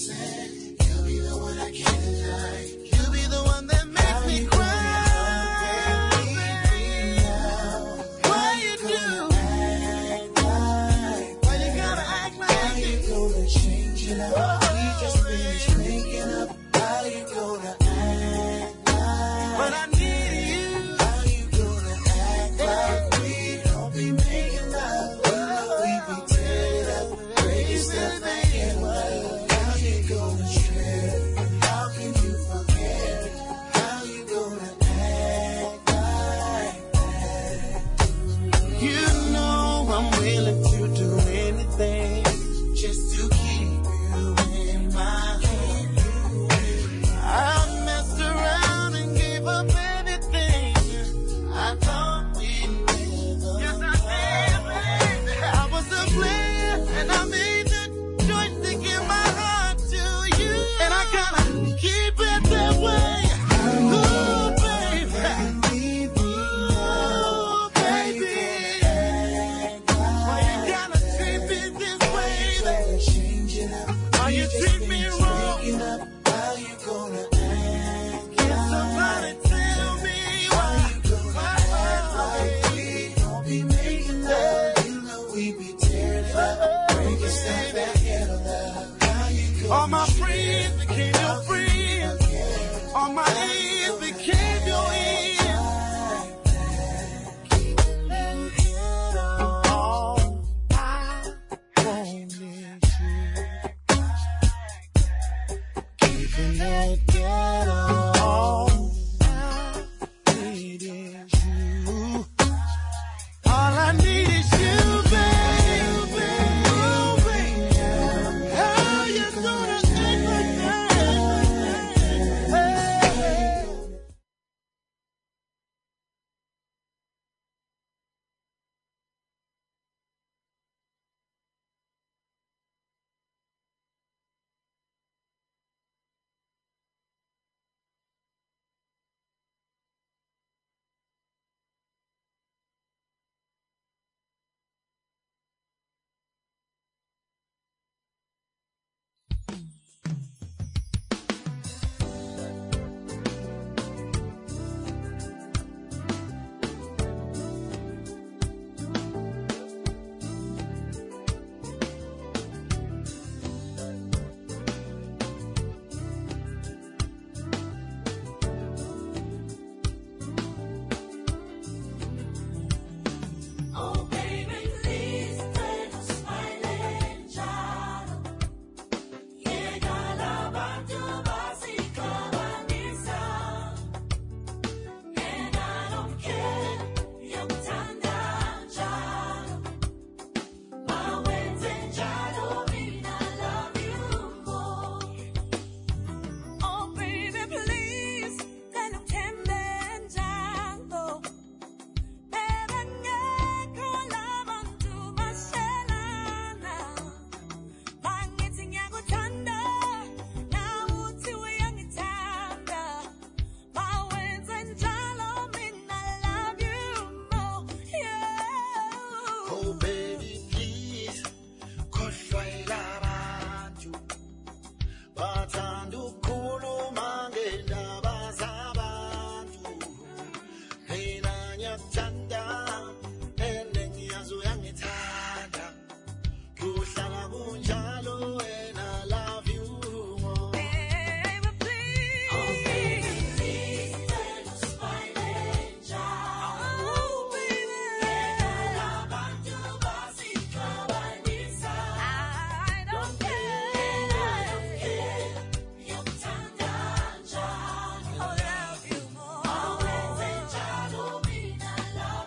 ngiyakuthanda ene ngiyazi uyangithanda kuhlala kunjalo and I love you more. Baby, please. Oh, baby, please, turn your smiling child. Oh, baby. Abantu basikabanisa. I don't care. I don't care. Ngiyakuthanda njalo. I love you more. Always njalo mina love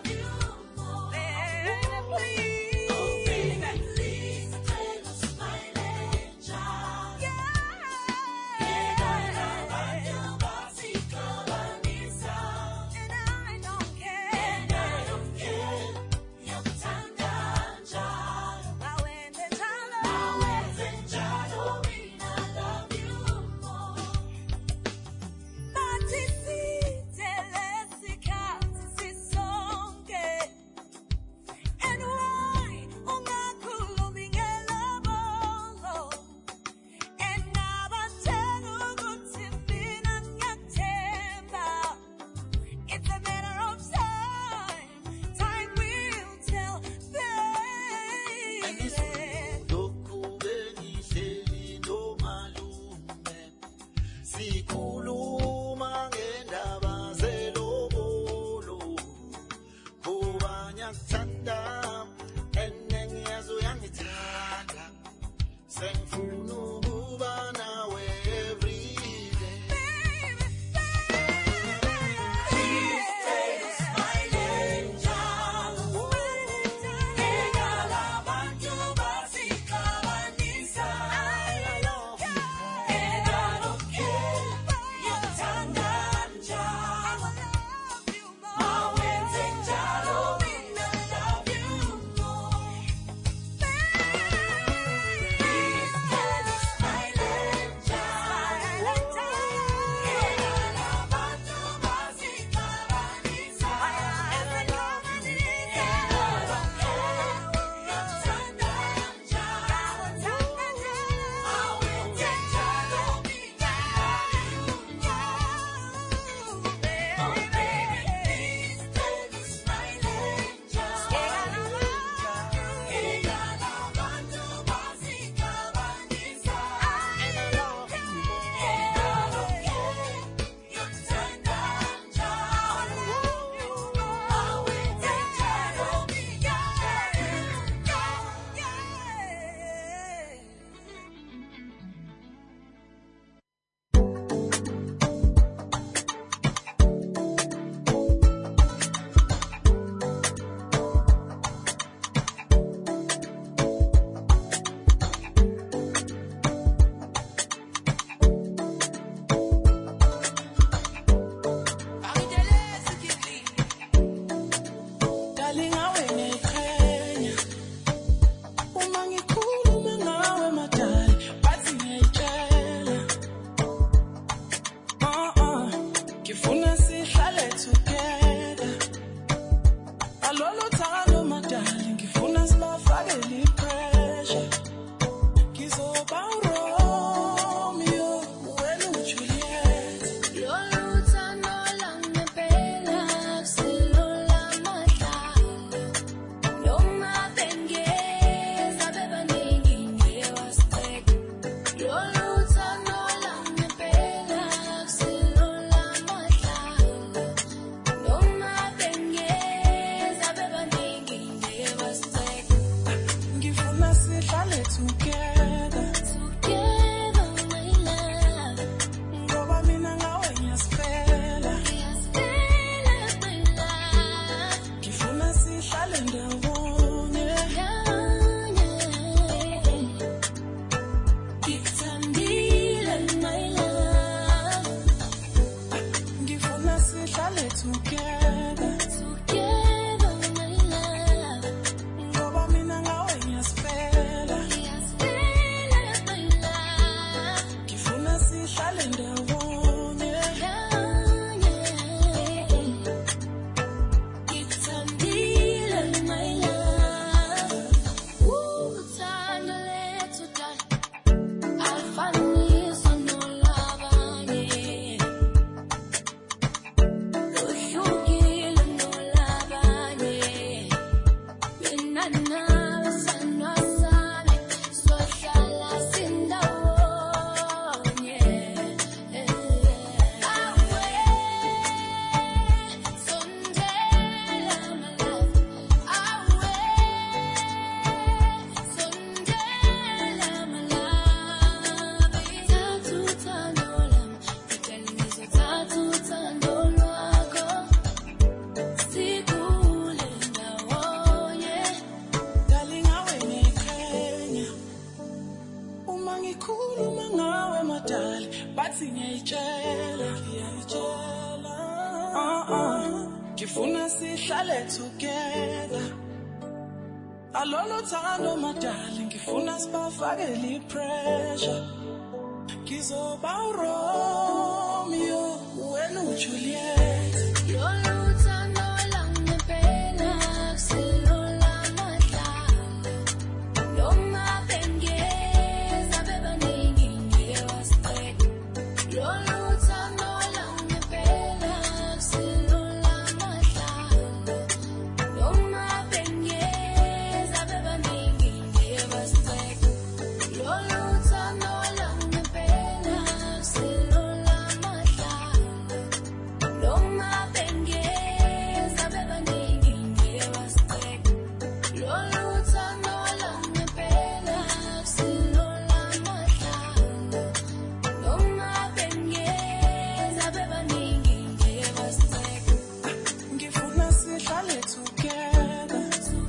sihlale together. Alolo thando my darling, ngifuna sibafakele pressure. Kizoba Romeo, wena uJuliet. Lolo thando lami phela kuselula madlalo. Noma bengeza bebaningi ngiyewasicela. Lolo thando lami phela kuselula madlalo. Noma bengeza bebaningi ngiyewasicela. Lolo thando lami phela kuselula madlalo. Noma bengeza bebaningi ngiyewasicela. Lolo thando lami phela kuselula madlalo. Noma bengeza bebaningi ngiyewasicela. Ngifuna sihlale together.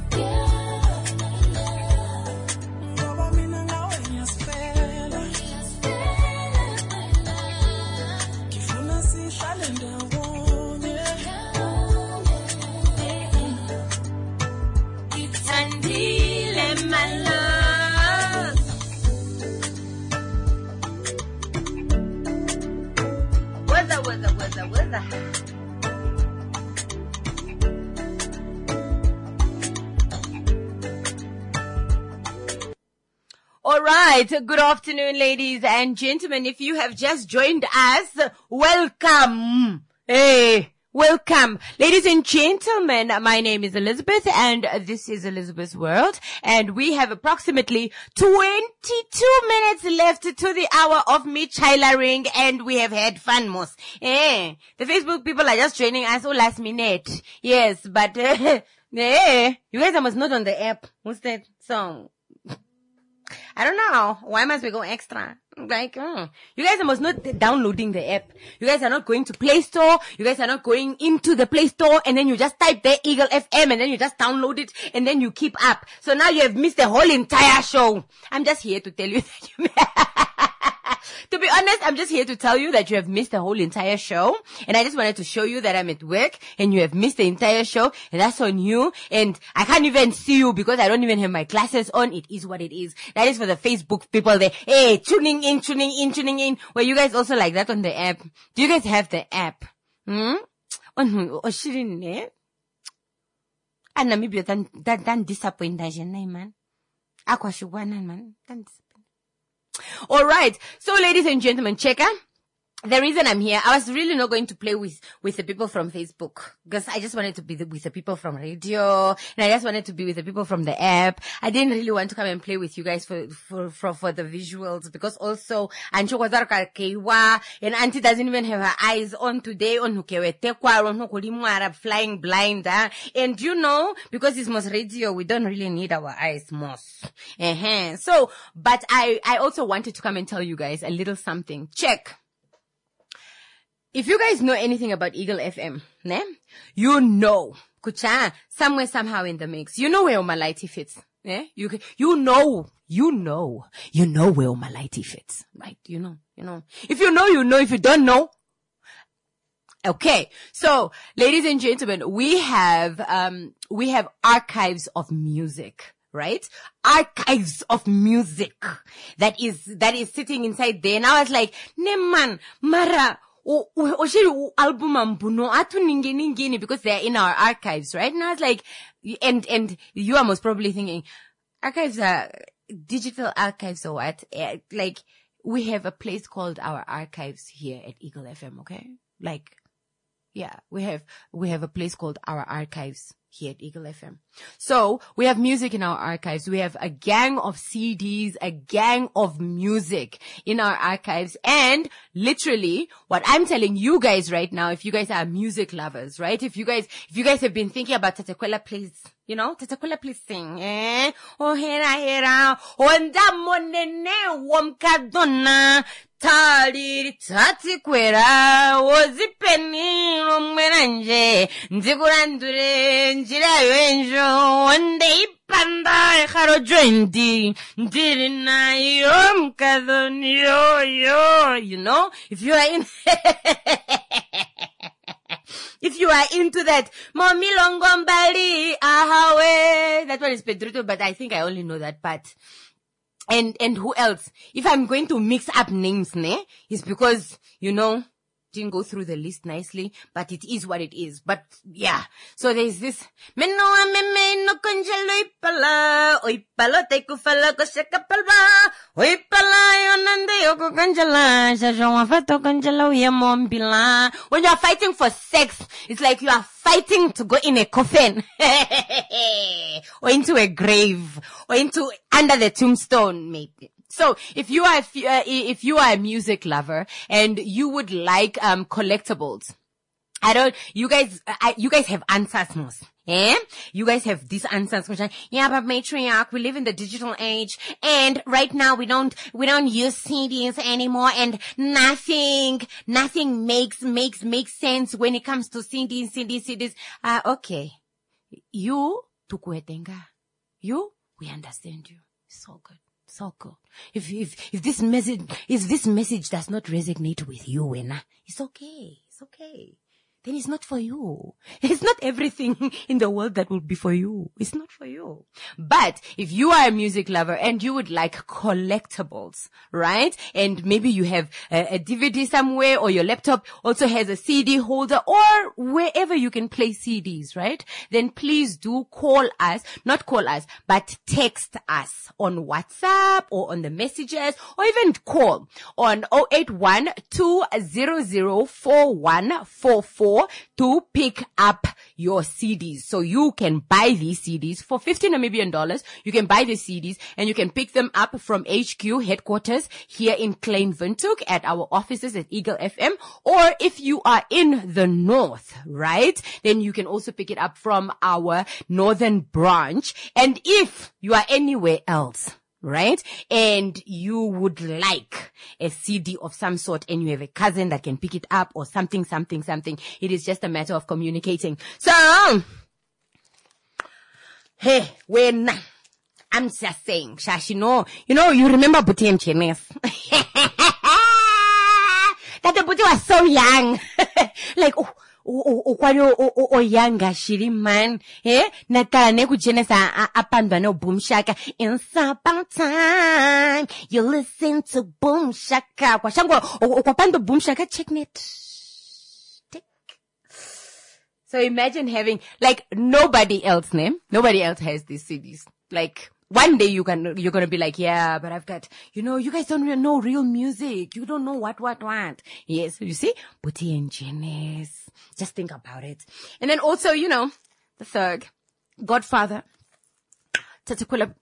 Ngoba mina nawe ngiyasifela. Ngifuna sihlale ndawonye. Ngithandile my love. Whether, whether, whether, whether. All right. Good afternoon, ladies and gentlemen. If you have just joined us, welcome. Hey, welcome. Ladies and gentlemen, my name is Elizabeth and this is Elizabeth's World. And we have approximately twenty-two minutes left to the hour of me chilaring and we have had fun, Mos. Eh, the Facebook people are just joining us all last minute. Yes, but, uh, eh, you guys are must not on the app. What's that song? I don't know. Why must we go extra? Like, mm. You guys are must not downloading the app. You guys are not going to Play Store. You guys are not going into the Play Store and then you just type there Eagle F M and then you just download it and then you keep up. So now you have missed the whole entire show. I'm just here to tell you that you To be honest, I'm just here to tell you that you have missed the whole entire show. And I just wanted to show you that I'm at work and you have missed the entire show. And that's on you. And I can't even see you because I don't even have my glasses on. It is what it is. That is for the Facebook people there. Hey, tuning in, tuning in, tuning in. Were you guys also like that on the app? Do you guys have the app? Hmm? Oh, Shirin, and Namibia, dan, dan, dan disappoint man. Aqua Shubanan, man. Dan disappoint. All right. So, ladies and gentlemen, checker. The reason I'm here, I was really not going to play with, with the people from Facebook because I just wanted to be the, with the people from radio and I just wanted to be with the people from the app. I didn't really want to come and play with you guys for, for, for, for the visuals because also Ancho Kewa and Auntie doesn't even have her eyes on today on Hukewe Tekwa, on Hukulimwara, flying blind. Huh? And you know, because it's most radio, we don't really need our eyes most. Uh-huh. So, but I, I also wanted to come and tell you guys a little something. Check. If you guys know anything about Eagle F M, ne? You know, kucha, somewhere, somehow in the mix, you know where Omalaiti fits, ne? You, you know, you know, you know where Omalaiti fits, right? You know, you know. If you know, you know. If you don't know, okay. So, ladies and gentlemen, we have, um, we have archives of music. Right? Archives of music that is, that is sitting inside there. And I was like, ne man, Mara, O, o, album ambuno atu ningeni ngini because they're in our archives, right? And I was like, and, and you are most probably thinking, archives are digital archives or what? Like, we have a place called our archives here at Eagle F M, okay? Like, yeah, we have, we have a place called our archives here at Eagle F M. So we have music in our archives. We have a gang of C Ds, a gang of music in our archives. And literally what I'm telling you guys right now, if you guys are music lovers, right? If you guys, if you guys have been thinking about Tatequela, please, you know, Tatequela, please sing, eh? Oh, hera, hera, onda monene, womkadona. Tali tati kwera ozipeni omwenanje nzikurandure njira yenjo onde ipanda kharo joindi ndiri na yo mkadoni yo yo, you know, if you are in If you are into that, Mommy Longombali, ahawe. That one is Pedrito, but I think I only know that part. And, and who else? If I'm going to mix up names, ne, it's because, you know, didn't go through the list nicely, but it is what it is. But yeah, so there's this. When you are fighting for sex, it's like you are fighting to go in a coffin or into a grave or into under the tombstone, maybe. So if you are, if you, uh, if you are a music lover and you would like, um, collectibles, I don't, you guys, I, you guys have answers, most. Eh? You guys have these answers. Yeah, but matriarch, we live in the digital age and right now we don't, we don't use C Ds anymore and nothing, nothing makes, makes, makes sense when it comes to C Ds, C Ds, C Ds. Uh, okay. You, tukuetenga. You, we understand you. It's all good. It's all good. If, if, if this message, if this message does not resonate with you, Wena, it's okay. It's okay. Then it's not for you. It's not everything in the world that will be for you. It's not for you. But if you are a music lover and you would like collectibles, right? And maybe you have a, a D V D somewhere or your laptop also has a C D holder or wherever you can play C Ds, right? Then please do call us, not call us, but text us on WhatsApp or on the messages or even call on zero eight one, two zero zero, four one four four to pick up your C Ds. So you can buy these C Ds for fifty Namibian dollars. You can buy the C Ds and you can pick them up from H Q headquarters here in Klein Windhoek at our offices at Eagle F M. Or if you are in the north, right, then you can also pick it up from our northern branch. And if you are anywhere else, right, and you would like a C D of some sort and you have a cousin that can pick it up or something, something, something, it is just a matter of communicating. So, hey, when I'm just saying, Shashi, no, you know, you remember Buti and Chenes? That the Buti was so young. Like, oh, O, o, kwalo, o, o, o, yanga, shiri man, eh? Natala neku jenesa apanda no boom shaka. In about time, you listen to boom shaka. Kwa shango, o, o, kwapando boom shaka, check net. So imagine having, like, nobody else, name, nobody else has these C Ds. Like, one day you can, you're gonna be like, yeah, but I've got, you know, you guys don't really know real music. You don't know what, what, what. Yes, you see? Buti and Genes. Just think about it. And then also, you know, the third, Godfather, Tatakula.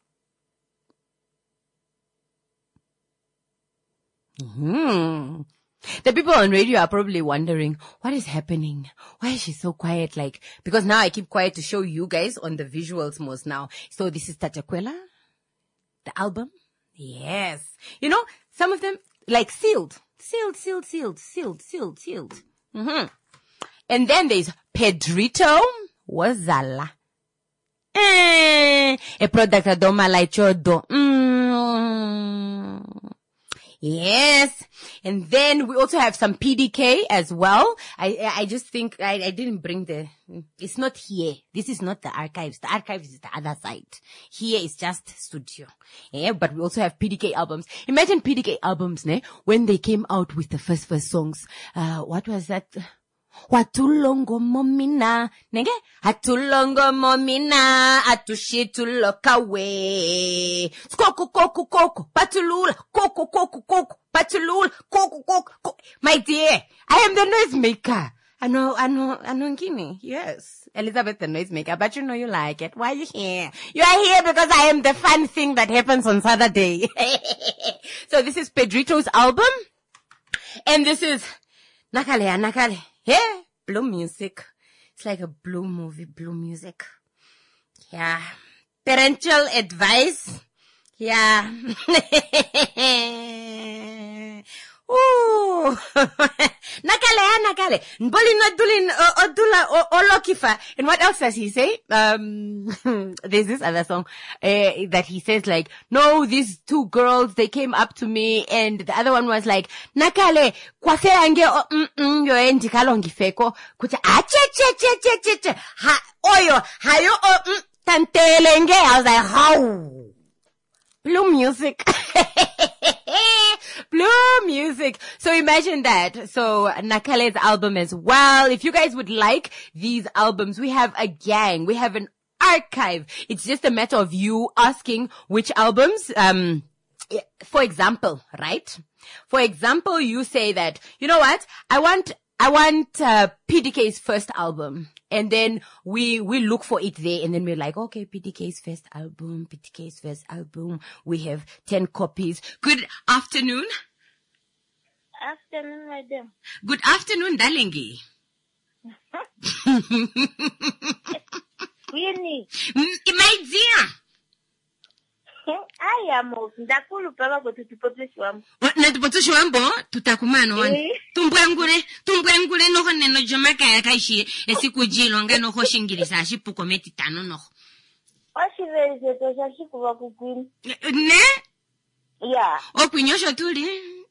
Mm-hmm. The people on radio are probably wondering, what is happening? Why is she so quiet? Like, because now I keep quiet to show you guys on the visuals most now. So this is Tatakwela, the album. Yes. You know, some of them, like sealed, sealed, sealed, sealed, sealed, sealed, sealed. Mm-hmm. And then there's Pedrito Wazala. Eh, a product of Doma Laichodo. Mm. Yes. And then we also have some P D K as well. I, I just think I, I didn't bring the, it's not here. This is not the archives. The archives is the other side. Here is just studio. Yeah, but we also have P D K albums. Imagine P D K albums, ne? When they came out with the first, first songs. Uh, what was that? Watulongo momina, nenge? Hatulongo momina, atushitulokawe. Koko, koko, koko, patulula, koko, koko, koko, patulula, koko, koko, koko. My dear, I am the noisemaker. I know, I know, I know, Guinea. Yes. Elizabeth the noisemaker, but you know you like it. Why are you here? You are here because I am the fun thing that happens on Saturday. So this is Pedrito's album. And this is Nakale, Nakale. Yeah, blue music. It's like a blue movie, blue music. Yeah. Parental advice. Yeah. Ooh. Nakale, nakale. Mboli no dulin odula olokifa. And what else does he say? Um, there's this other song uh, that he says like, no, these two girls, they came up to me, and the other one was like, nakale, kwafera nge mm mm yo endi kalongi feko. Kucha ache che che che che che. Ha oyo hayo o mm tantelenge. I was like, how? Blue music. Blue music. So imagine that. So Nakale's album as well. If you guys would like these albums, we have a gang. We have an archive. It's just a matter of you asking which albums, um, for example, right? For example, you say that, you know what? I want, I want, uh, P D K's first album. And then we, we look for it there, and then we're like, okay, P D K's first album, P D K's first album. We have ten copies. Good afternoon. Afternoon, madam. Good afternoon, Dalengi. Winnie. My dear. I am of Ndakulu Papa go to Tupotushwam. What not Potushwambo? Tutakumano one. Tumbangure, Tumbangure no one no Jamaica Kaishi, a Sikujilonga no Hoshingirisa, she pukometi tano no. What she very said was a Shikuaku. Ne? Yeah. Oh, Pinyosha Tuli.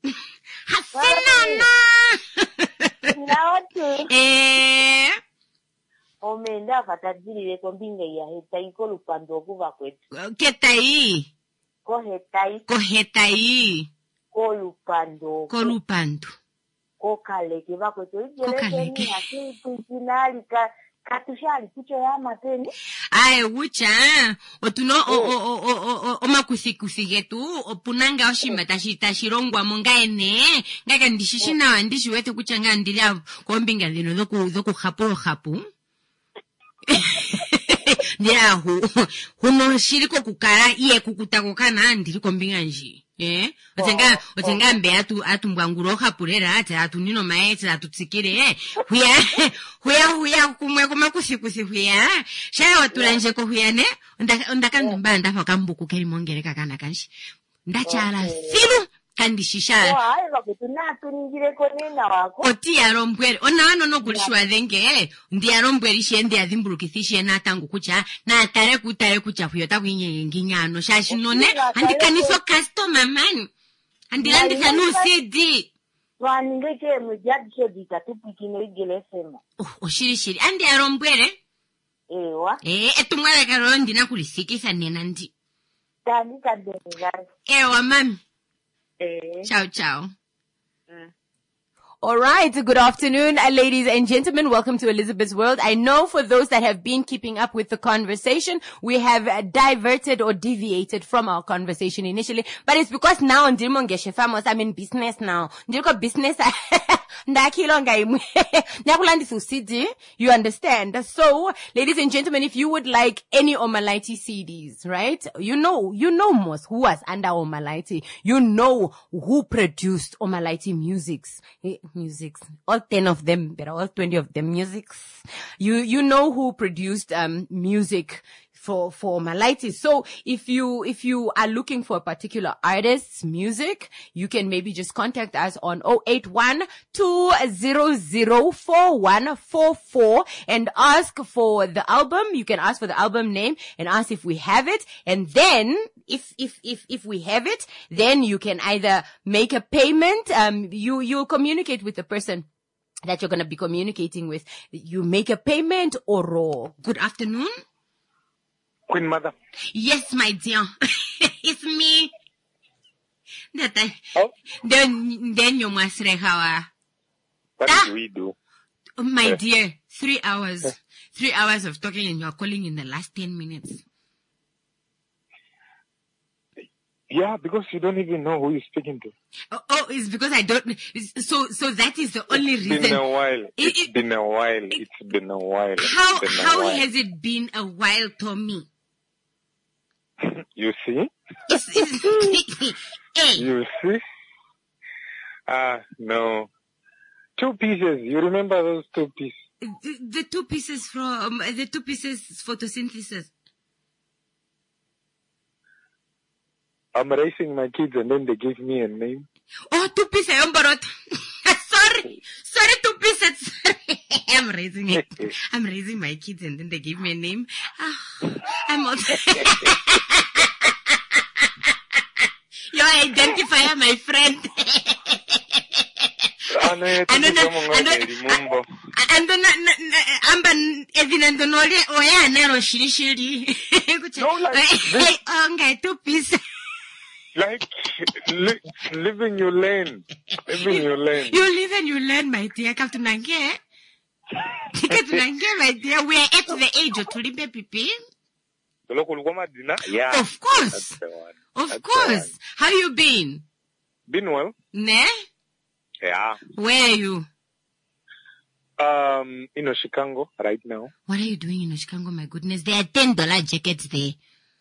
Hasina Now too. Eh. Omenda fatadili kombinga ya hetai ko lupando kuva kwetu. Ketai. Ko hetai. Ko hetai. Ko lupando. Ko lupando. Ko kale kiva kwetu. Ko kale. Ni akili kusinali ka katushali kucho ya mateni. Ai ucha. Otuno o o o o o makusikusi getu opunanga oshima tashi tashirongwa mungaene. Ngaka ndishishina ndishi wetu kuchanga ndilia kombinga lino doku doku hapo hapo. Ndia hu huno shiriko kukara iye kukutako kana ndiri kombinga nji eh otenga otenga mbe atu atumbwanguro hapurera ati atunino maete atutsikire huya huya huya kumwe kumakusikusi huya shaya watulanje ko huya ne ndaka ndamba ndafa kambuku keri mongereka kana kanshi ndachala filu kandi shisha Ai bakutuna tuningire ko nena wako oti yarombwere ona wano no kulishwa dhenge ndi yarombwere shende yadhimbulukithishe na tangu kucha na tare kutare kucha kuyota kwinye nginyano shashinone andikaniso customer man andilandisa no C D waningeke mujadisho ditatupikino igele sema oh oshirishiri andi yarombwere ewa eh etumwala karo ndina kulisikisa nena ndi tani kadega ewa mami eh ciao ciao. Mm. All right. Good afternoon, uh, ladies and gentlemen. Welcome to Elizabeth's World. I know for those that have been keeping up with the conversation, we have uh, diverted or deviated from our conversation initially, but it's because now ndimo ngeshe famous. I'm in business now. Ndiko business. Ndakilonga imwe. Nyakulandisa C D. You understand? So, ladies and gentlemen, if you would like any Omalaiti C Ds, right? You know, you know most who was under Omalaiti. You know who produced Omalaiti musics. Musics. All ten of them, but all twenty of them musics. You, you know who produced, um, music for, for Omalaiti. So if you, if you are looking for a particular artist's music, you can maybe just contact us on zero eight one, two zero zero, four one four four and ask for the album. You can ask for the album name and ask if we have it. And then if, if, if, if we have it, then you can either make a payment. Um, you, you communicate with the person that you're going to be communicating with. You make a payment or raw. Good afternoon. Queen Mother. Yes, my dear. It's me. That I, oh? Then, then you must rehawa. What ah. did we do? My yes. dear, three hours. Yes. Three hours of talking and you're calling in the last ten minutes. Yeah, because you don't even know who you're speaking to. Oh, oh it's because I don't. So, so that is the only it's reason. It's been a while. It, it's it, been a while. It, it's been a while. How, been a how while. has it been a while, Tommy? You see? It's, it's, hey. You see? Ah, uh, no. Two pieces. You remember those two pieces? The, the two pieces from, the two pieces photosynthesis. I'm raising my kids and then they give me a name. Oh, two pieces, Ambarot. Sorry. Sorry, two pieces. Sorry. I'm raising it. I'm raising my kids and then they give me a name. Oh, I'm also... Your identifier, my friend. Ano yetu kutomo ngode limumbo. Ando na amba evinando nole oya nero shiri shiri. No, like okay, two piece. Like li, live in your lane. Live in your lane. You live and you learn, my dear. Katunange. Katunange, my dear. We are at the age of Tulibe Pipi. Yeah. Of course. Of That's course. How you been? Been well. Ne? Yeah. Where are you? Um, in Oshikango right now. What are you doing in Oshikango? My goodness, there are ten dollar jackets there.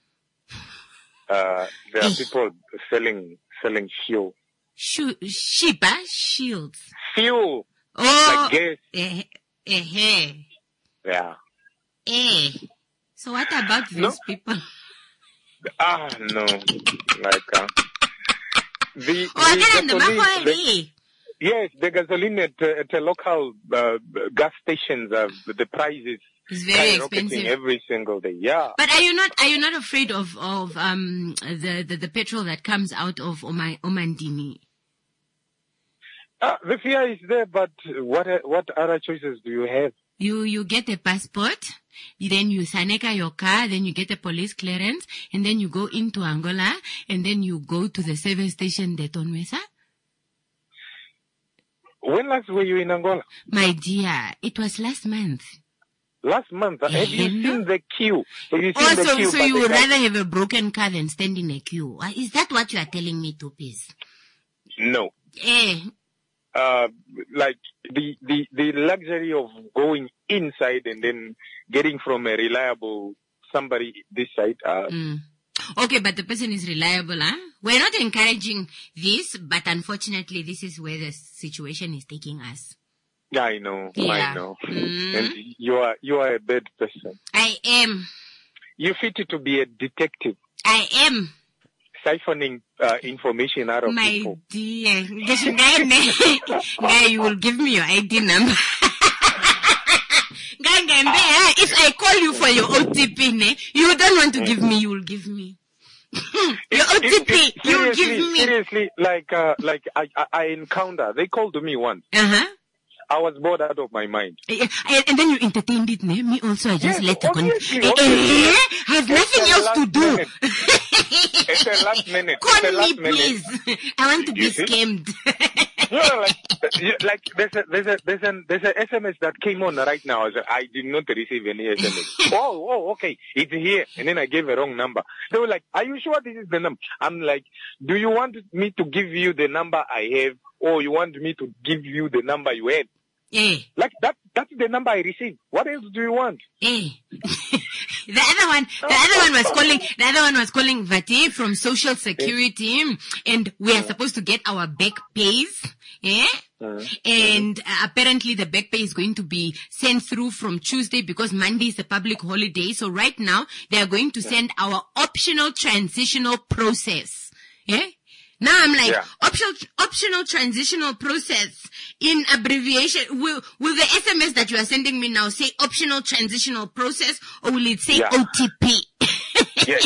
Uh, there are people selling selling fuel. Shoe, sheep, ah? Shields. Fuel. Oh. Like gas. Eh, eh, eh. Yeah. Eh. So what about these No. people? Ah, no. Like, uh, the, Oh, the again, the gasoline- Makoe the- Yes, the gasoline at, uh, at a local uh, gas stations, uh, the price is It's very skyrocketing expensive. every single day. Yeah. But are you not are you not afraid of of um the the, the petrol that comes out of Oma, Omandini? Uh, the fear is there, but what what other choices do you have? You you get a passport, then you saneka your car, then you get a police clearance, and then you go into Angola, and then you go to the service station de Tonmesa. When last were you in Angola? My dear, it was last month. Last month. Have you Hello? seen the queue? Have you seen Oh, the so, queue? so by you the would guy? rather have a broken car than stand in a queue? Uh, Is that what you are telling me, Tupis? No. Eh, Uh, like the, the, the luxury of going inside and then getting from a reliable somebody this side. Uh, mm. Okay, but the person is reliable, huh? We're not encouraging this, but unfortunately, this is where the situation is taking us. yeah, I know. Yeah. I know. Mm. And you are, you are a bad person. I am. You fit to be a detective, I am. siphoning uh, information out of My people. dear. Guy, guy, you will give me your I D number. Guy, guy, guy, if I call you for your O T P, ne, you don't want to give me, you will give me. Your O T P, It- it- you will seriously, give me. seriously, like, uh, like I, I, I encounter, they called me once. Uh-huh. I was bored out of my mind. Eh, eh, And then you entertained it, ne? Me also, I just Yes, let the con- obviously, Eh, eh, obviously. eh, I have nothing It's a else to last do. minute. It's a last minute. It's Call a me, last minute. please. I want to be You see? scammed. No, like, you- like there's a there's a there's an there's a S M S that came on right now. I, said, I did not receive any S M S. oh, oh, okay, it's here, and then I gave a wrong number. They were like, "Are you sure this is the number?" I'm like, "Do you want me to give you the number I have, or you want me to give you the number you had?" Eh. Like that that's the number I received. What else do you want? Eh. The other one, the other one was calling, the other one was calling Vati from Social Security, and we are supposed to get our back pays, eh? And uh, apparently the back pay is going to be sent through from Tuesday because Monday is a public holiday. So right now they are going to send our optional transitional process, eh? Now I'm like, Yeah. optional, optional transitional process in abbreviation. Will, will the S M S that you are sending me now say optional transitional process, or will it say Yeah. O T P? Yes.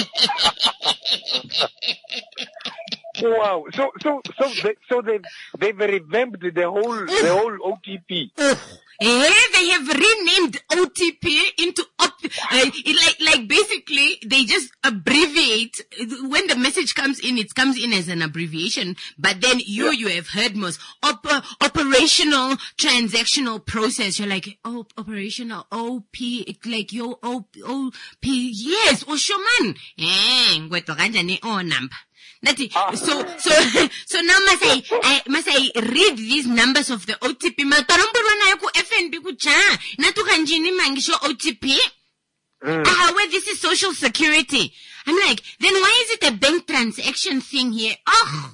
Wow. So so so they, so they they've revamped the whole the whole O T P. Eh, they have renamed O T P into op- uh, it like like basically they just abbreviate when the message comes in. It comes in as an abbreviation, but then you you have heard most op- operational transactional process. You're like, oh, operational O P, it's like yo O O P. Yes, Oshoman. Eh, ngweto kanjani o number. That is, so, so, so now must I, I, must I read these numbers of the O T P? Mataromburwana yaku F N B kucha. Natu kanjini mangisho O T P. Ah, where this is social security. I'm like, then why is it a bank transaction thing here? Oh.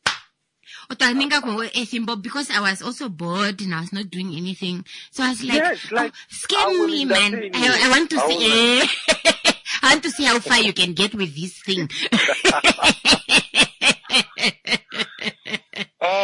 Because I was also bored and I was not doing anything. So I was like, Yes, like, oh, scam me, man. entertain I, you. I want to I see, I want to see how far you can get with this thing.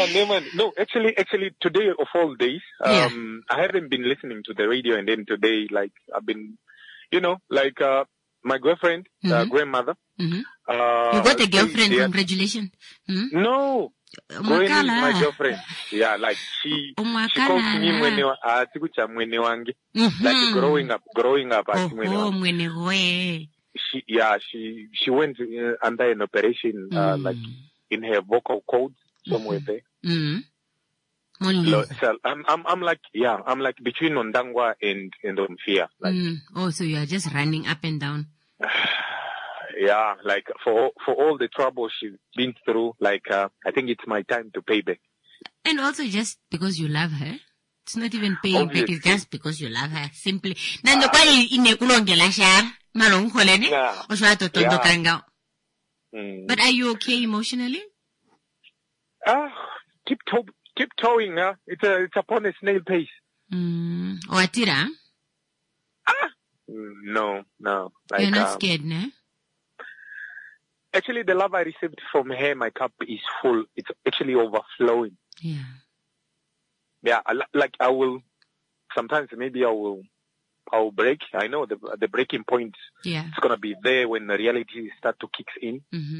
Neyman. No, actually, actually, today of all days, Yeah. um, I haven't been listening to the radio, and then today, like, I've been, you know, like, uh, my girlfriend, uh, Mhm. grandmother. Mhm. Uh, You got a they- girlfriend, they are- congratulations. Hmm? No. Gwen is Mwakala. my girlfriend. Yeah, like she, she calls me Mwakala. mwene wa, ah, sikucha mwene wange. Mhm. Like growing up, growing up as Oh, mwene oh, wange. mwene we. She, yeah, she, she went uh, under an operation, uh, Mm. like in her vocal cords somewhere there. Mm. So, Only. so I'm, I'm, I'm like, yeah, I'm like between Ondangwa and, and Omfia. Like, Mm. Oh, so you are just running up and down. yeah, like for, for all the trouble she's been through, like, uh, I think it's my time to pay back. And also just because you love her. It's not even paying back, it's Obviously. just because you love her. Simply. Nando kwa inekulongela shar. Malongkolene. Yeah. Oswa to tondo Yeah. kanga. Mm. But are you okay emotionally? Ah, keep to- keep towing, huh? It's a, it's upon a snail pace. Mm. Watira? Mm, no, no. Like, You're not um, scared, ne? Actually, the love I received from her, my cup is full. It's actually overflowing. Yeah. Yeah, I, li- like I will, sometimes maybe I will, I will break. I know the, the breaking point Yeah. is going to be there when the reality start to kick in. Mm-hmm.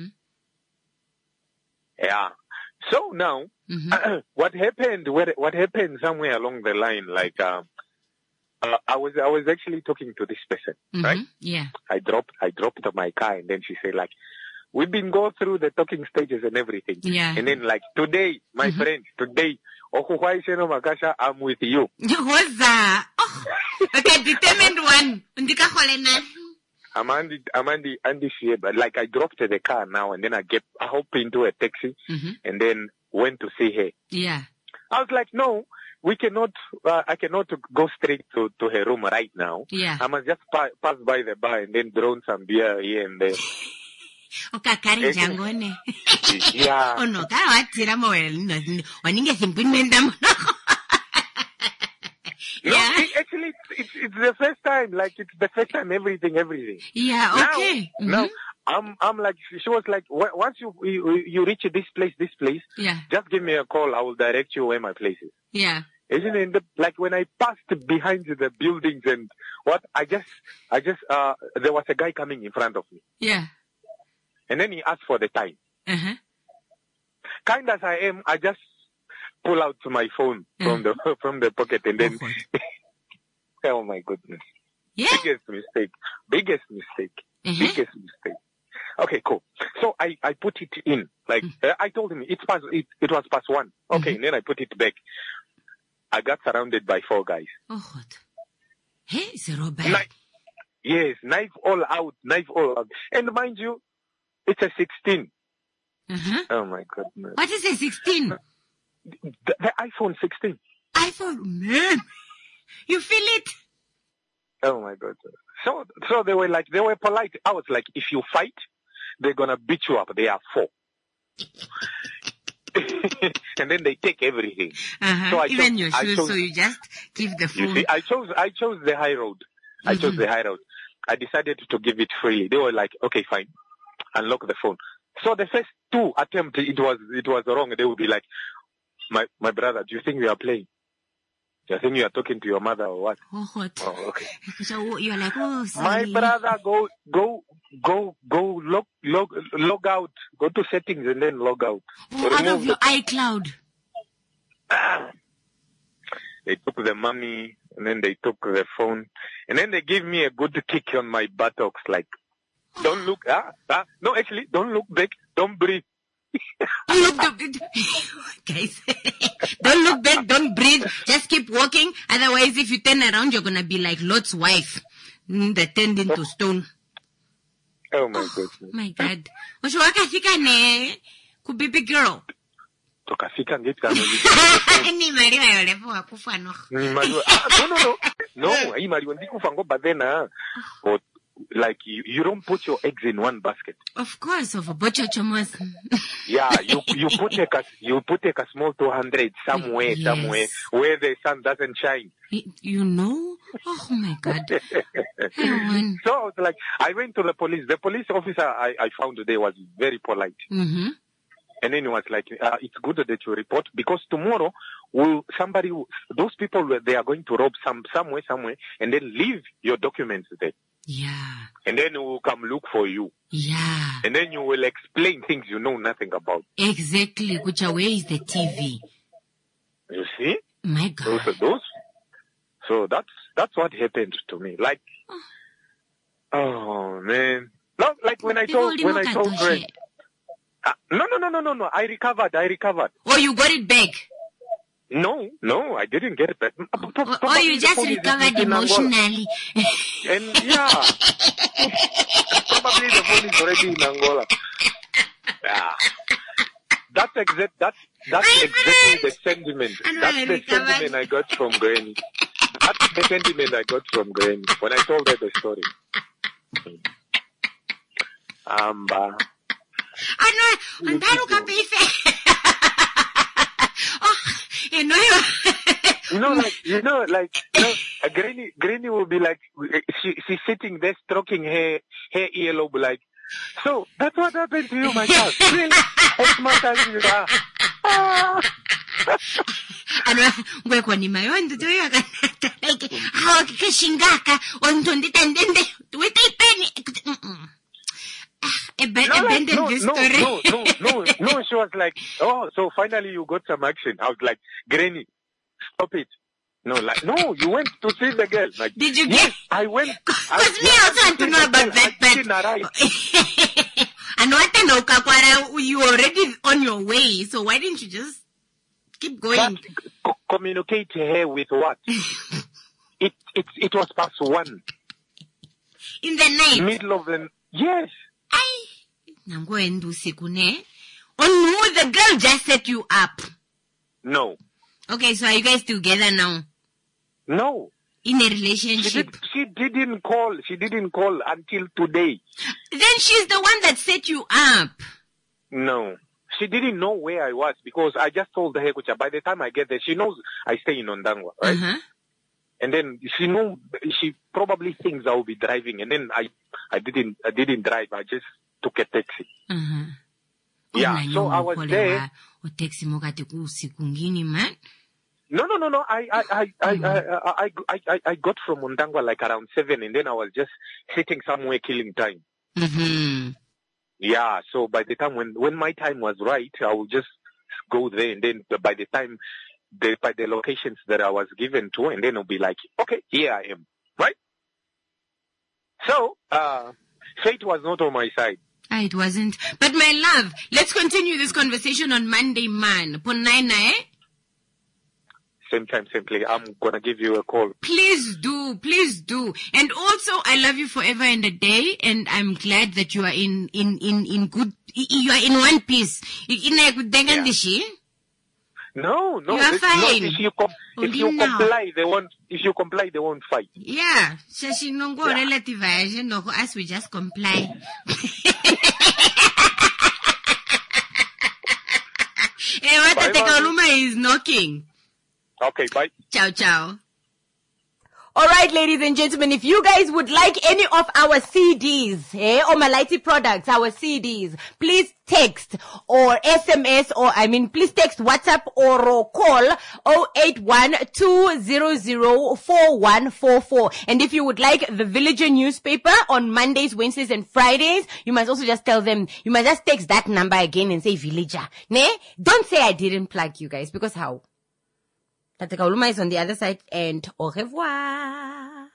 Yeah. So now, Mm-hmm. what happened, what, what happened somewhere along the line, like, uh, uh, I was, I was actually talking to this person, right? Mm-hmm. Yeah. I dropped, I dropped my car and then she said like, we've been going through the talking stages and everything. Yeah. And then like, today, my Mhm. friend, today, Okuhwai Sheno Makasha, I'm with you. What's that? Oh, okay, determined one. Ndika holena. I'm Andy, I'm Andy, Andy Shie, but like I dropped the car now and then I get, I hop into a taxi Mm-hmm. and then went to see her. Yeah. I was like, no, we cannot, uh, I cannot go straight to, to her room right now. Yeah. I must just pa- pass by the bar and then drown some beer here and there. Okakari jangone. Yeah. Oh no, kara watira mo well. Waninge simpimenda mo. No, Yeah. it, actually, it's, it's it's the first time. Like it's the first time. Everything, everything. Yeah, Now- okay. Now, Mhm. I'm I'm like she was like "Wa- once you, you you reach this place, this place, Yeah. just give me a call. I will direct you where my place is. Yeah. Isn't it? The, like when I passed behind the buildings and what I just I just uh there was a guy coming in front of me Yeah. and then he asked for the time. Uh-huh. Kind as I am, I just pull out my phone from the from the pocket and then oh my goodness. Yeah. Biggest mistake. Biggest mistake. Uh-huh. Biggest mistake. Okay, cool. So I, I put it in. Like, uh, I told him it's past, it, it was past one. Okay, and then I put it back. I got surrounded by four guys. Oh, what? Hey, it's a robber. Knife, yes, knife all out, knife all out. And mind you, it's a sixteen. Uh-huh. Oh my goodness. What is a sixteen? The, the iPhone sixteen. iPhone, man. You feel it? Oh my God. So, so they were like, they were polite. I was like, if you fight, they're gonna beat you up. They are four. And then they take everything. Uh-huh. So I Even chose- your I shoes, chose- so you just give the You phone. see, I chose, I chose the high road. I chose Mhm. the high road. I decided to give it freely. They were like, okay, fine. Unlock the phone. So the first two attempts, it was, it was wrong. They would be like, my, my brother, do you think we are playing? Do you think you are talking to your mother or what? Oh, what? Oh, okay. So you're like, oh, My sorry. brother, go, go, go, go, log, log, log out. Go to settings and then log out. Oh, out Remove of your the- iCloud. They took the money and then they took the phone and then they gave me a good kick on my buttocks. Like, don't look, ah, ah, no, actually, don't look back, don't breathe. Don't look, guys, don't look back, don't breathe, just keep walking. Otherwise, if you turn around, you're gonna be like Lot's wife, mm, that turned into stone. Oh my goodness. My God. Usho wakafika ne, ku baby girl. Tukafika ngeti Ni mali wa yolepo wakufa no. Imaliwa. Ah, no, no, no. No, imaliwa ndikufa ngo, but then, uh, or, like, you, you don't put your eggs in one basket. Of course, of a bocha chomos. Yeah, you, you put a, you put a small two hundred somewhere, Yes. somewhere, where the sun doesn't shine. You know? Oh my God. Heaven. So I was like, I went to the police. The police officer I, I found today was very polite. Mm-hmm. And then he was like, uh, it's good that you report because tomorrow will somebody, will- those people, they are going to rob some somewhere, somewhere, and then leave your documents there. Yeah. And then we will come look for you. Yeah. And then you will explain things you know nothing about. Exactly. Kucha, where is the T V? You see? My God. Those are those. So that's that's what happened to me. Like, oh man, no, like when I told when I told Greg, uh, no, no, no, no, no, no. I recovered. I recovered. Oh, you got it back. No, no, I didn't get it back. Or, or you just recovered emotionally. And yeah, probably the phone is already in Angola. Yeah. That's exact. That's that's exactly the sentiment. That's the sentiment I got from Granny. That's the sentiment I got from Granny when I told her the story. Um, uh, I know. And that look Oh, you know. you know, like you know, like you know, a Granny, Granny will be like, she she's sitting there stroking her her earlobe, like. So that's what happened to you, my child. Really? As smart as you are. Ah. And we're going to my own to do it. Like, how Kashingaka on twenty and then they with a penny. Abandon no, this no, story. no, no, no, no. She was like, oh, so finally you got some action. I was like, Granny, stop it. No, like, no, you went to see the girl. Like, did you yes, get? I went. Because me also want to know about that. But and what I know, Kakwara, you were already on your way. So why didn't you just keep going? But, co- communicate her with what? it it it was past one. In the night. Middle of the yes. I. Nango endu sikune. Oh no, the girl just set you up. No. Okay, so are you guys together now? No. In a relationship? She, did, she didn't call. She didn't call until today. Then she's the one that set you up. No. She didn't know where I was because I just told her, Kucha, by the time I get there, she knows I stay in Ondangwa, right? Uh-huh. And then she know, she probably thinks I will be driving. And then I, I didn't, I didn't drive. I just took a taxi. Uh-huh. Yeah, so I was there. Man. No, no, no, no. I, I, I, I, I, I, I, I got from Ondangwa like around seven, and then I was just sitting somewhere killing time. Mm-hmm. Yeah. So by the time when when my time was right, I would just go there, and then by the time, the, by the locations that I was given to, and then it'll be like, okay, here I am, right? So, uh, fate was not on my side. Ah, it wasn't. But my love, let's continue this conversation on Monday, man. Ponaina, eh? Same time, same place. I'm gonna give you a call. Please do, please do. And also, I love you forever and a day, and I'm glad that you are in, in, in, in good, you are in one piece. Yeah. No, no. You are it's fine. Not if you, com- if you now. comply, they won't, if you comply, they won't fight. Yeah. Shashi nongo relative version of us, we just comply. Hey, what the Tekaluma is knocking. Okay, bye. Ciao, ciao. All right, ladies and gentlemen, if you guys would like any of our C Ds, eh, or Malaiti products, our C Ds, please text or S M S or, I mean, please text WhatsApp or call zero eight one two zero zero four one four four. And if you would like the Villager newspaper on Mondays, Wednesdays, and Fridays, you must also just tell them, you must just text that number again and say Villager. Ne? Don't say I didn't plug you guys, because how? Tata Kauluma is on the other side, and au revoir.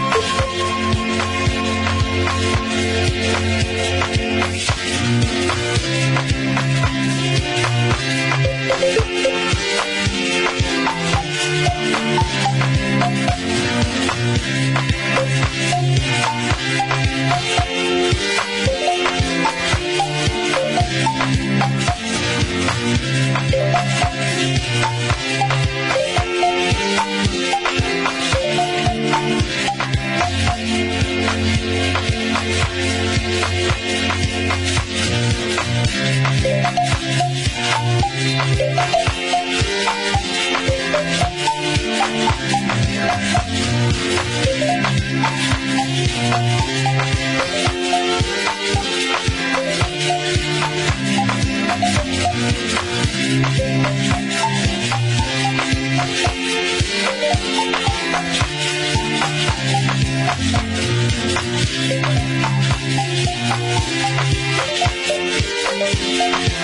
Thank you. Thank you.